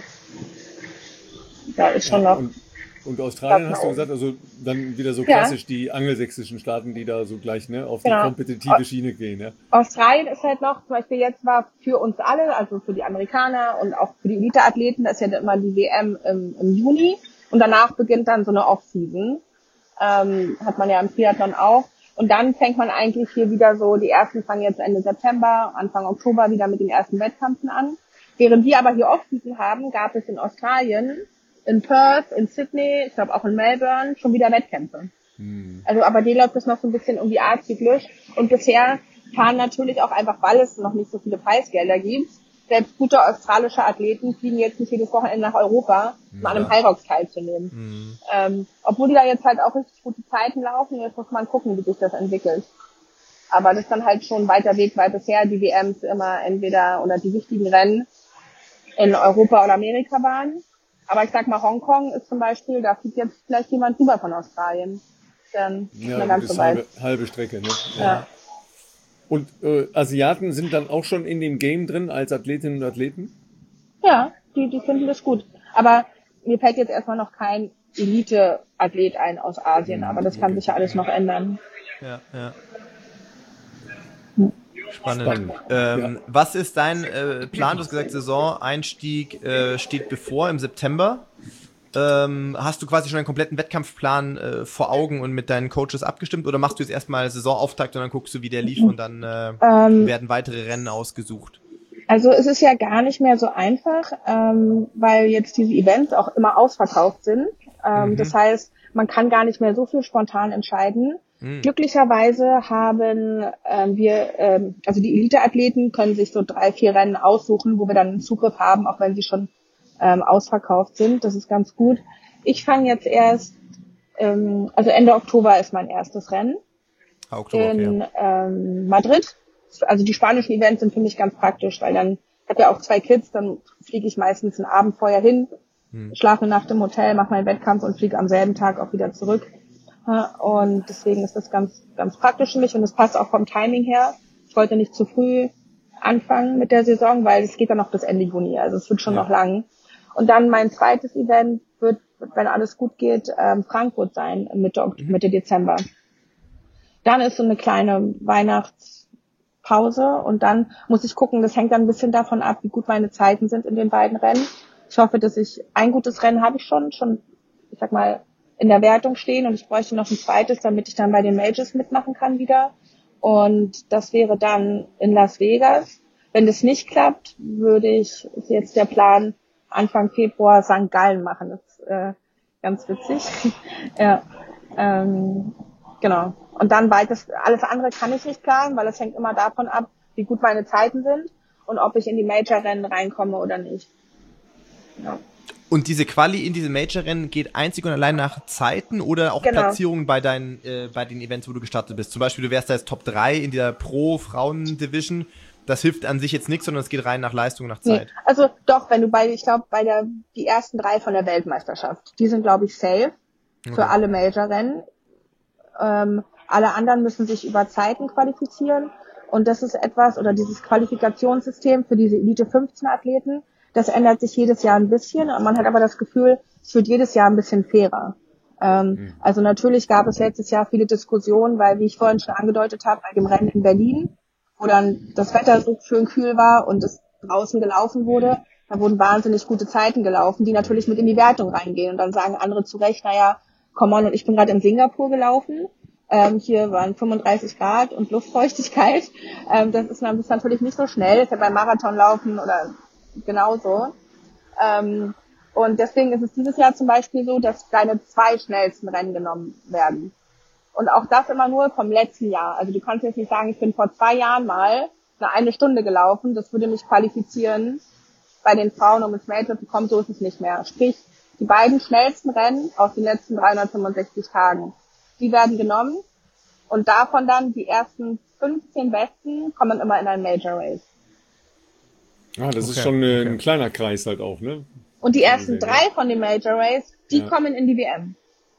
Da ist schon Ja, noch... und, und Australien Platz hast du nach gesagt, also dann wieder so Ja. klassisch die angelsächsischen Staaten, die da so gleich ne, auf Genau. die kompetitive Schiene gehen. Ja? Australien ist halt noch, zum Beispiel jetzt war für uns alle, also für die Amerikaner und auch für die Elite-Athleten, das ist ja immer die W M im, im Juni und danach beginnt dann so eine Off-Season. Ähm, hat man ja im Triathlon auch. Und dann fängt man eigentlich hier wieder so, die ersten fangen jetzt Ende September, Anfang Oktober wieder mit den ersten Wettkämpfen an. Während wir aber hier Off-Season haben, gab es in Australien, in Perth, in Sydney, ich glaube auch in Melbourne, schon wieder Wettkämpfe. Hm. Also aber die läuft das noch so ein bisschen irgendwie azyklisch. Und bisher fahren natürlich auch einfach, weil es noch nicht so viele Preisgelder gibt, selbst gute australische Athleten fliegen jetzt nicht jedes Wochenende nach Europa, um an einem Ja. Hyrox teilzunehmen. Mhm. Ähm, obwohl die da jetzt halt auch richtig gute Zeiten laufen, jetzt muss man gucken, wie sich das entwickelt. Aber das ist dann halt schon ein weiter Weg, weil bisher die W Ms immer entweder oder die wichtigen Rennen in Europa oder Amerika waren. Aber ich sag mal, Hongkong ist zum Beispiel, da fliegt jetzt vielleicht jemand rüber von Australien. Dann ist Ja, man gut, ganz ist so weit. halbe, halbe Strecke. Ne? Ja. Und äh, Asiaten sind dann auch schon in dem Game drin als Athletinnen und Athleten? Ja, die, die finden das gut. Aber mir fällt jetzt erstmal noch kein Elite-Athlet ein aus Asien, aber das kann sich ja alles noch ändern. Ja, ja. Spannend. Spannend. Ähm, Ja. Was ist dein äh, Plan? Du hast gesagt, Saison-Einstieg äh, steht bevor im September. Ähm, hast du quasi schon einen kompletten Wettkampfplan äh, vor Augen und mit deinen Coaches abgestimmt oder machst du jetzt erstmal Saisonauftakt und dann guckst du, wie der lief und dann äh, Ähm, werden weitere Rennen ausgesucht? Also es ist ja gar nicht mehr so einfach, ähm, weil jetzt diese Events auch immer ausverkauft sind. Ähm, Mhm. Das heißt, man kann gar nicht mehr so viel spontan entscheiden. Mhm. Glücklicherweise haben ähm, wir, ähm, also die Elite-Athleten können sich so drei, vier Rennen aussuchen, wo wir dann einen Zugriff haben, auch wenn sie schon ähm, ausverkauft sind. Das ist ganz gut. Ich fange jetzt erst, ähm, also Ende Oktober ist mein erstes Rennen Ah, Oktober, okay. in ähm, Madrid. Also die spanischen Events sind für mich ganz praktisch, weil dann, ich habe ja auch zwei Kids, dann fliege ich meistens einen Abend vorher hin, Hm. schlafe eine Nacht im Hotel, mache meinen Wettkampf und fliege am selben Tag auch wieder zurück. Ja, und deswegen ist das ganz, ganz praktisch für mich und es passt auch vom Timing her. Ich wollte nicht zu früh anfangen mit der Saison, weil es geht dann noch bis Ende Juni, also es wird schon Ja. noch lang. Und dann mein zweites Event wird, wenn alles gut geht, ähm, Frankfurt sein, Mitte, Ok- Mitte Dezember. Dann ist so eine kleine Weihnachtspause und dann muss ich gucken, das hängt dann ein bisschen davon ab, wie gut meine Zeiten sind in den beiden Rennen. Ich hoffe, dass ich ein gutes Rennen habe ich schon, schon sag mal, in der Wertung stehen und ich bräuchte noch ein zweites, damit ich dann bei den Majors mitmachen kann wieder. Und das wäre dann in Las Vegas. Wenn das nicht klappt, würde ich, ist jetzt der Plan, Anfang Februar Sankt Gallen machen. Das ist äh, ganz witzig. ja, ähm, genau. Und dann weiteres, alles andere kann ich nicht planen, weil es hängt immer davon ab, wie gut meine Zeiten sind und ob ich in die Major-Rennen reinkomme oder nicht. Ja. Und diese Quali in diese Major-Rennen geht einzig und allein nach Zeiten oder auch Genau. Platzierungen bei deinen, äh, bei den Events, wo du gestartet bist? Zum Beispiel, du wärst da jetzt Top drei in der Pro-Frauen-Division. Das hilft an sich jetzt nichts, sondern es geht rein nach Leistung, nach Zeit. Nee, also doch, wenn du bei, ich glaube, bei der, die ersten drei von der Weltmeisterschaft, die sind, glaube ich, safe für Okay. alle Major-Rennen. Ähm, alle anderen müssen sich über Zeiten qualifizieren. Und das ist etwas, oder dieses Qualifikationssystem für diese Elite fünfzehn Athleten, das ändert sich jedes Jahr ein bisschen. Und man hat aber das Gefühl, es wird jedes Jahr ein bisschen fairer. Ähm, mhm. Also natürlich gab es letztes Jahr viele Diskussionen, weil, wie ich vorhin schon angedeutet habe, bei dem Rennen in Berlin, wo dann das Wetter so schön kühl war und es draußen gelaufen wurde, da wurden wahnsinnig gute Zeiten gelaufen, die natürlich mit in die Wertung reingehen. Und dann sagen andere zu Recht, naja, come on, und ich bin gerade in Singapur gelaufen. Ähm, hier waren fünfunddreißig Grad und Luftfeuchtigkeit. Ähm, das ist, das ist natürlich nicht so schnell. Das ist ja beim Marathonlaufen oder genauso. Ähm, und deswegen ist es dieses Jahr zum Beispiel so, dass deine zwei schnellsten Rennen genommen werden. Und auch das immer nur vom letzten Jahr. Also du kannst jetzt nicht sagen, ich bin vor zwei Jahren mal eine eine Stunde gelaufen. Das würde mich qualifizieren bei den Frauen, um ins Major zu kommen. So ist es nicht mehr. Sprich, die beiden schnellsten Rennen aus den letzten dreihundertfünfundsechzig Tagen, die werden genommen. Und davon dann die ersten fünfzehn Besten kommen immer in ein Major Race. Ah, das Okay, ist schon äh, okay. ein kleiner Kreis halt auch, ne? Und die ersten sehen, drei von dem Major Race, die Ja. kommen in die W M.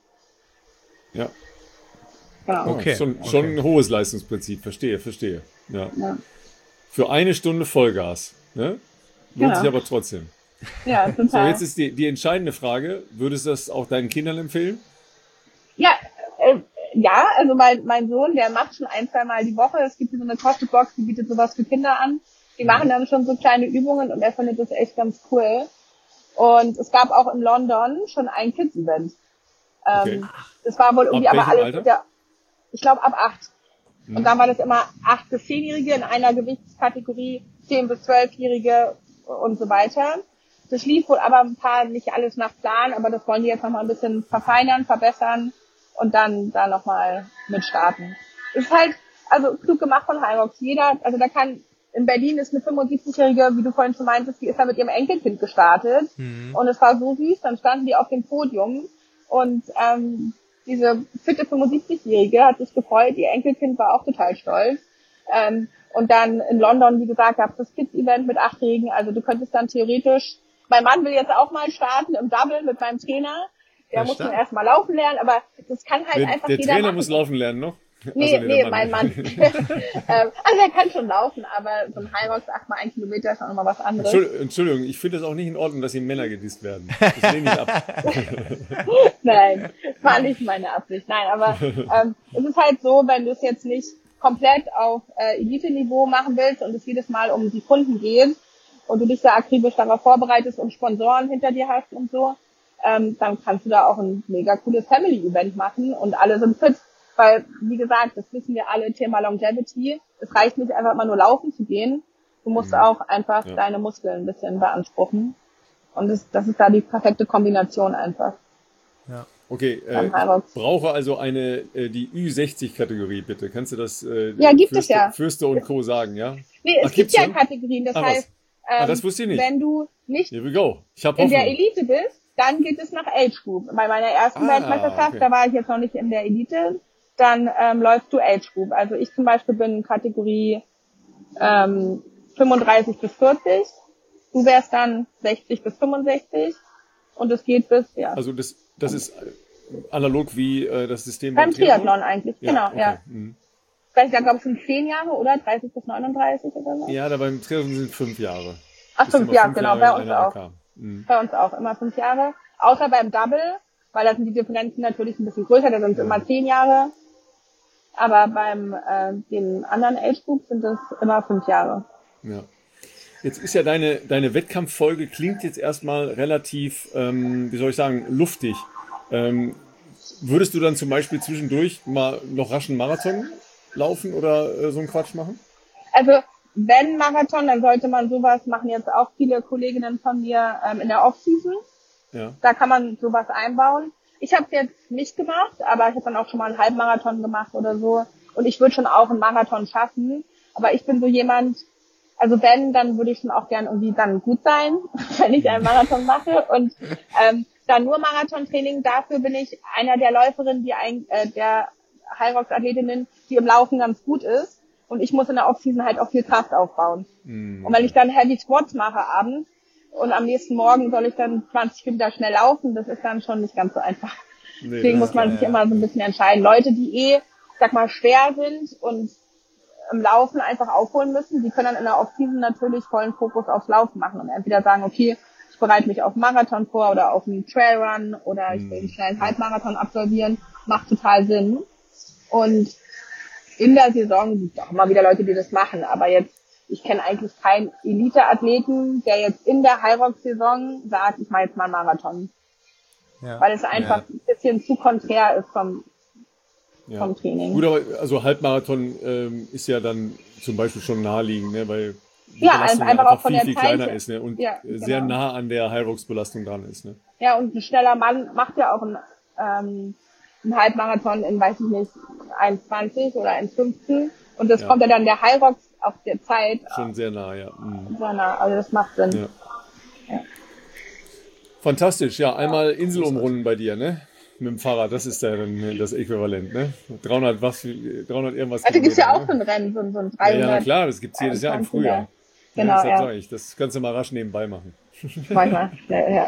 Ja. Genau. Oh, Okay, Schon, okay. schon ein hohes Leistungsprinzip, verstehe, verstehe. Ja. Ja, Für eine Stunde Vollgas, ne? Lohnt Genau. sich aber trotzdem. ja So, total. jetzt ist die, die entscheidende Frage, würdest du das auch deinen Kindern empfehlen? Ja, äh, ja, also mein, mein Sohn, der macht schon ein, zwei Mal die Woche. Es gibt hier so eine Costbox, die bietet sowas für Kinder an. Die machen dann schon so kleine Übungen und er findet das echt ganz cool. Und es gab auch in London schon ein Kids-Event. Ähm, Okay. Das war wohl irgendwie Ab aber welchem alles, Alter? ja, ich glaube ab acht. Und dann war das immer acht bis zehnjährige in einer Gewichtskategorie, zehn bis zwölfjährige und so weiter. Das lief wohl aber ein paar nicht alles nach Plan, aber das wollen die jetzt nochmal ein bisschen verfeinern, verbessern und dann da nochmal mit starten. Ist halt, also klug gemacht von Hyrox. Jeder, also da kann, in Berlin ist eine fünfundsiebzigjährige, wie du vorhin schon meintest, die ist da mit ihrem Enkelkind gestartet. Mhm. Und es war so süß, dann standen die auf dem Podium und ähm, diese fitte fünfundsiebzigjährige hat sich gefreut, ihr Enkelkind war auch total stolz. Ähm, und dann in London, wie gesagt, gab es das Kids-Event mit Achtjährigen, also du könntest dann theoretisch, mein Mann will jetzt auch mal starten im Double mit meinem Trainer, der Ja, muss dann stark. erstmal laufen lernen, aber das kann halt Der, einfach der jeder Trainer machen. muss laufen lernen noch? Nee, Also, nee, der mein Mann. ähm, also er kann schon laufen, aber so ein Hyrox acht mal ein Kilometer ist auch nochmal was anderes. Entschuldigung, Entschuldigung, ich finde es auch nicht in Ordnung, dass hier Männer gedisst werden. Das lehne ich ab. Nein, war nicht meine Absicht. Nein, aber ähm, es ist halt so, wenn du es jetzt nicht komplett auf äh, Elite-Niveau machen willst und es jedes Mal um die Kunden geht und du dich da akribisch darauf vorbereitest und Sponsoren hinter dir hast und so, ähm, dann kannst du da auch ein mega cooles Family-Event machen und alle sind fit. Weil, wie gesagt, das wissen wir alle, Thema Longevity. Es reicht nicht einfach mal nur laufen zu gehen. Du musst auch einfach Ja. deine Muskeln ein bisschen beanspruchen. Und das, das ist da die perfekte Kombination einfach. Okay, äh, Dann ich Hyrox. brauche also eine, äh, die Ü sechzig Kategorie, bitte. Kannst du das äh, Ja, gibt es Fürste, ja. Fürste und Co. sagen, ja? Nee, es Ach, gibt gibt's ja schon? Kategorien. Das Ah, was? heißt, ähm, Ah, das wusste ich nicht. wenn du nicht Here we go. Ich habe in der Hoffnung. Elite bist, dann geht es nach Age Group. Bei meiner ersten Ah, Weltmeisterschaft, okay. da war ich jetzt noch nicht in der Elite, dann ähm, läufst du Age Group. Also ich zum Beispiel bin Kategorie ähm, fünfunddreißig bis vierzig. Du wärst dann sechzig bis fünfundsechzig. Und es geht bis, ja, Also das, das ist äh, analog wie äh, das System beim Triathlon eigentlich. Ja, Genau, okay. ja. Mhm. Vielleicht, da glaube ich, sind zehn Jahre, oder? dreißig bis neununddreißig oder so. Ja, da beim Triathlon sind fünf Jahre. Ach, Bist fünf immer Jahre, genau, Jahre bei in uns einer auch. A K. Mhm. Bei uns auch, immer fünf Jahre. Außer beim Double, weil da sind die Differenzen natürlich ein bisschen größer, da sind es immer zehn Jahre. Aber beim äh, den anderen Age Groups sind es immer fünf Jahre. Ja. Jetzt ist ja deine, deine Wettkampffolge klingt jetzt erstmal relativ, ähm, wie soll ich sagen, luftig. Ähm, würdest du dann zum Beispiel zwischendurch mal noch rasch einen Marathon laufen oder äh, so einen Quatsch machen? Also wenn Marathon, dann sollte man sowas machen, jetzt auch viele Kolleginnen von mir ähm, in der Off-Season. Ja. Da kann man sowas einbauen. Ich habe es jetzt nicht gemacht, aber ich habe dann auch schon mal einen Halbmarathon gemacht oder so. Und ich würde schon auch einen Marathon schaffen. Aber ich bin so jemand, also wenn, dann würde ich schon auch gern irgendwie dann gut sein, wenn ich einen Marathon mache. Und ähm, dann nur Marathontraining, dafür bin ich einer der Läuferinnen, die ein, äh, der Hyrox-Athletinnen, die im Laufen ganz gut ist. Und ich muss in der Off-Season halt auch viel Kraft aufbauen. Mhm. Und wenn ich dann Heavy Squats mache abends und am nächsten Morgen soll ich dann zwanzig Kilometer schnell laufen, das ist dann schon nicht ganz so einfach. Nee, deswegen muss man sich ja immer so ein bisschen entscheiden. Leute, die eh, sag mal, schwer sind und im Laufen einfach aufholen müssen, die können dann in der Off-Season natürlich vollen Fokus aufs Laufen machen und entweder sagen, okay, ich bereite mich auf einen Marathon vor oder auf einen Trailrun oder ich will einen schnellen Halbmarathon absolvieren, macht total Sinn. Und in der Saison gibt es auch immer wieder Leute, die das machen, aber jetzt, ich kenne eigentlich keinen Elite-Athleten, der jetzt in der Hyrox-Saison sagt, ich mache jetzt mal einen Marathon. Ja. Weil es einfach ja. ein bisschen zu konträr ist vom, ja. vom Training. Gut, aber also Halbmarathon ähm, ist ja dann zum Beispiel schon naheliegend, ne, weil die ja, Belastung einfach, einfach auch von viel, der viel Zeit kleiner ist, ne, und ja, genau. sehr nah an der Hyrox-Belastung dran ist. Ne. Ja, und ein schneller Mann macht ja auch einen, ähm, einen Halbmarathon in, weiß ich nicht, eins zwanzig oder eins fünfzehn und das ja. kommt ja dann der Hyrox auf der Zeit. Schon sehr nah, ja. Mhm. Sehr nah, also das macht Sinn. Ja. Ja. Fantastisch, ja, einmal Insel umrunden bei dir, ne? Mit dem Fahrrad, das ist ja dann das Äquivalent, ne? dreihundert was, dreihundert irgendwas. Also gibt's ja auch so ein Rennen, so ein, so ein dreihundert. Ja, ja, klar, das gibt's jedes Jahr im Frühjahr. Genau, ja. Das, ja. Sag ich, das kannst du mal rasch nebenbei machen. Manchmal, ja, ja.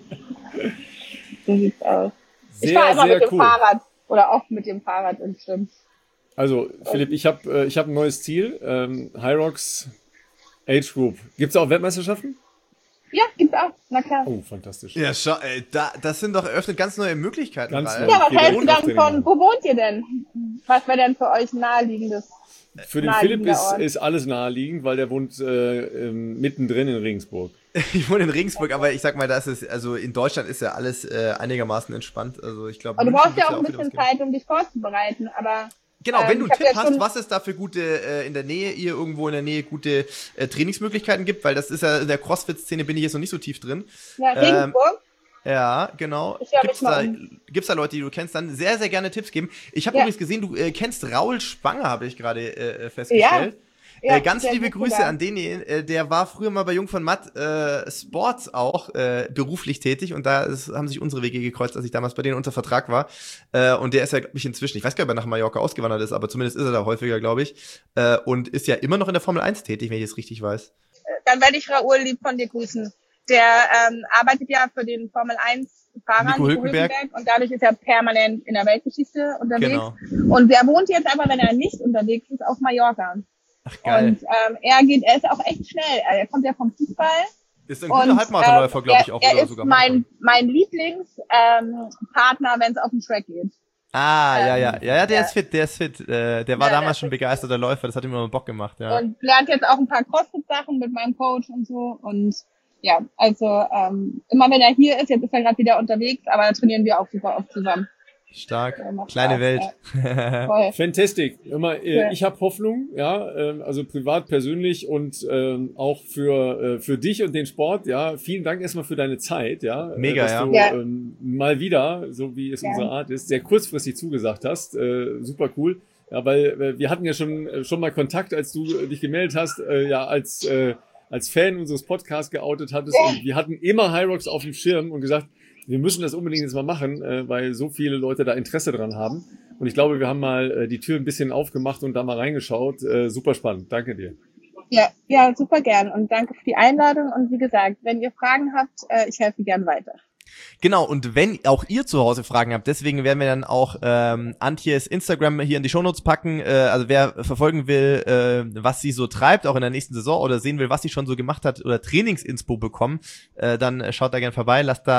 So sieht's aus. Sehr, ich fahre immer mit dem cool. Fahrrad oder oft mit dem Fahrrad ins Schwimmen. Also, Philipp, ich habe äh, ich hab ein neues Ziel, ähm, Hyrox Age Group. Gibt's auch Weltmeisterschaften? Ja, gibt's auch, na klar. Oh, fantastisch. Ja, schau, ey, da, das sind doch eröffnet ganz neue Möglichkeiten. Ganz Ralf. neu. Ja, was hältst du dann von, wo wohnt ihr denn? Was wäre denn für euch naheliegendes? Für den Philipp ist, ist alles naheliegend, weil der wohnt äh, ähm, mittendrin in Regensburg. Ich wohne in Regensburg, aber ich sag mal, das ist, also in Deutschland ist ja alles äh, einigermaßen entspannt. Also ich glaube. Aber du brauchst ja auch ein bisschen Zeit, um dich vorzubereiten, aber. Genau, wenn du ähm, einen Tipp hast, was es da für gute, äh, in der Nähe, ihr irgendwo in der Nähe gute äh, Trainingsmöglichkeiten gibt, weil das ist ja, in der CrossFit-Szene bin ich jetzt noch nicht so tief drin. Ja, Regensburg. Ähm, ja, genau. Gibt's da, gibt's da Leute, die du kennst, dann sehr, sehr gerne Tipps geben. Ich habe ja. übrigens gesehen, du äh, kennst Raul Spanger, habe ich gerade äh, festgestellt. Ja. Ja, äh, ganz liebe Grüße da. an den, äh, der war früher mal bei Jung von Matt äh, Sports auch äh, beruflich tätig und da ist, haben sich unsere Wege gekreuzt, als ich damals bei denen unter Vertrag war. Äh, und der ist ja, glaube ich, inzwischen, ich weiß gar nicht, ob er nach Mallorca ausgewandert ist, aber zumindest ist er da häufiger, glaube ich. Äh, und ist ja immer noch in der Formel eins tätig, wenn ich es richtig weiß. Dann werde ich Raoul lieb von dir grüßen. Der ähm, arbeitet ja für den Formel eins Fahrer Nico Hülkenberg. und dadurch ist er permanent in der Weltgeschichte unterwegs. Genau. Und der wohnt jetzt aber, wenn er nicht unterwegs ist, auf Mallorca. Ach, geil. Und ähm, er geht, er ist auch echt schnell. Er kommt ja vom Fußball. Ist ein guter Halbmarathonläufer, glaube ich, auch. Er oder ist sogar mein, mein Lieblingspartner, ähm, wenn es auf den Track geht. Ah, ähm, ja, ja. Ja, ja, der ja. ist fit, der ist fit. Äh, der war ja, damals schon begeisterter Läufer, das hat ihm immer Bock gemacht, ja. Und lernt jetzt auch ein paar CrossFit-Sachen mit meinem Coach und so. Und ja, also ähm, immer wenn er hier ist, jetzt ist er gerade wieder unterwegs, aber da trainieren wir auch super oft zusammen. Stark. Ja, Kleine Spaß, Welt. Ja. Voll. Fantastic. Immer, äh, Ja. ich habe Hoffnung, ja, äh, also privat, persönlich und ähm, auch für äh, für dich und den Sport. Ja, vielen Dank erstmal für deine Zeit, ja, Mega, äh, dass ja. du Ja. ähm, mal wieder, so wie es Ja. unsere Art ist, sehr kurzfristig zugesagt hast. Äh, super cool. Ja, weil äh, wir hatten ja schon äh, schon mal Kontakt, als du äh, dich gemeldet hast, äh, ja, als äh, als Fan unseres Podcasts geoutet hattest. Ja. Und wir hatten immer Hyrox auf dem Schirm und gesagt, wir müssen das unbedingt jetzt mal machen, äh, weil so viele Leute da Interesse dran haben. Und ich glaube, wir haben mal äh, die Tür ein bisschen aufgemacht und da mal reingeschaut. Äh, super spannend. Danke dir. Ja, ja, super gern. Und danke für die Einladung. Und wie gesagt, wenn ihr Fragen habt, äh, ich helfe gern weiter. Genau, und wenn auch ihr zu Hause Fragen habt, deswegen werden wir dann auch ähm, Antjes Instagram hier in die Shownotes packen. Äh, also wer verfolgen will, äh, was sie so treibt, auch in der nächsten Saison, oder sehen will, was sie schon so gemacht hat, oder Trainingsinspo bekommen, äh, dann schaut da gerne vorbei, lasst da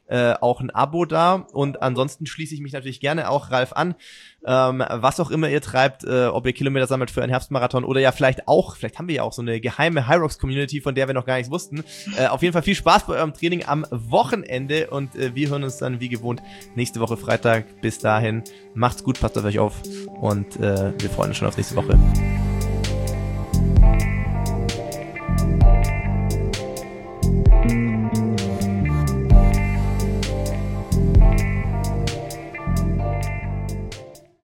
äh, auch ein Abo da. Und ansonsten schließe ich mich natürlich gerne auch Ralf an. Ähm, was auch immer ihr treibt, äh, ob ihr Kilometer sammelt für einen Herbstmarathon oder ja vielleicht auch, vielleicht haben wir ja auch so eine geheime Hyrox-Community, von der wir noch gar nichts wussten. Äh, auf jeden Fall viel Spaß bei eurem Training am Wochenende und äh, wir hören uns dann wie gewohnt nächste Woche Freitag. Bis dahin, macht's gut, passt auf euch auf und äh, wir freuen uns schon auf nächste Woche.